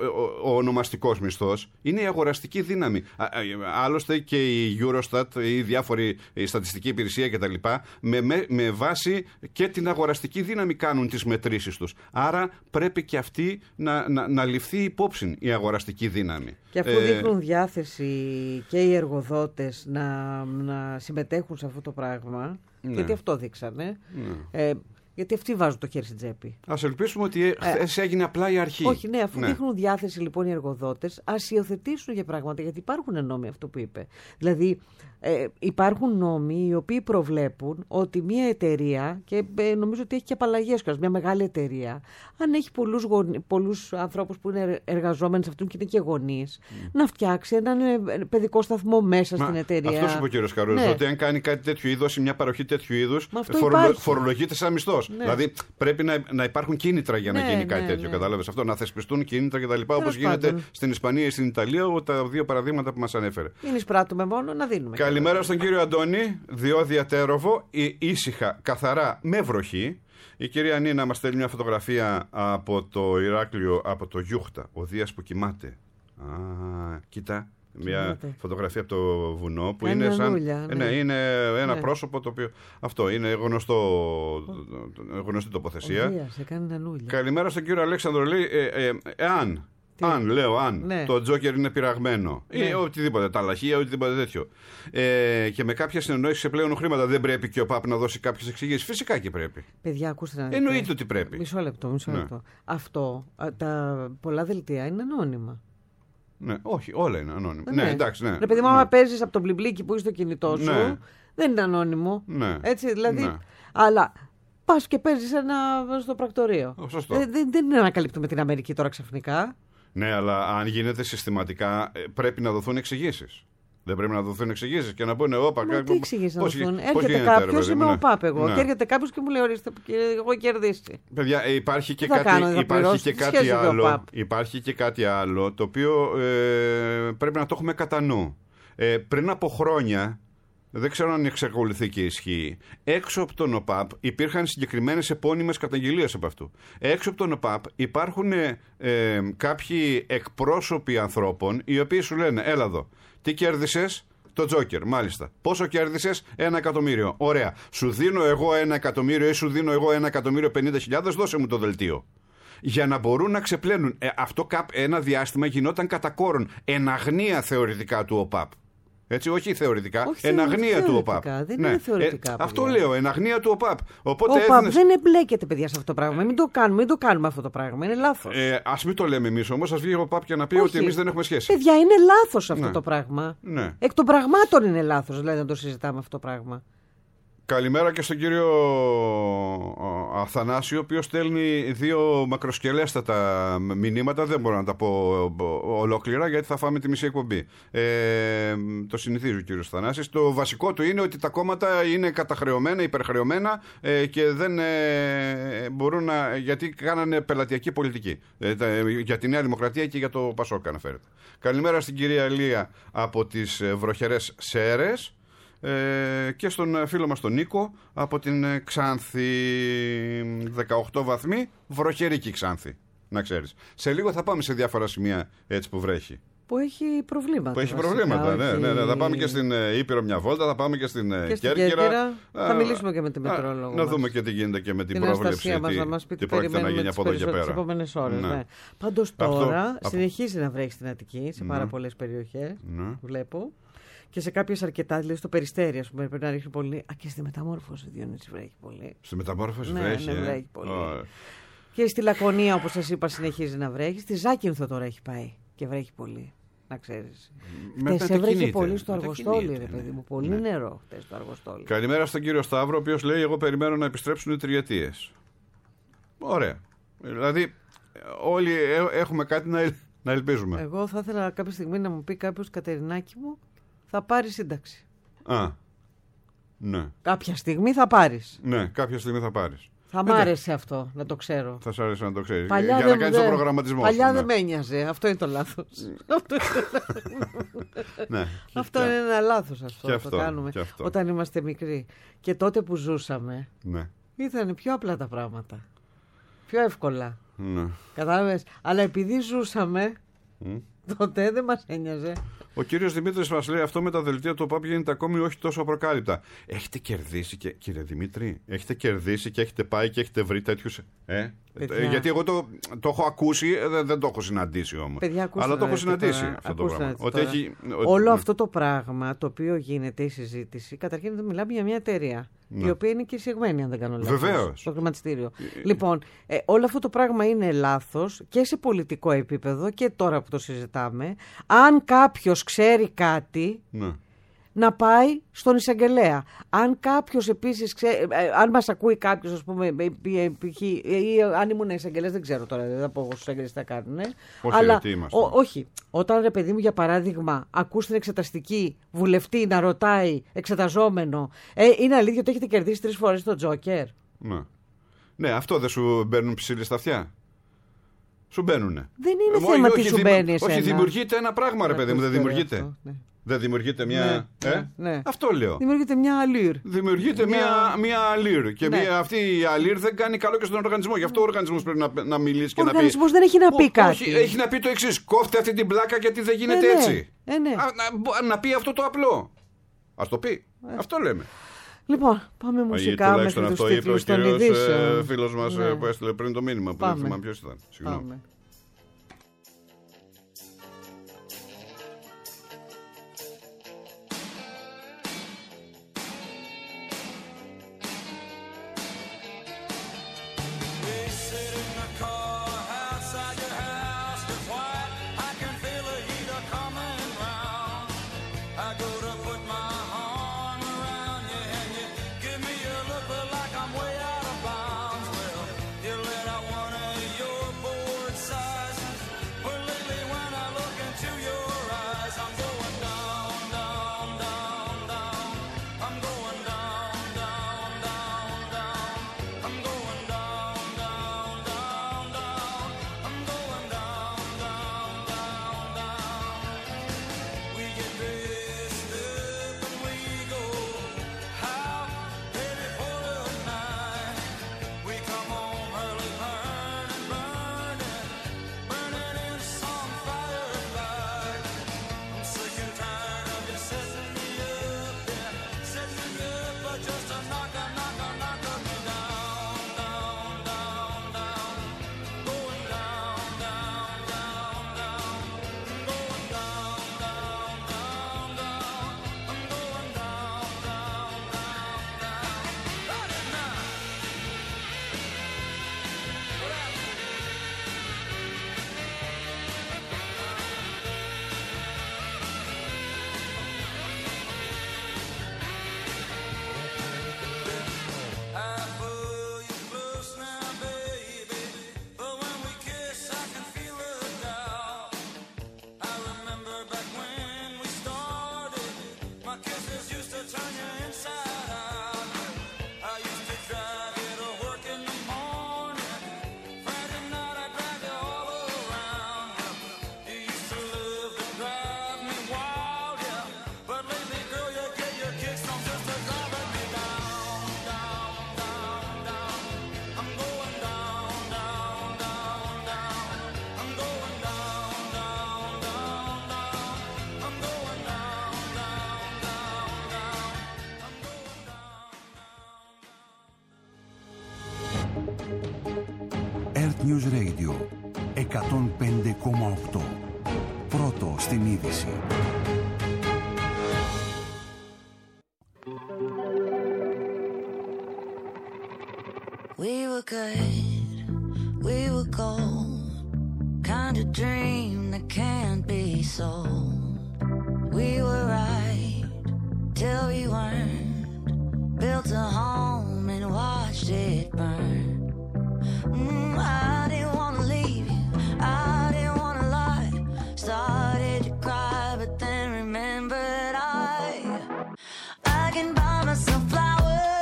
ο ονομαστικός μισθός, είναι η αγοραστική δύναμη. Άλλωστε και η Eurostat, η διάφορη η στατιστική υπηρεσία κτλ. Με, με, με βάση και την αγοραστική δύναμη κάνουν τις μετρήσεις τους. Άρα πρέπει και αυτή να, να, να ληφθεί υπόψη η αγοραστική δύναμη. Και αφού δείχνουν διάθεση και οι εργοδότες να, να συμμετέχουν σε αυτό το πράγμα, ναι. γιατί αυτό δείξανε, ναι. ε, γιατί αυτοί βάζουν το χέρι στην τσέπη. Ας ελπίσουμε ότι χθες ε, έγινε απλά η αρχή. Όχι, ναι, αφού ναι. δείχνουν διάθεση λοιπόν οι εργοδότες, ας υιοθετήσουν για πράγματα, γιατί υπάρχουν νόμοι, αυτό που είπε. Δηλαδή, ε, υπάρχουν νόμοι οι οποίοι προβλέπουν ότι μια εταιρεία, και ε, νομίζω ότι έχει και απαλλαγές, μια μεγάλη εταιρεία, αν έχει πολλούς, γονι, πολλούς ανθρώπους που είναι εργαζόμενοι σε αυτούν και είναι και γονείς, mm. να φτιάξει έναν παιδικό σταθμό μέσα Μα, στην εταιρεία. Αυτό είπε ο κύριος Καρούζος, ναι. ότι αν κάνει κάτι τέτοιου είδους, μια παροχή τέτοιου είδους, φορολο, φορολογείται σαν μισθός. Ναι. Δηλαδή πρέπει να, να υπάρχουν κίνητρα για να ναι, γίνει κάτι ναι, τέτοιο. Ναι. Κατάλαβες αυτό, να θεσπιστούν κίνητρα κτλ. Όπως γίνεται στην Ισπανία ή στην Ιταλία, τα δύο παραδείγματα που μας ανέφερε. Μην εισπράττουμε μόνο, να δίνουμε. Καλημέρα στον κύριο Αντώνη, Διόδια Τέροβο, ήσυχα, καθαρά, με βροχή. Η κυρία Νίνα μας στέλνει μια φωτογραφία από το Ηράκλειο, από το Γιούχτα, ο Δίας που κοιμάται. Α, κοίτα. Μια Κοιμάται. φωτογραφία από το βουνό που είναι σαν. Νούλια, ναι. Ναι, είναι ένα ναι. πρόσωπο το οποίο. Αυτό είναι γνωστό, γνωστή τοποθεσία. Δίας, Καλημέρα στον κύριο Αλέξανδρο. Λέει, ε, ε, εάν, αν, λέω, αν ναι. το Τζόκερ είναι πειραγμένο ναι. ή οτιδήποτε, τα λαχεία, οτιδήποτε τέτοιο. Ε, και με κάποια συνεννόηση σε πλέον χρήματα δεν πρέπει και ο ΠΑΠ να δώσει κάποιες εξηγήσεις. Φυσικά και πρέπει. Παιδιά, ακούστε να δείτε. Εννοείται ότι πρέπει. Μισό λεπτό, μισό λεπτό. Ναι. Αυτό, τα πολλά δελτία είναι ανώνυμα. Ναι, όχι, όλα είναι ανώνυμα. Ναι, ναι εντάξει, ναι. Ρε παιδί μου, ναι. άμα παίζεις από τον μπλιμπλίκι που είσαι στο κινητό σου, ναι. δεν είναι ανώνυμο. Ναι. Έτσι, δηλαδή. Ναι. Αλλά πας και παίζεις ένα στο πρακτορείο. Σωστό. Ε, δεν, δεν είναι ανακαλύπτουμε την Αμερική τώρα ξαφνικά. Ναι, αλλά αν γίνεται συστηματικά, πρέπει να δωθούν εξηγήσεις. Δεν πρέπει να δοθούν εξηγήσεις και να πούνε όπα. Μα τι εξηγήσεις να δοθούν. Έρχεται κάποιος, είμαι ο ΠΑΠ εγώ, ναι. και έρχεται κάποιος και μου λέει ορίστε, εγώ κερδίσει. Παιδιά, υπάρχει και κάτι, κάνω, υπάρχει και κάτι άλλο. Υπάρχει και κάτι άλλο το οποίο ε, πρέπει να το έχουμε κατά νου. Ε, πριν από χρόνια, δεν ξέρω αν εξακολουθεί και ισχύει, έξω από τον ΟΠΑΠ υπήρχαν συγκεκριμένες επώνυμες καταγγελίες από αυτού. Έξω από τον ΟΠΑΠ υπάρχουν ε, κάποιοι εκπρόσωποι ανθρώπων οι οποίοι σου λένε έλα εδώ, τι κέρδισες, Το Τζόκερ, μάλιστα. Πόσο κέρδισες? Ένα εκατομμύριο. Ωραία. Σου δίνω εγώ ένα εκατομμύριο ή σου δίνω εγώ ένα εκατομμύριο πενήντα χιλιάδες, δώσε μου το δελτίο. Για να μπορούν να ξεπλένουν. Ε, αυτό ένα διάστημα γινόταν κατά κόρον. Εν αγνία θεωρητικά του ΟΠΑΠ. Έτσι, όχι θεωρητικά. Όχι εν αγνία του ΟΠΑΠ. Δεν ναι. είναι θεωρητικά. Ε, αυτό λέω, εν αγνία του ΟΠΑΠ. Οπότε ο ΟΠΑΠ έδινες... δεν εμπλέκεται, παιδιά, σε αυτό το πράγμα. Μην το κάνουμε, μην το κάνουμε αυτό το πράγμα. Είναι λάθος. Ε, ας μην το λέμε εμείς όμως. Ας βγει ο ΟΠΑΠ και να πει όχι. ότι εμείς δεν έχουμε σχέση. Παιδιά, είναι λάθος αυτό ναι. το πράγμα. Ναι. Εκ των πραγμάτων είναι λάθος, δηλαδή, να το συζητάμε αυτό το πράγμα. Καλημέρα και στον κύριο Αθανάσιο, ο οποίος στέλνει δύο μακροσκελέστατα μηνύματα. Δεν μπορώ να τα πω ολόκληρα γιατί θα φάμε τη μισή εκπομπή. Ε, το συνηθίζει ο κύριος Αθανάσιος. Το βασικό του είναι ότι τα κόμματα είναι καταχρεωμένα, υπερχρεωμένα ε, και δεν ε, μπορούν να. Γιατί κάνανε πελατειακή πολιτική. Ε, για τη Νέα Δημοκρατία και για το Πασόκ αναφέρεται. Καλημέρα στην κυρία Λία από τις βροχερές Σέρρες. Ε, και στον φίλο μας τον Νίκο από την Ξάνθη. Δεκαοκτώ βαθμοί, βροχερική Ξάνθη, να ξέρεις. Σε λίγο θα πάμε σε διάφορα σημεία έτσι που βρέχει, που έχει προβλήματα. Που έχει προβλήματα, ναι, ναι, ναι. Θα πάμε και στην Ήπειρο μια βόλτα, θα πάμε και στην και Κέρκυρα. Κέρκυρα. Θα μιλήσουμε και με τη μετρόλογο. Να δούμε και τι γίνεται και με την, την πρόβλεψη. Μας, να μας πει τι πρόκειται να γίνει από εδώ και πέρα. Τις επόμενες ώρες. Ναι. Ναι. Πάντως τώρα αυτό, συνεχίζει να βρέχει στην Αττική σε πάρα ναι. πολλές περιοχές. Ναι. Βλέπω. Και σε κάποιες αρκετά, δηλαδή στο Περιστέρι, ας πούμε, πρέπει να ρίχνει πολύ. Α, και στη Μεταμόρφωση, Διονύση, βρέχει πολύ. Στη Μεταμόρφωση ναι, βρέχει. Ναι, ε? βρέχει πολύ. Oh. Και στη Λακωνία, όπως σας είπα, συνεχίζει να βρέχει. Στη Ζάκυνθο τώρα έχει πάει και βρέχει πολύ. Να ξέρεις. Χτες έβρεχε πολύ στο Αργοστόλι, ρε παιδί μου. Πολύ ναι. νερό χτες στο Αργοστόλι. Καλημέρα στον κύριο Σταύρο, ο οποίος λέει: εγώ περιμένω να επιστρέψουν οι τριετίες. Ωραία. Δηλαδή, όλοι έχουμε κάτι να, να ελπίζουμε. Εγώ θα ήθελα κάποια στιγμή να μου πει κάποιος, Κατερινάκη μου, θα πάρει σύνταξη. Α, ναι. Κάποια στιγμή θα πάρεις. Ναι, κάποια στιγμή θα πάρεις. Θα μ' άρεσε αυτό, να το ξέρω. Θα σ' άρεσε να το ξέρεις. Παλιά για δε, να κάνεις δε, τον προγραμματισμό. Παλιά σου, δεν ναι. με ένοιαζε. Αυτό είναι το λάθος. ναι. Αυτό είναι ένα λάθος αυτό. Και αυτό, το κάνουμε και αυτό. Όταν είμαστε μικροί. Και τότε που ζούσαμε, ναι. ήταν πιο απλά τα πράγματα. Πιο εύκολα. Ναι. Κατάλαβες. Αλλά επειδή ζούσαμε, mm. τότε δεν μας ένοιαζε. Ο κύριος Δημήτρης μας λέει: αυτό με τα δελτία του ΟΠΑΠ γίνεται ακόμη όχι τόσο απροκάλυπτα. Έχετε κερδίσει και. Κύριε Δημήτρη, έχετε κερδίσει και έχετε πάει και έχετε βρει τέτοιους. Ε? Ε, γιατί εγώ το, το έχω ακούσει, δεν, δεν το έχω συναντήσει όμως. Παιδιά, αλλά το έχω συναντήσει τώρα, αυτό το πράγμα. Ότι έχει, όλο ότι... αυτό το πράγμα το οποίο γίνεται η συζήτηση, καταρχήν μιλάμε για μια εταιρεία. Ναι. Η οποία είναι και εισηγμένη, αν δεν κάνω λάθος. Βεβαίως. Στο χρηματιστήριο. Ε, λοιπόν, ε, όλο αυτό το πράγμα είναι λάθος και σε πολιτικό επίπεδο και τώρα που το συζητάμε. Αν κάποιος ξέρει κάτι, ναι. να πάει στον εισαγγελέα. Αν κάποιος επίσης ξέρει, ε, αν μας ακούει κάποιος, ας πούμε, ή, ή, ή αν ήμουν εισαγγελέας, δεν ξέρω τώρα, δεν θα πω εγώ στους εισαγγελείς τι θα κάνουν. Όχι, αλλά, ο, όχι. Όταν, ρε παιδί μου, για παράδειγμα, ακούς την εξεταστική βουλευτή να ρωτάει εξεταζόμενο, ε, είναι αλήθεια ότι έχετε κερδίσει τρεις φορές το Τζόκερ. Ναι. Ναι, αυτό δεν σου μπαίνουν ψήλοι στα αυτιά. Σου μπαίνουνε. Δεν είναι ε, θέμα τι σου μπαίνει εσένα. Όχι, δημιουργείται ένα πράγμα, ρε παιδί μου, δεν δημιουργείται. Αυτό, ναι. Δεν δημιουργείται μια. Ναι, ε? ναι. Αυτό λέω. Δημιουργείται μια αλήρ. Δημιουργείται μια, μια αλήρ. Και ναι. μια, αυτή η αλήρ δεν κάνει καλό και στον οργανισμό. Γι' αυτό ο οργανισμός πρέπει να, να μιλήσει και ο να πει. Ο οργανισμός δεν έχει να πει κάτι. Όχι, έχει να πει το εξής. Κόφτε αυτή την πλάκα γιατί δεν γίνεται ε, ναι. έτσι. Ε, ναι. Α, να, να πει αυτό το απλό. Ας το πει. Ε. Αυτό λέμε. Λοιπόν, πάμε μουσικά μέχρι τους τίτλους των ειδήσεων. Ο φίλος μας ναι. που έστειλε πριν το μήνυμα που δεν θυμάμαι ποιος ήταν. Συγγνώμη. Side News Radio εκατόν πέντε κόμμα οκτώ. Πρώτο στην είδηση. We were good, we were gold, kind of dream that can't be sold. We were right till we weren't, built a home and watched it burn. Mm, I didn't want to leave you, I didn't want to lie, started to cry but then remembered I, I can buy myself flowers.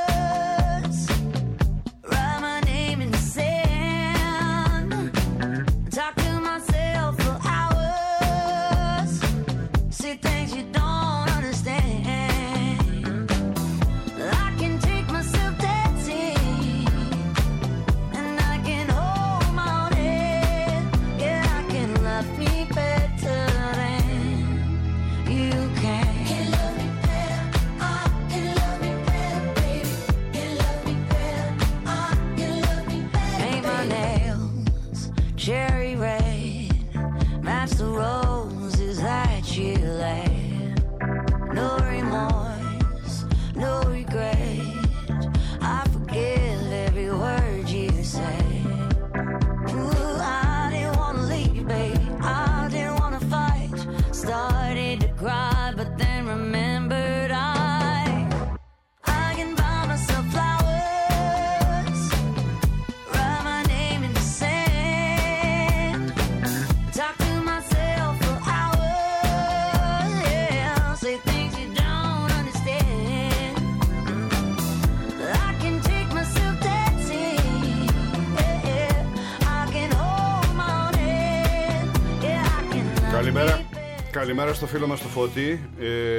Καλημέρα. Καλημέρα στο φίλο μας το Φώτη.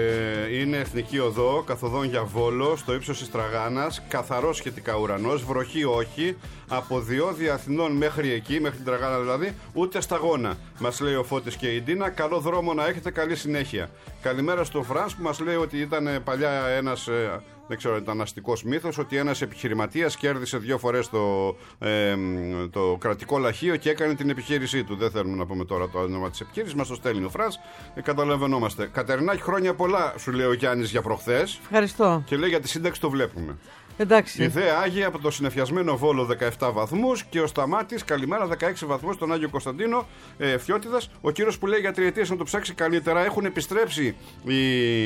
Ε, είναι Εθνική Οδό, καθοδόν για Βόλο, στο ύψος της Τραγάνας. Καθαρός σχετικά ουρανός, βροχή όχι. Από Διόδια Αθηνών μέχρι εκεί, μέχρι την Τραγάνα δηλαδή, ούτε σταγόνα. Μας λέει ο Φώτης και η Ντίνα. Καλό δρόμο να έχετε, καλή συνέχεια. Καλημέρα στο Φρανς που μας λέει ότι ήταν παλιά ένας. Ε, δεν ξέρω, ήταν αστικός μύθος, ότι ένας επιχειρηματίας κέρδισε δύο φορές το, ε, το κρατικό λαχείο και έκανε την επιχείρησή του. Δεν θέλουμε να πούμε τώρα το όνομα της επιχείρησης, μας το στέλνει ο Φρανς. Ε, καταλαβαίνόμαστε. Κατερινάκη, χρόνια πολλά, σου λέει ο Γιάννης για προχθές. Ευχαριστώ. Και λέει για τη σύνταξη το βλέπουμε. Εντάξει. Η Θέα Άγια από το συνεφιασμένο Βόλο δεκαεπτά βαθμούς και ο Σταμάτης, καλημέρα, δεκαέξι βαθμούς στον Άγιο Κωνσταντίνο ε, Φιώτιδας. Ο κύριος που λέει για τριετίες να το ψάξει καλύτερα. Έχουν επιστρέψει οι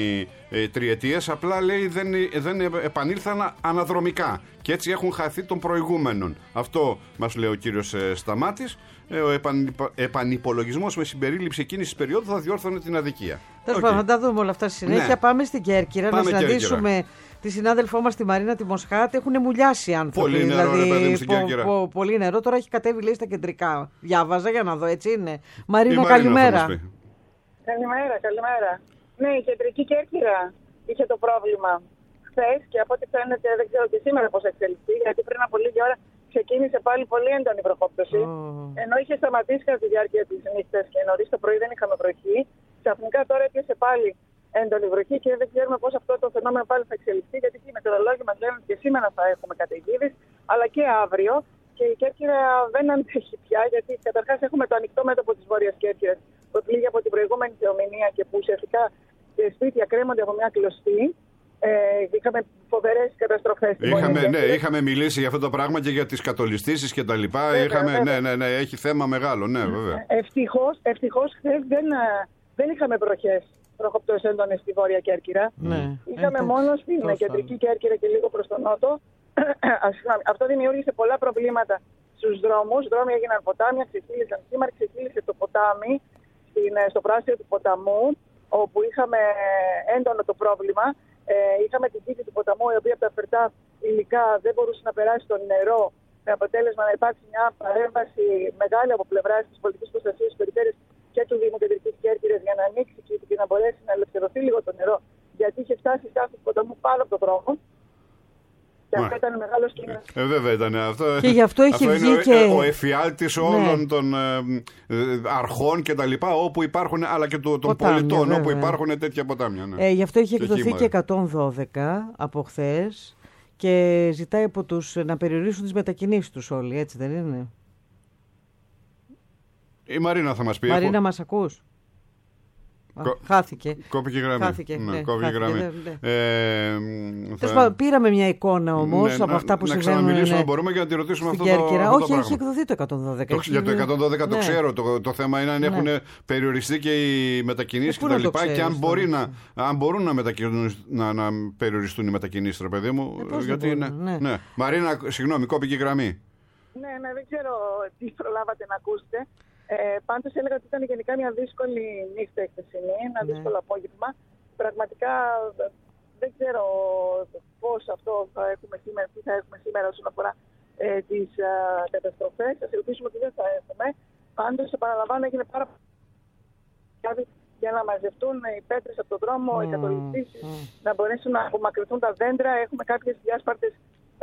ε, τριετίες, απλά λέει δεν, δεν επανήλθαν αναδρομικά και έτσι έχουν χαθεί των προηγούμενων. Αυτό μας λέει ο κύριος ε, Σταμάτης. Ε, ο επαν, επανυπολογισμός με συμπερίληψη εκείνης της περίοδου θα διόρθωνε την αδικία. Τέλος πάντων, θα τα δούμε όλα αυτά στη συνέχεια. Ναι. Πάμε στην Κέρκυρα Πάμε να συναντήσουμε Κέρκυρα. Τη συνάδελφό μας τη Μαρίνα τη Μοσχάτ. Έχουν μουλιάσει άνθρωποι. Πολύ νερό, δηλαδή, ρε παιδί μου, στην Κέρκυρα. Πο, πο, πολύ νερό. Τώρα έχει κατέβει, λέει, στα κεντρικά. Διάβαζα για να δω, έτσι είναι. Μαρίνα, καλημέρα. Καλημέρα, καλημέρα. Ναι, η κεντρική Κέρκυρα είχε το πρόβλημα χθες και από ό,τι φαίνεται δεν ξέρω και σήμερα πώς εξελιχθεί, γιατί πριν από λίγη ώρα ξεκίνησε πάλι πολύ έντονη βροχόπτωση. Oh. Ενώ είχε σταματήσει κατά τη διάρκεια της νύχτας και νωρίς το πρωί δεν είχαμε βροχή, ξαφνικά τώρα έπιασε πάλι έντονη βροχή και δεν ξέρουμε πώς αυτό το φαινόμενο πάλι θα εξελιχθεί, γιατί οι μετεωρολόγοι μας λένε ότι και σήμερα θα έχουμε καταιγίδες, αλλά και αύριο. Και η Κέρκυρα δεν αντέχει πια, γιατί καταρχάς έχουμε το ανοιχτό μέτωπο της Βόρειας Κέρκυρας που πλήγει από την προηγούμενη θεομηνία και που ουσιαστικά σπίτια κρέμονται από μια κλωστή. Ε, είχαμε φοβερές καταστροφές. Είχαμε, ναι, είχαμε μιλήσει για αυτό το πράγμα και για τις κατολιστήσεις και τα λοιπά. Βέβαια, είχαμε, βέβαια. Ναι, ναι, ναι, έχει θέμα μεγάλο, ναι, βέβαια. Ευτυχώς, ευτυχώς χθες δεν, δεν είχαμε βροχές βροχοπτώσεις έντονες στη Βόρεια Κέρκυρα. Ναι. Είχαμε ε, μόνο στην τόσο. Κεντρική Κέρκυρα και λίγο προς τον νότο. Αυτό δημιούργησε πολλά προβλήματα στους δρόμους. Δρόμοι έγιναν ποτάμια, ξεχύλισαν. Σήμερα ξεχύλισε το ποτάμι στην, στο πράσινο του ποταμού, όπου είχαμε έντονο το πρόβλημα. Ε, είχαμε την τύχη του ποταμού, η οποία από τα φερτά υλικά δεν μπορούσε να περάσει το νερό, με αποτέλεσμα να υπάρξει μια παρέμβαση μεγάλη από πλευρά τη πολιτική προστασία τη περιφέρεια και του Δήμου Κεντρικής Κέρκυρας για να ανοίξει και να μπορέσει να ελευθερωθεί λίγο το νερό, γιατί είχε φτάσει η στάθμη του ποταμού πάνω από τον δρόμο. Και αυτό ήταν μεγάλο κίνδυνο. Ε, βέβαια ήταν αυτό. Και γι' αυτό έχει αυτό βγει είναι και ο εφιάλτης όλων ναι. των ε, αρχών και τα λοιπά, όπου υπάρχουν, αλλά και των ποτάμια, πολιτών, βέβαια. Όπου υπάρχουν τέτοια ποτάμια. Ναι. Ε, γι' αυτό έχει εκδοθεί και εκατόν δώδεκα από χθες και ζητάει από τους να περιορίσουν τις μετακινήσεις τους όλοι, έτσι δεν είναι? Η Μαρίνα θα μας πει. Μαρίνα, έχω... μας ακούς? Κο... Χάθηκε. Κόπηκε η γραμμή. Χάθηκε, ναι, ναι, κόπηκε χάθηκε, γραμμή. Ναι, ναι. Ε, θα... Πάντων, πήραμε μια εικόνα όμως ναι, από αυτά που να, συμβαίνουν. Να ξαναμιλήσουμε, ναι, μπορούμε και να τη ρωτήσουμε αυτό το, αυτό το Όχι, πράγμα. έχει εκδοθεί το εκατόν δώδεκα. Το, έχει... Για το εκατόν δώδεκα ναι. το ξέρω. Το, το θέμα είναι αν έχουν ναι. περιοριστεί και οι μετακινήσεις και τα λοιπά και αν, μπορεί να, αν μπορούν να, να, να περιοριστούν οι μετακινήσεις, ρε παιδί μου. Ε, γιατί είναι, ναι. Ναι. Μαρίνα, συγγνώμη, κόπηκε η γραμμή. Ναι, ναι, δεν ξέρω τι προλάβατε να ακούσετε. Ε, πάντως έλεγα ότι ήταν γενικά μια δύσκολη νύχτα η χθεσινή, ένα ναι. δύσκολο απόγευμα. Πραγματικά δεν ξέρω πώς αυτό θα έχουμε σήμερα, τι θα έχουμε σήμερα όσον αφορά ε, τις ε, καταστροφές. Ας ελπίσουμε ότι δεν θα έχουμε. Πάντως, επαναλαμβάνω, έγινε πάρα πολύ για να μαζευτούν οι πέτρες από τον δρόμο, mm. οι κατολιστήσεις, mm. να μπορέσουν να απομακρυνθούν τα δέντρα. Έχουμε κάποιες διάσπαρτες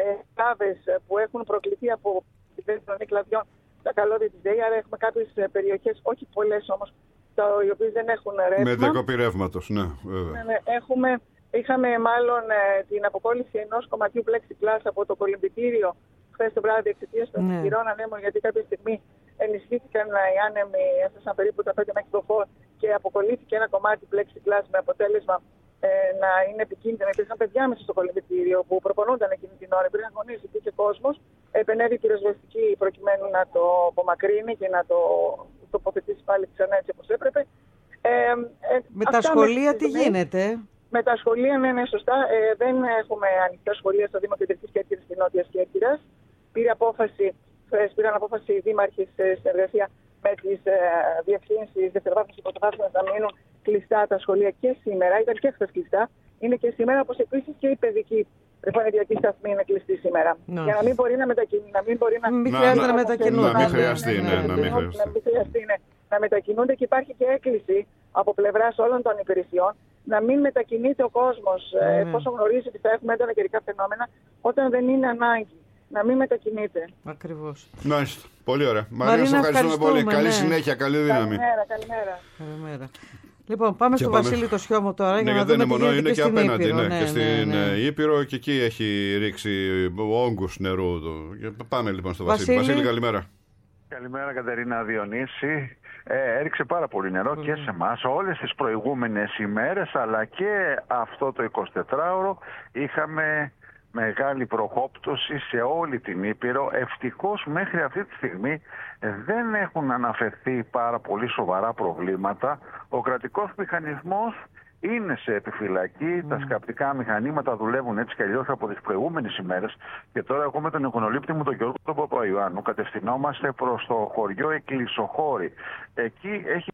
κάβες ε, που έχουν προκληθεί από τη δέντρα κλαδιών τα καλώδια της ΔΕΗ, άρα έχουμε κάποιες περιοχές, όχι πολλές όμως, οι οποίες δεν έχουν ρεύμα. Με διακοπή ρεύματος, ναι, βέβαια. Ναι, ναι. Έχουμε, είχαμε μάλλον ε, την αποκόλληση ενός κομματιού plexiglass από το κολυμπητήριο χθες το βράδυ εξαιτίας των ναι. κυρών ανέμων, γιατί κάποια στιγμή ενισχύθηκαν οι άνεμοι, έφτασαν περίπου τα πέντε μέτρα και αποκολλήθηκε ένα κομμάτι plexiglass με αποτέλεσμα ε, να είναι επικίνδυνο. Υπήρχαν παιδιά μέσα στο κολυμπητήριο που προπονούνταν εκείνη την ώρα, υπήρχαν γονείς, υπήρχε κόσμος. Επενέβη η πυροσβεστική προκειμένου να το απομακρύνει και να το τοποθετήσει πάλι ξανά έτσι όπως έπρεπε. Ε, ε, με τα σχολεία τι γίνεται? Με τα σχολεία, ναι, ναι, σωστά. Ε, δεν έχουμε ανοιχτά σχολεία στο Δήμο Κεντρικής Κέρκυρας και Νότιας Κέρκυρας. Πήρε απόφαση, πήραν απόφαση οι δήμαρχοι σε συνεργασία με τις ε, διευθύνσεις δευτεροβάθμιας και πρωτοβάθμιας να μείνουν κλειστά τα σχολεία και σήμερα. Ήταν και χθες κλειστά. Είναι και σήμερα, όπως επίσης και η παιδική προπονητική σταθμή είναι κλειστή σήμερα. No. Για να μην μπορεί να μετακινούνται. Να μην μπορεί να, μην χρειάζεται να, να μετακινούνται. Να μην χρειαστεί, ναι, να μην χρειαστεί να μετακινούνται και υπάρχει και έκκληση από πλευράς όλων των υπηρεσιών να μην μετακινείται ο κόσμος mm. εφόσον γνωρίζει ότι θα έχουμε έντονα καιρικά φαινόμενα όταν δεν είναι ανάγκη. Να μην μετακινείται. Ακριβώς. Μάλιστα. Πολύ ωραία. Μαρίνα, σε ευχαριστούμε πολύ. Ναι. Καλή συνέχεια, καλή δύναμη. Καλημέρα, καλημέρα. καλημέρα. Λοιπόν, πάμε και στο πάμε... Βασίλη το Σιώμο τώρα. Ναι, για να δεν δούμε είναι μόνο, είναι και απέναντι. Ήπειρο, ναι, ναι, και στην ναι, ναι. Ήπειρο και εκεί έχει ρίξει όγκους νερού. Πάμε λοιπόν στο Βασίλη. Βασίλη, Βασίλη καλημέρα. Καλημέρα Κατερίνα Διονύση. Ε, έριξε πάρα πολύ νερό mm. και σε εμάς όλες τις προηγούμενες ημέρες, αλλά και αυτό το εικοσιτετράωρο είχαμε μεγάλη προχόπτωση σε όλη την Ήπειρο. Ευτυχώς μέχρι αυτή τη στιγμή δεν έχουν αναφερθεί πάρα πολύ σοβαρά προβλήματα. Ο κρατικός μηχανισμός είναι σε επιφυλακή, mm. τα σκαπτικά μηχανήματα δουλεύουν έτσι και αλλιώς από τις προηγούμενες ημέρες και τώρα εγώ με τον εικονολήπτη μου τον Γιώργο τον Παπαϊωάννου κατευθυνόμαστε προς το χωριό Εκκλησοχώρη. Εκεί έχει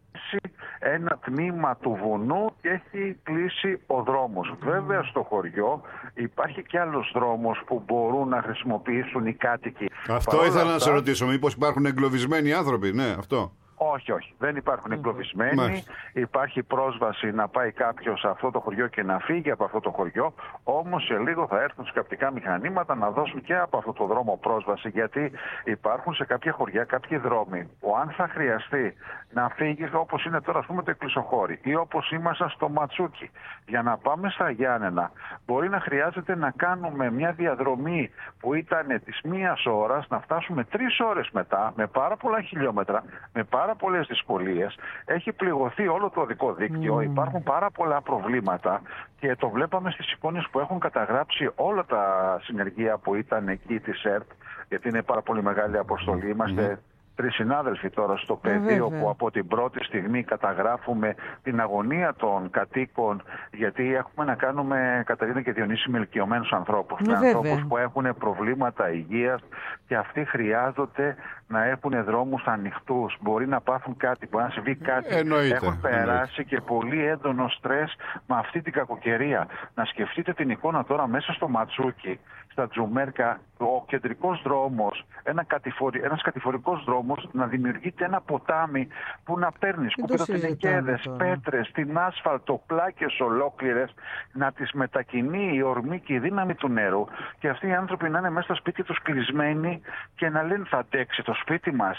ένα τμήμα του βουνού και έχει κλείσει ο δρόμος. Mm. Βέβαια στο χωριό υπάρχει και άλλος δρόμος που μπορούν να χρησιμοποιήσουν οι κάτοικοι. Αυτό Παρόλα ήθελα αυτά... να σε ρωτήσω, μήπως υπάρχουν εγκλωβισμένοι άνθρωποι, ναι, αυτό. Όχι, όχι. Δεν υπάρχουν εγκλωβισμένοι. Μάλιστα. Υπάρχει πρόσβαση να πάει κάποιος σε αυτό το χωριό και να φύγει από αυτό το χωριό. Όμως σε λίγο θα έρθουν σκαπτικά μηχανήματα να δώσουν και από αυτό το δρόμο πρόσβαση. Γιατί υπάρχουν σε κάποια χωριά κάποιοι δρόμοι που αν θα χρειαστεί να φύγει, όπως είναι τώρα, ας πούμε, το Εκκλησοχώρη ή όπως ήμασταν στο Ματσούκι, για να πάμε στα Γιάννενα, μπορεί να χρειάζεται να κάνουμε μια διαδρομή που ήταν της μίας ώρας, να φτάσουμε τρεις ώρες μετά, με πάρα πολλά χιλιόμετρα, με πάρα πολλές δυσκολίες. Έχει πληγωθεί όλο το οδικό δίκτυο, mm. υπάρχουν πάρα πολλά προβλήματα και το βλέπαμε στις εικόνες που έχουν καταγράψει όλα τα συνεργεία που ήταν εκεί της ΕΡΤ, γιατί είναι πάρα πολύ μεγάλη αποστολή. Είμαστε mm. τρεις συνάδελφοι τώρα στο πεδίο που από την πρώτη στιγμή καταγράφουμε την αγωνία των κατοίκων, γιατί έχουμε να κάνουμε, Κατερίνα και Διονύση, με ηλικιωμένους ανθρώπους, με ανθρώπους που έχουν προβλήματα υγείας και αυτοί χρειάζονται να έχουν δρόμους ανοιχτούς. Μπορεί να πάθουν κάτι, μπορεί να συμβεί κάτι. Εννοείται, έχουν περάσει εννοείται. και πολύ έντονο στρες με αυτή την κακοκαιρία. Να σκεφτείτε την εικόνα τώρα μέσα στο Ματσούκι, στα Τζουμέρκα, ο κεντρικός δρόμος, ένα κατηφορι... ένας κατηφορικός δρόμος, να δημιουργείται ένα ποτάμι που να παίρνει σκουπιδοτενεκέδες, πέτρες, την άσφαλτο, πλάκες ολόκληρες, να τις μετακινεί η ορμή και η δύναμη του νερού και αυτοί οι άνθρωποι να είναι μέσα στα σπίτια τους κλεισμένοι και να λένε θα αντέξει το σπίτι μας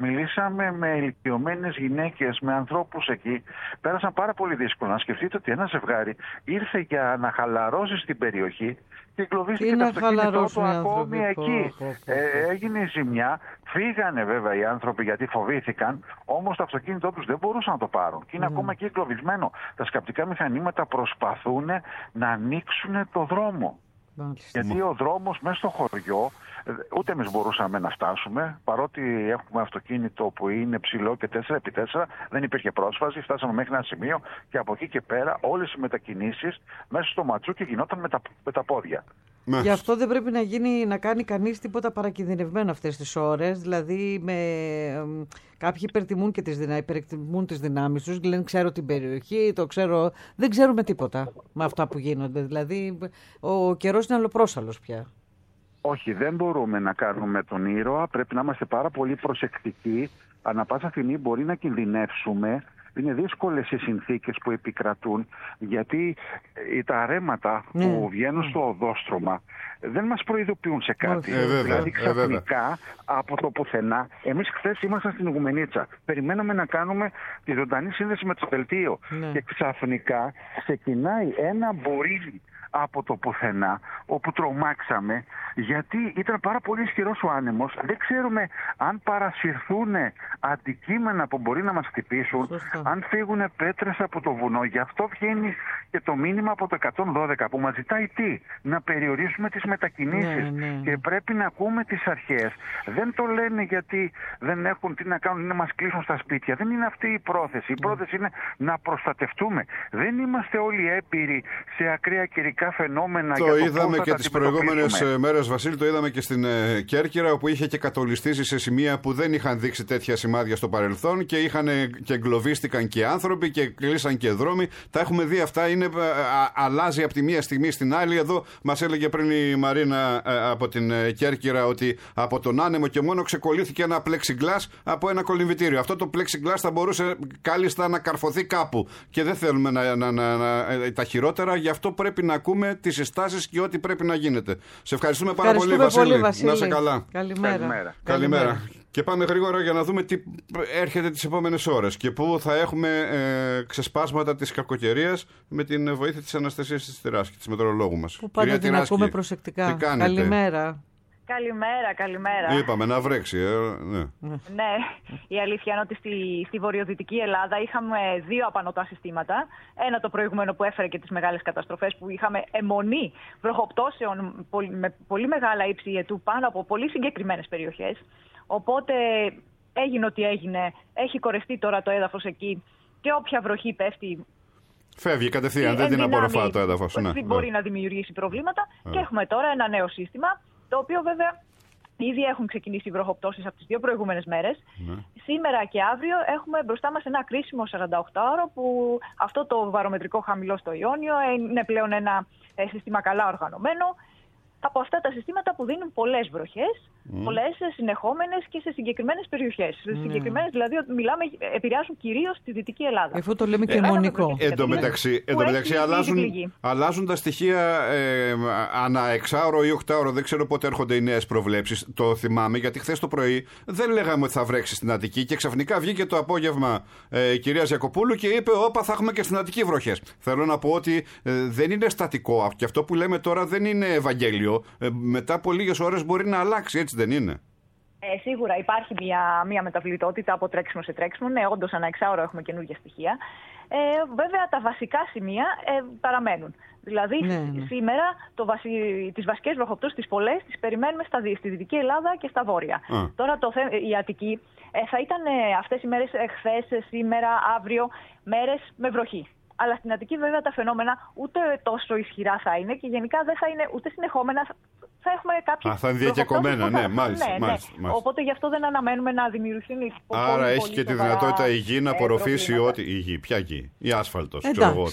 μιλήσαμε με ηλικιωμένες γυναίκες, με ανθρώπους εκεί. Πέρασαν πάρα πολύ δύσκολα. Να σκεφτείτε ότι ένα ζευγάρι ήρθε για να χαλαρώσει στην περιοχή και εγκλωβίστηκε το αυτοκίνητό του ακόμη εκεί. Ε, έγινε η ζημιά. Φύγανε βέβαια οι άνθρωποι γιατί φοβήθηκαν, όμως το αυτοκίνητό τους δεν μπορούσαν να το πάρουν. Και είναι mm. ακόμα εκεί εγκλωβισμένο. Τα σκαπτικά μηχανήματα προσπαθούν να ανοίξουν το δρόμο. Μάλιστα. Γιατί ο δρόμος μέσα στο χωριό, ούτε εμείς μπορούσαμε να φτάσουμε, παρότι έχουμε αυτοκίνητο που είναι ψηλό και τέσσερα επί τέσσερα, δεν υπήρχε πρόσβαση, φτάσαμε μέχρι ένα σημείο και από εκεί και πέρα όλες οι μετακινήσεις μέσα στο ματσούκι γινόταν με τα, με τα πόδια. Γι' αυτό δεν πρέπει να, γίνει, να κάνει κανείς τίποτα παρακινδυνευμένο αυτές τις ώρες, δηλαδή με, ε, κάποιοι υπερτιμούν, και τις, δυνα, υπερτιμούν τις δυνάμεις τους, λένε ξέρω την περιοχή, το ξέρω, δεν ξέρουμε τίποτα με αυτά που γίνονται, δηλαδή ο καιρός είναι αλλοπρόσαλλος πια. Όχι, δεν μπορούμε να κάνουμε τον ήρωα, πρέπει να είμαστε πάρα πολύ προσεκτικοί, ανά πάσα στιγμή μπορεί να κινδυνεύσουμε. Είναι δύσκολες οι συνθήκες που επικρατούν, γιατί τα ρέματα ναι. που βγαίνουν στο οδόστρωμα δεν μας προειδοποιούν σε κάτι. Ε, βέβαια, δηλαδή ξαφνικά ε, από το πουθενά, εμείς χθες ήμασταν στην Ιγουμενίτσα, περιμέναμε να κάνουμε τη ζωντανή σύνδεση με το δελτίο ναι. και ξαφνικά ξεκινάει ένα μπορίδι από το πουθενά, όπου τρομάξαμε, γιατί ήταν πάρα πολύ ισχυρός ο άνεμος. Δεν ξέρουμε αν παρασυρθούν αντικείμενα που μπορεί να μας χτυπήσουν, Σωστά. αν φύγουν πέτρες από το βουνό. Γι' αυτό βγαίνει και το μήνυμα από το εκατόν δώδεκα που μας ζητάει τι, να περιορίσουμε τις μετακινήσεις. Ναι, ναι. Και πρέπει να ακούμε τις αρχές. Δεν το λένε γιατί δεν έχουν τι να κάνουν, είναι να μας κλείσουν στα σπίτια. Δεν είναι αυτή η πρόθεση. Η πρόθεση είναι να προστατευτούμε. Δεν είμαστε όλοι έμπειροι σε ακραία καιρικά φαινόμενα. Το, για το είδαμε πώς και τις προηγούμενες μέρες, Βασίλη, το είδαμε και στην ε, Κέρκυρα, όπου είχε και κατολιστήσει σε σημεία που δεν είχαν δείξει τέτοια σημάδια στο παρελθόν και, είχαν, και εγκλωβίστηκαν και άνθρωποι και κλείσαν και δρόμοι. Τα έχουμε δει αυτά, είναι, α, αλλάζει από τη μία στιγμή στην άλλη. Εδώ μας έλεγε πριν η Μαρίνα α, από την ε, Κέρκυρα ότι από τον άνεμο και μόνο ξεκολλήθηκε ένα plexiglass από ένα κολυμβητήριο. Αυτό το plexiglass θα μπορούσε κάλλιστα να καρφωθεί κάπου και δεν θέλουμε να, να, να, να, τα χειρότερα, γι' αυτό πρέπει να ακούμε τις συστάσεις και ό,τι πρέπει να γίνεται. Σε ευχαριστούμε πάρα πολύ, Βασίλη. πολύ, Βασίλη. Να είσαι καλά. Καλημέρα. Καλημέρα. Καλημέρα. Και πάμε γρήγορα για να δούμε τι έρχεται τις επόμενες ώρες και πού θα έχουμε ε, ξεσπάσματα της κακοκαιρίας με την βοήθεια της Αναστασίας της Τυράσκη, της μετεωρολόγου μας. Που πάντα την ακούμε προσεκτικά. Καλημέρα. Καλημέρα, καλημέρα. Είπαμε να βρέξει. Ε, ναι. ναι, η αλήθεια είναι ότι στη, στη βορειοδυτική Ελλάδα είχαμε δύο απανωτά συστήματα. Ένα το προηγούμενο που έφερε και τις μεγάλες καταστροφές, που είχαμε αιμονή βροχοπτώσεων με πολύ μεγάλα ύψη ιετού πάνω από πολύ συγκεκριμένες περιοχές. Οπότε έγινε ό,τι έγινε. Έχει κορεστεί τώρα το έδαφος εκεί και όποια βροχή πέφτει φεύγει κατευθείαν, δεν την απορροφά το έδαφος. Ναι, μπορεί ναι. να δημιουργήσει προβλήματα. Ναι. Και έχουμε τώρα ένα νέο σύστημα, το οποίο βέβαια ήδη έχουν ξεκινήσει οι βροχοπτώσεις από τις δύο προηγούμενες μέρες. Ναι. Σήμερα και αύριο έχουμε μπροστά μας ένα κρίσιμο σαρανταοκτάωρο, που αυτό το βαρομετρικό χαμηλό στο Ιόνιο είναι πλέον ένα σύστημα καλά οργανωμένο. Από αυτά τα συστήματα που δίνουν πολλές βροχές, mm. πολλές συνεχόμενες και σε συγκεκριμένες περιοχές. Mm. Συγκεκριμένες, δηλαδή, μιλάμε, επηρεάζουν κυρίως τη Δυτική Ελλάδα. Αυτό το λέμε και αιμονικό. Εν τω μεταξύ, μεταξύ αλλάζουν, αλλάζουν τα στοιχεία ε, ανά εξάωρο ή οκτάωρο. Δεν ξέρω πότε έρχονται οι νέες προβλέψεις. Το θυμάμαι, γιατί χθες το πρωί δεν λέγαμε ότι θα βρέξει στην Αττική και ξαφνικά βγήκε το απόγευμα ε, η κυρία Ζιακοπούλου και είπε: όπα, θα έχουμε και στην Αττική βροχές. Θέλω να πω ότι ε, δεν είναι στατικό. Και αυτό που λέμε τώρα δεν είναι Ευαγγέλιο. Ε, μετά από λίγες ώρες μπορεί να αλλάξει, έτσι δεν είναι? Ε, σίγουρα υπάρχει μια, μια μεταβλητότητα από τρέξιμο σε τρέξιμο. Ναι, όντως ανά εξάωρο έχουμε καινούργια στοιχεία. Ε, βέβαια τα βασικά σημεία ε, παραμένουν. Δηλαδή ναι, ναι. σήμερα το βασι... τις βασικές βροχοπτώσεις, τις πολλές, τις περιμένουμε στα... στη Δυτική Ελλάδα και στα Βόρεια. Α. Τώρα το... η Αττική ε, θα ήταν ε, αυτές οι μέρες, ε, χθες, σήμερα, αύριο, μέρες με βροχή. Αλλά στην Αττική βέβαια τα φαινόμενα ούτε τόσο ισχυρά θα είναι και γενικά δεν θα είναι ούτε συνεχόμενα. Θα έχουμε κάποιες. Α, θα είναι διακεκομένα, ναι, μάλιστα, ναι, μάλιστα, ναι. μάλιστα. Οπότε γι' αυτό δεν αναμένουμε να δημιουργηθούν. Άρα πολύ, έχει πολύ και τη δυνατότητα η γη να απορροφήσει ό,τι. Η γη, ποια γη? Η άσφαλτος, ξέρω εγώ.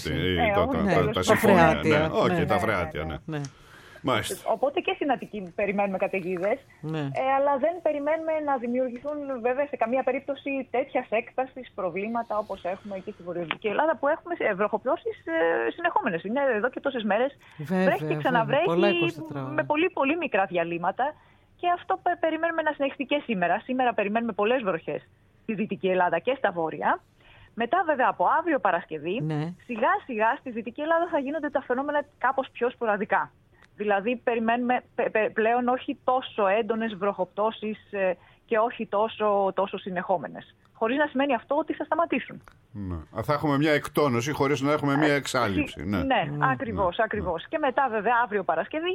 Τα συμφωνία. Όχι, τα φρεάτια, ναι. Μάλιστα. Οπότε και στην Αττική περιμένουμε καταιγίδες, ναι. ε, αλλά δεν περιμένουμε να δημιουργηθούν βέβαια σε καμία περίπτωση τέτοιας έκτασης προβλήματα όπως έχουμε εκεί στη Βορειοδυτική Ελλάδα, που έχουμε βροχοπτώσεις ε, συνεχόμενες. Είναι εδώ και τόσες μέρες. Βρέχει και ξαναβρέχει με πολύ, πολύ μικρά διαλύματα. και αυτό περιμένουμε να συνεχιστεί και σήμερα. Σήμερα περιμένουμε πολλές βροχές στη Δυτική Ελλάδα και στα Βόρεια. Μετά, βέβαια, από αύριο Παρασκευή, ναι. σιγά σιγά στη Δυτική Ελλάδα θα γίνονται τα φαινόμενα κάπως πιο σποραδικά. Δηλαδή, περιμένουμε πλέον όχι τόσο έντονες βροχοπτώσεις και όχι τόσο, τόσο συνεχόμενες. Χωρίς να σημαίνει αυτό ότι θα σταματήσουν. Ναι. Θα έχουμε μια εκτόνωση χωρίς να έχουμε μια εξάλληψη. Ναι, ναι, ναι ακριβώς, ναι. ακριβώς. Και μετά, βέβαια, αύριο Παρασκευή,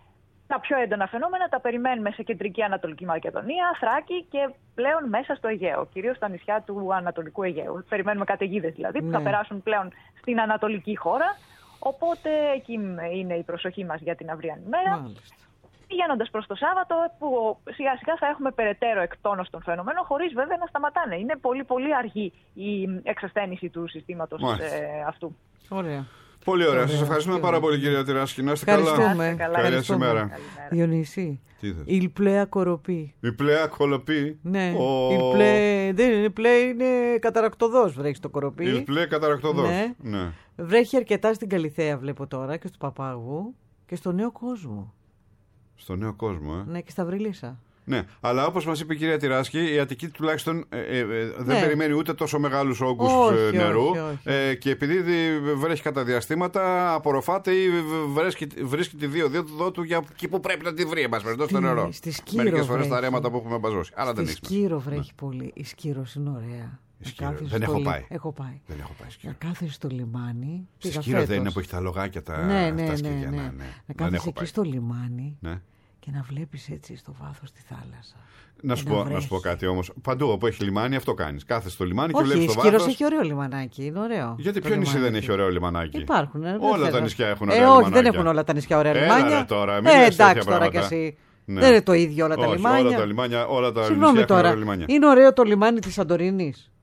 τα πιο έντονα φαινόμενα τα περιμένουμε σε κεντρική Ανατολική Μακεδονία, Θράκη και πλέον μέσα στο Αιγαίο, κυρίως στα νησιά του Ανατολικού Αιγαίου. Περιμένουμε καταιγίδες δηλαδή, ναι. που θα περάσουν πλέον στην Ανατολική χώρα. Οπότε εκεί είναι η προσοχή μας για την αυριανή μέρα. Πηγαίνοντας προς το Σάββατο, που σιγά σιγά θα έχουμε περαιτέρω εκτόνωση των φαινομένων, χωρίς βέβαια να σταματάνε. Είναι πολύ πολύ αργή η εξασθένηση του συστήματος ε, αυτού. Ωραία. Πολύ ωραία. Σας ευχαριστούμε πάρα πολύ, κυρία Τυράσκη. Να είστε καλά. Καλή ημέρα. Διονύση. Η πλέα κοροπή. Η πλέα κοροπή. Ναι. Ο... Η πλέ... Δεν είναι πλέα, είναι καταρακτοδός βρέχει το κοροπή. Η πλέα καταρακτοδός. Ναι. Ναι. Βρέχει αρκετά στην Καλιθέα, βλέπω τώρα, και στο Παπάγου και στο Νέο Κόσμο. Στο Νέο Κόσμο, ε. Ναι, και στα Βρυλίσσα. Ναι, αλλά όπως μας είπε η κυρία Τυράσκη, η Αττική τουλάχιστον ε, ε, ε, δεν ναι. περιμένει ούτε τόσο μεγάλους όγκους όχι, νερού όχι, όχι. Ε, και επειδή βρέχει κατά διαστήματα, απορροφάται ή βρίσκει, βρίσκει τη διόδο του για εκεί που πρέπει να τη βρει, μας περνώ στο νερό. Μερικές φορές τα ρέματα που έχουμε μπαζώσει. Αλλά δεν έχει. Στη Σκύρο βρέχει ναι. πολύ. Η Σκύρος είναι ωραία. Δεν έχω πάει. Έχω πάει. Δεν έχω πάει να κάθεσαι στο λιμάνι. Στη Σκύρο δεν είναι που έχει τα λογάκια τα ναι, ναι, τα ναι, ναι, ναι. Να κάθεσαι εκεί στο λιμάνι. Και να βλέπεις έτσι στο βάθος τη θάλασσα. Να σου, πω, να σου πω κάτι όμως. Παντού όπου έχει λιμάνι, αυτό κάνεις. Κάθεσαι στο λιμάνι όχι, και βλέπεις το βάθος. Όχι, η Σκύρος έχει ωραίο λιμανάκι. Είναι ωραίο. Γιατί ποιο νησί δεν έχει ωραίο λιμανάκι? Υπάρχουν. Όλα τα νησιά έχουν ε, ωραία όχι, λιμανάκια. δεν έχουν όλα τα νησιά ωραία λιμάνια. Έλα, τώρα, ε, εντάξει τώρα κι εσύ. Ναι. Δεν είναι το ίδιο όλα τα όχι, λιμάνια. Όλα τα λιμάνια, όλα τα Συγγνώμη νησιά τώρα. έχουν ωραία λιμάνια. Είναι ωραίο το λιμάνι της Σαντορίνης.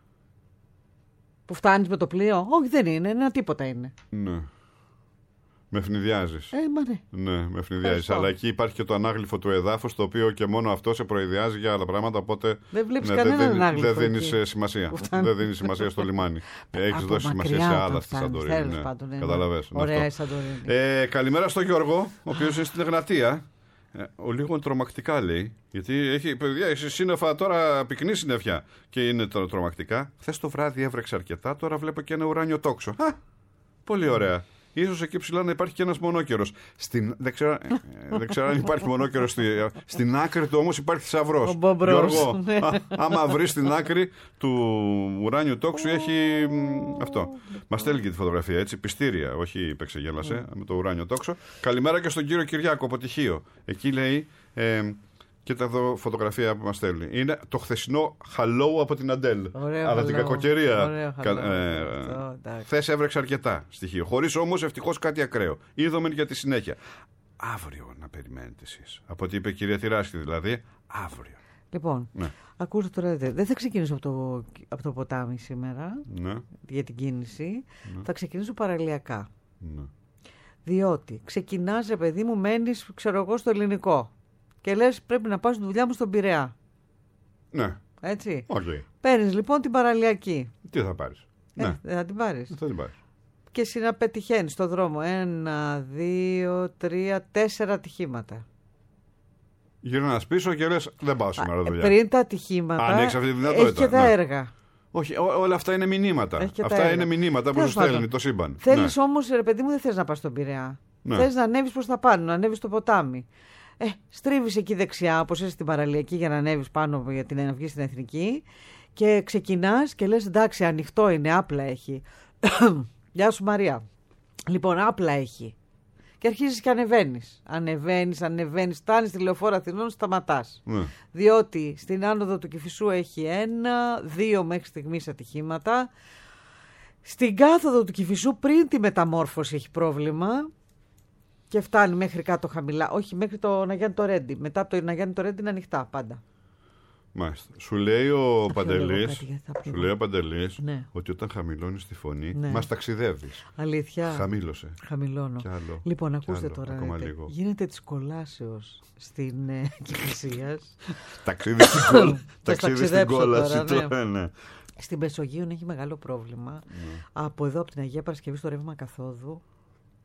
Που φτάνεις με το πλοίο. Όχι, δεν είναι. Ένα τίποτα είναι. Ναι. Με ευνηδιάζεις. Ε, μα ναι. Ναι, με ευνηδιάζεις. Αλλά εκεί υπάρχει και το ανάγλυφο του εδάφους, το οποίο και μόνο αυτό σε προειδιάζει για άλλα πράγματα. Οπότε δεν βλέπεις ναι, κανέναν δεν, ανάγλυφο. Δεν δίνεις σημασία. Δεν δίνεις σημασία στο λιμάνι. Έχεις δώσει σημασία σε άλλα στη Σαντορίνη. Ναι. Ναι. Καταλαβαίνεις. Ωραία η Σαντορίνη. Ε, καλημέρα στον Γιώργο, ο οποίος είναι στην Εγνατία. Ο λίγο τρομακτικά λέει, γιατί έχει, παιδιά, έχει σύννεφα τώρα, πυκνή συννεφιά και είναι τρομακτικά. Χθες το βράδυ έβρεξε αρκετά, τώρα βλέπω και ένα ουράνιο τόξο. Α, πολύ ωραία. Ίσως εκεί ψηλά να υπάρχει και ένας μονόκερος. Στην, δεν, ξέρω, δεν ξέρω αν υπάρχει μονόκερος. Στη, στην άκρη του όμως υπάρχει θησαυρός. Γιώργο, α, άμα βρεις στην άκρη του ουράνιου τόξου έχει αυτό. Μας στέλνει και τη φωτογραφία έτσι, πιστήρια, όχι υπεξεγέλασε, με το ουράνιο τόξο. Καλημέρα και στον κύριο Κυριάκο από Τυχείο. Εκεί λέει... Ε, κοίτα εδώ φωτογραφία που μας στέλνει. Είναι το χθεσινό hello από την Αντέλ. Ωραίο, αλλά hello. την κακοκαιρία. Ωραίο, ε, χθες έβρεξε αρκετά στοιχείο. Χωρίς όμως ευτυχώς κάτι ακραίο. Είδαμε για τη συνέχεια. Αύριο να περιμένετε εσείς. Από ό,τι είπε η κυρία Τυράσκη, δηλαδή αύριο. Λοιπόν, ναι. Ακούστε τώρα, δεν θα ξεκινήσω από το, από το ποτάμι σήμερα ναι. για την κίνηση. Ναι. Θα ξεκινήσω παραλιακά. Ναι. Διότι ξεκινάς, ρε παιδί μου, μένεις, ξέρω εγώ, στο ελληνικό. Και λες πρέπει να πάω στη δουλειά μου στον Πειραιά. Ναι. Έτσι. Okay. Παίρνεις λοιπόν την παραλιακή. Τι θα πάρεις? Ε, ναι. Δεν θα την πάρεις. Θα την πάρεις. Και εσύ να πετυχαίνεις στον δρόμο ένα, δύο, τρία, τέσσερα ατυχήματα. Γυρνάς πίσω και λες δεν πάω σήμερα δουλειά. Πριν τα ατυχήματα Αν έχεις αυτή τη δυνατότητα. έχει και τα ναι. έργα. Όχι, ό, όλα αυτά είναι μηνύματα. Αυτά είναι μηνύματα που σου στέλνει το σύμπαν. Θέλεις ναι. όμως, ρε παιδί μου, δεν θες να πας στον Πειραιά. Ναι. Θες να ανέβεις προς τα πάνω, να ανέβεις στο ποτάμι. Ε, στρίβεις εκεί δεξιά, όπως είσαι στην παραλιακή, για να ανέβεις πάνω για την να βγεις στην εθνική. Και ξεκινάς και λες εντάξει, ανοιχτό είναι, άπλα έχει. Γεια σου Μαρία. Λοιπόν, άπλα έχει. Και αρχίζεις και ανεβαίνεις. Ανεβαίνεις, ανεβαίνεις, φτάνεις στη Λεωφόρο Αθηνών, σταματάς. Ναι. Διότι στην άνοδο του Κηφισού έχει ένα, δύο μέχρι στιγμής ατυχήματα. Στην κάθοδο του Κηφισού πριν τη μεταμόρφωση έχει πρόβλημα. Και φτάνει μέχρι κάτω χαμηλά. Όχι, μέχρι το Ναγιάννη το Ρέντι. Μετά από το Ναγιάννη το Ρέντι είναι ανοιχτά πάντα. Μάλιστα. Σου λέει ο Παντελής, σου λέει ο Παντελής ναι. ότι όταν χαμηλώνεις τη φωνή ναι. μας ταξιδεύεις. Αλήθεια. Χαμήλωσε. Χαμηλώνω. Κι άλλο, λοιπόν, κι ακούστε άλλο, τώρα. Ακόμα λέτε, λίγο. Γίνεται της κολάσεως στην ε, Κηφισίας. Ταξίδι στην κόλαση. Ταξίδι στην κόλαση. Τώρα, ναι. Ναι. Στην Μεσογείο έχει μεγάλο πρόβλημα. Ναι. Από εδώ, από την Αγία Παρασκευή στο ρεύμα καθόδου.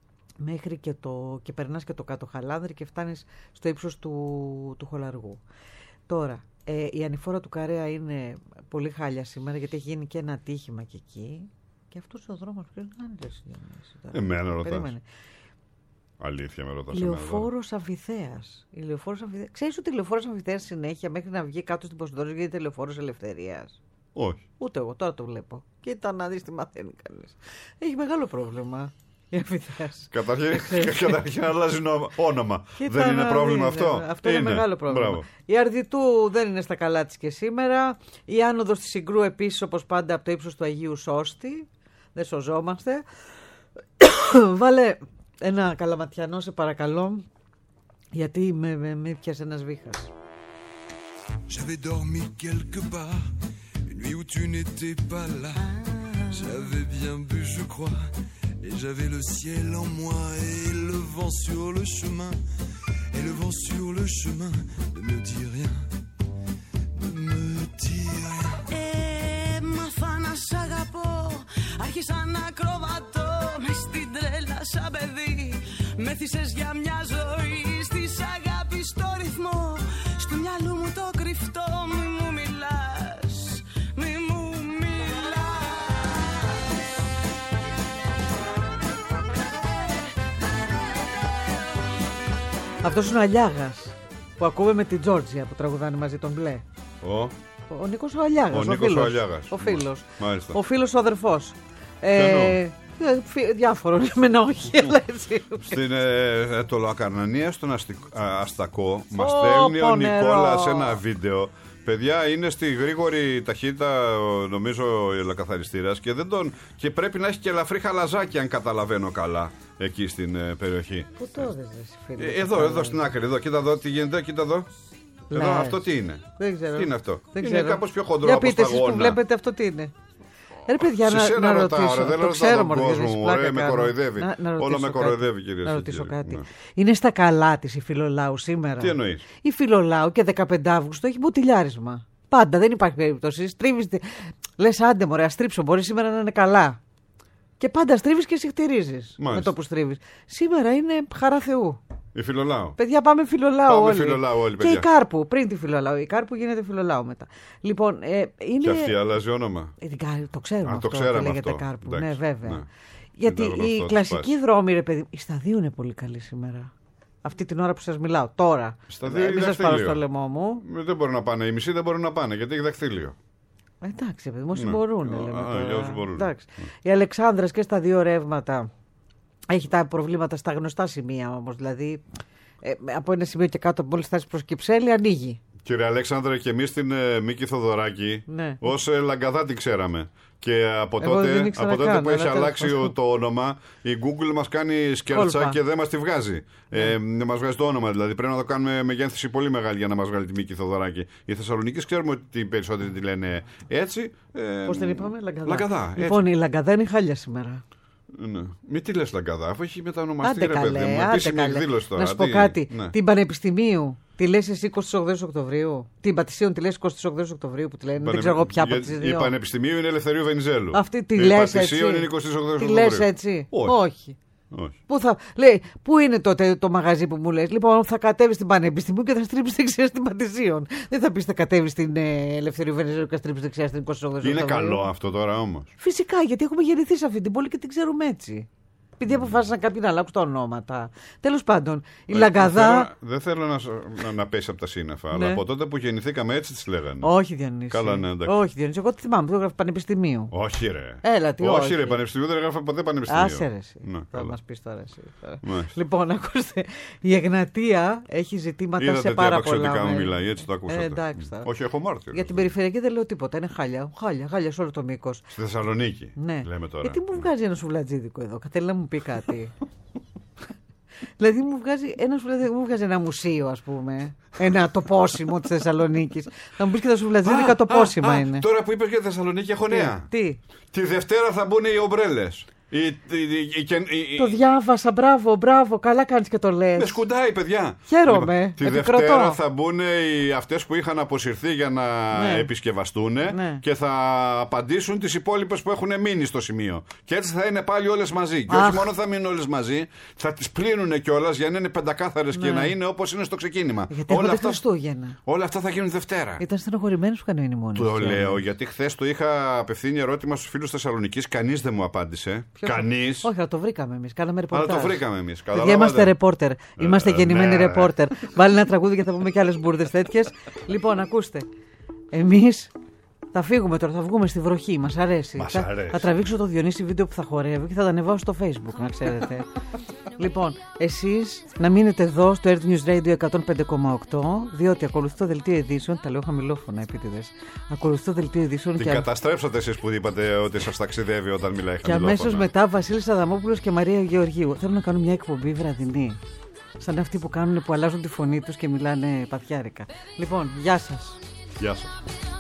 μέχρι και, το, και περνάς και το κάτω Χαλάνδρη και φτάνεις στο ύψος του, του Χολαργού. Τώρα, ε, η ανηφόρα του Καρέα είναι πολύ χάλια σήμερα, γιατί έχει γίνει και ένα ατύχημα και εκεί. Και αυτός ο δρόμος ποιος να είναι. Εμένα ρωτάς. Αλήθεια με ρωτάς. Λεωφόρος Αμφιθέας. Η Λεωφόρος Αμφιθέας. Ξέρεις ότι η Λεωφόρος Αμφιθέας συνέχεια μέχρι να βγει κάτω στην Ποσειδόνης γίνεται Λεωφόρος Ελευθερίας? Όχι. Ούτε εγώ, τώρα το βλέπω. Κοίτα να δεις τι μαθαίνει κανείς. Έχει μεγάλο πρόβλημα η Αμφιθέας. Καταρχήν αλλάζει όνομα. Δεν είναι πρόβλημα αυτό? Αυτό είναι μεγάλο πρόβλημα. Μπράβο. Η Αρδιτού δεν είναι στα καλά της και σήμερα. Η άνοδος της Συγκρού επίσης, όπως πάντα, από το ύψος του Αγίου Σώστη. Δεν σωζόμαστε. Βάλε ένα καλαματιανό, σε παρακαλώ, γιατί με, με, με πιάσε ένας βήχας. J'avais dormi quelque part, une nuit où tu n'étais pas là. J'avais bien bu, je crois, et j'avais le ciel en moi et le vent sur le chemin. Et le vent sur le chemin ne me dit rien, ne me dit rien. Έμαθα να σ' αγαπώ, άρχισα να ακροβατώ μες στην τρέλα σαν παιδί. Με θύσες για μια ζωή, στις αγάπης στο ρυθμό. Στο μυαλό μου το κρυφτό, μη μου μιλάς, μη μου μιλάς. Αυτός είναι ο Αλιάγας που ακούμε με την Τζόρτζια που τραγουδάνε μαζί τον Μπλε. Ο, ο Νίκος ο Αλιάγας. Ο, ο Νίκος ο Αλιάγας. Ο φίλος. Μάλιστα. Ο φίλος ο αδερφός. Ε, διάφορο, εμένα όχι, αλλά έτσι. Στην ε, Τολοακαρνανία, στον Αστι... α, Αστακό, μας στέλνει ο Νικόλας ένα βίντεο. Παιδιά, είναι στη γρήγορη ταχύτητα, νομίζω, ο ελακαθαριστήρας και, δεν τον... και πρέπει να έχει και ελαφρύ χαλαζάκι, αν καταλαβαίνω καλά, εκεί στην ε, περιοχή. Πού το έδεσαι, φίλε? Ε, εδώ, εδώ στην άκρη, εδώ, κοίτα εδώ τι γίνεται, κοίτα εδώ. Εδώ, αυτό τι είναι? Δεν ξέρω. Τι είναι αυτό? Δεν είναι ξέρω. κάπως πιο χοντρό για από πείτε τα εσείς που βλέπετε αυτό τι είναι. Ρε παιδιά, να, να ρωτήσω. Ρε, δεν το ξέρω μόνο γιατί με κοροϊδεύει. Να, να Όλο με κοροϊδεύει, κυρία. Να ρωτήσω κάτι. Ναι. Είναι στα καλά της η Φιλολάου σήμερα? Τι εννοείς? Η Φιλολάου και δεκαπέντε Αυγούστου έχει μποτιλιάρισμα. Πάντα, δεν υπάρχει περίπτωση. Στρίβεις, λες άντε μωρέ, ας στρίψω, μπορεί σήμερα να είναι καλά. Και πάντα στρίβεις και συχτηρίζεις με το που στρίβεις. Σήμερα είναι χαρά Θεού. Η Φιλολάου. Παιδιά, πάμε Φιλολάου πάμε όλοι. Φιλολάου όλοι, παιδιά. Και η Κάρπου, πριν τη Φιλολάου. Η Κάρπου γίνεται Φιλολάου μετά. Λοιπόν, ε, είναι... Και αυτή αλλάζει όνομα. Ε, το ξέρουμε Α, αυτό, το ξέραμε λέγεται αυτό. Κάρπου. Εντάξει, ναι, βέβαια. Ναι. Γιατί η κλασική δρόμη, ρε παιδί, η Σταδίου είναι πολύ καλή σήμερα. Αυτή την ώρα που σας μιλάω, τώρα. Σταδίου μην σας πάρω στο λαιμό μου. Δεν μπορούν να πάνε. Οι μισοί δεν μπορούν να πάνε γιατί έχει δακτύλιο. Εντάξει, παιδί μου, όσοι μπορούν. Ναι. Η Αλεξάνδρας και στα δύο ρεύματα έχει τα προβλήματα στα γνωστά σημεία όμως. Δηλαδή, ε, από ένα σημείο και κάτω, μόλις φτάσει προς Κυψέλη, ανοίγει. Κύριε Αλέξανδρε, και εμείς την ε, Μίκη Θοδωράκη ναι. ως ε, Λαγκαδά την ξέραμε. Και από τότε, από τότε καν, που έχει αλλάξει το, το όνομα, η Google μας κάνει σκέρτσα και δεν μας τη βγάζει. Ναι. Ε, μας βγάζει το όνομα, δηλαδή πρέπει να το κάνουμε με γένθηση πολύ μεγάλη για να μας βγάλει τη Μίκη Θοδωράκη. Οι Θεσσαλονίκης ξέρουμε ότι οι περισσότεροι τη λένε έτσι. Ε, Πώς την είπαμε, Λαγκαδά. Λαγκαδά λοιπόν, η Λαγκαδά είναι χάλια σήμερα. Ναι. Μην τι λες Λαγκαδά, αφού έχει μετανομαστεί, άντε ρε παιδί μου. Επίσημη εκδήλωση τώρα. Να σου πω κάτι. Ναι. Την Πανεπιστημίου τη λες εσύ είκοσι οκτώ Οκτωβρίου. Την Πατησίων τη λες είκοσι οκτώ Οκτωβρίου που τη λένε. Πανε... Δεν ξέρω εγώ ποια από τις δύο. Η Πανεπιστημίου είναι Ελευθερίου Βενιζέλου. Αυτή τη λες έτσι. είναι είκοσι οκτώ Οκτωβρίου. Τη λες έτσι. Όχι. Όχι. Όχι. Πού, θα, λέει, πού είναι τότε το μαγαζί που μου λες? Λοιπόν, θα κατέβεις στην Πανεπιστημίου και θα στρίψεις δεξιά στην Πατησίων. Δεν θα πεις θα κατέβεις στην ε, Ελευθερίου Βενιζέλου και θα στρίψεις δεξιά στην είκοσι οκτώ Οκτωβρίου. Είναι καλό αυτό τώρα όμως? Φυσικά, γιατί έχουμε γεννηθεί σε αυτή την πόλη και την ξέρουμε έτσι. Επειδή αποφάσισαν κάποιοι να αλλάξουν τα ονόματα. Τέλος πάντων, η ε, Λαγκαδά. Δεν θέλω, δεν θέλω να, να, να πέσει από τα σύννεφα, ναι. Αλλά από τότε που γεννηθήκαμε έτσι τις λέγανε. Όχι, Διονύση. Καλά, ναι, εντάξει. Όχι, Διονύση. Εγώ τη θυμάμαι, το έγραφε Πανεπιστημίου. Όχι, ρε. Έλα, τι, όχι, όχι, ρε. Πανεπιστημίου δεν έγραφε ποτέ Πανεπιστημίου. Άσε, ρε. Ναι, θα μας πεις τώρα εσύ. Τώρα. Λοιπόν, ακούστε. Η Εγνατία έχει ζητήματα είδατε σε πάρα πολλά. Είδατε μου μιλάει, έτσι το ακούσατε. Ε, εντάξει, mm. Όχι, έχω μάρτυρο. Για την περιφερειακή δεν λέω τίποτα. Είναι χάλια. Χάλια, χάλια σε όλο το μήκος. Στη Θεσσαλονίκη. Ναι. Λέμε τώρα. Γιατί μου βγάζει ένα σουβλατζίδικο εδώ. Θέλει να μου πει κάτι. Δηλαδή μου βγάζει, ένα, μου βγάζει ένα μουσείο, ας πούμε. Ένα τοπόσιμο της Θεσσαλονίκης. Θα μου πεις και τα σουβλατζίδικα α, τοπόσιμα α, είναι. Τώρα που είπες για Θεσσαλονίκη έχω νέα. Τι? Τη Δευτέρα θα μπουν οι ομπρέλες. Η, η, η, η, το διάβασα, μπράβο, μπράβο, καλά κάνεις και το λες. Με σκουντάει, παιδιά. Χαίρομαι. Τη Δευτέρα θα μπουν αυτές που είχαν αποσυρθεί για να ναι. επισκευαστούν ναι. και θα απαντήσουν τις υπόλοιπες που έχουν μείνει στο σημείο. Και έτσι θα είναι πάλι όλες μαζί. Και Αχ. όχι μόνο θα μείνουν όλες μαζί, θα τις πλύνουνε κιόλας για να είναι πεντακάθαρες ναι. και να είναι όπως είναι στο ξεκίνημα. Γιατί όλα αυτά, Χριστούγεννα. όλα αυτά θα γίνουν Δευτέρα. Ήταν στενοχωρημένοι που είχαν μείνει μόνοι. Το λέω γιατί χθες το είχα απευθύνει ερώτημα στους φίλους Θεσσαλονικής. Κανείς δεν μου απάντησε. Κανείς. Όχι, το βρήκαμε εμείς. Κάναμε ρεπορτάζ. Αλλά το βρήκαμε εμείς. Είμαστε ρεπόρτερ. Είμαστε ε, γεννημένοι ναι. ρεπόρτερ. Βάλει ένα τραγούδι και θα πούμε κι άλλες μπουρδες τέτοιες. Λοιπόν, ακούστε. Εμείς θα φύγουμε τώρα, θα βγούμε στη βροχή. Μας αρέσει. Μας θα, αρέσει. θα τραβήξω το Διονύση βίντεο που θα χορεύει και θα τα ανεβάσω στο Facebook, να ξέρετε. Λοιπόν, εσείς να μείνετε εδώ στο Earth News Radio εκατόν πέντε κόμμα οκτώ, διότι ακολουθεί το δελτίο ειδήσεων. Τα λέω χαμηλόφωνα, επίτηδες. Ακολουθεί το δελτίο ειδήσεων. Την και καταστρέψατε εσείς που είπατε ότι σας ταξιδεύει όταν μιλάει χαμηλόφωνα. Και αμέσως μετά Βασίλης Αδαμόπουλος και Μαρία Γεωργίου. Θέλω να κάνω μια εκπομπή βραδινή. Σαν αυτοί που κάνουν που αλλάζουν τη φωνή τους και μιλάνε παθιάρικα. Λοιπόν, γεια σας. Γεια σας.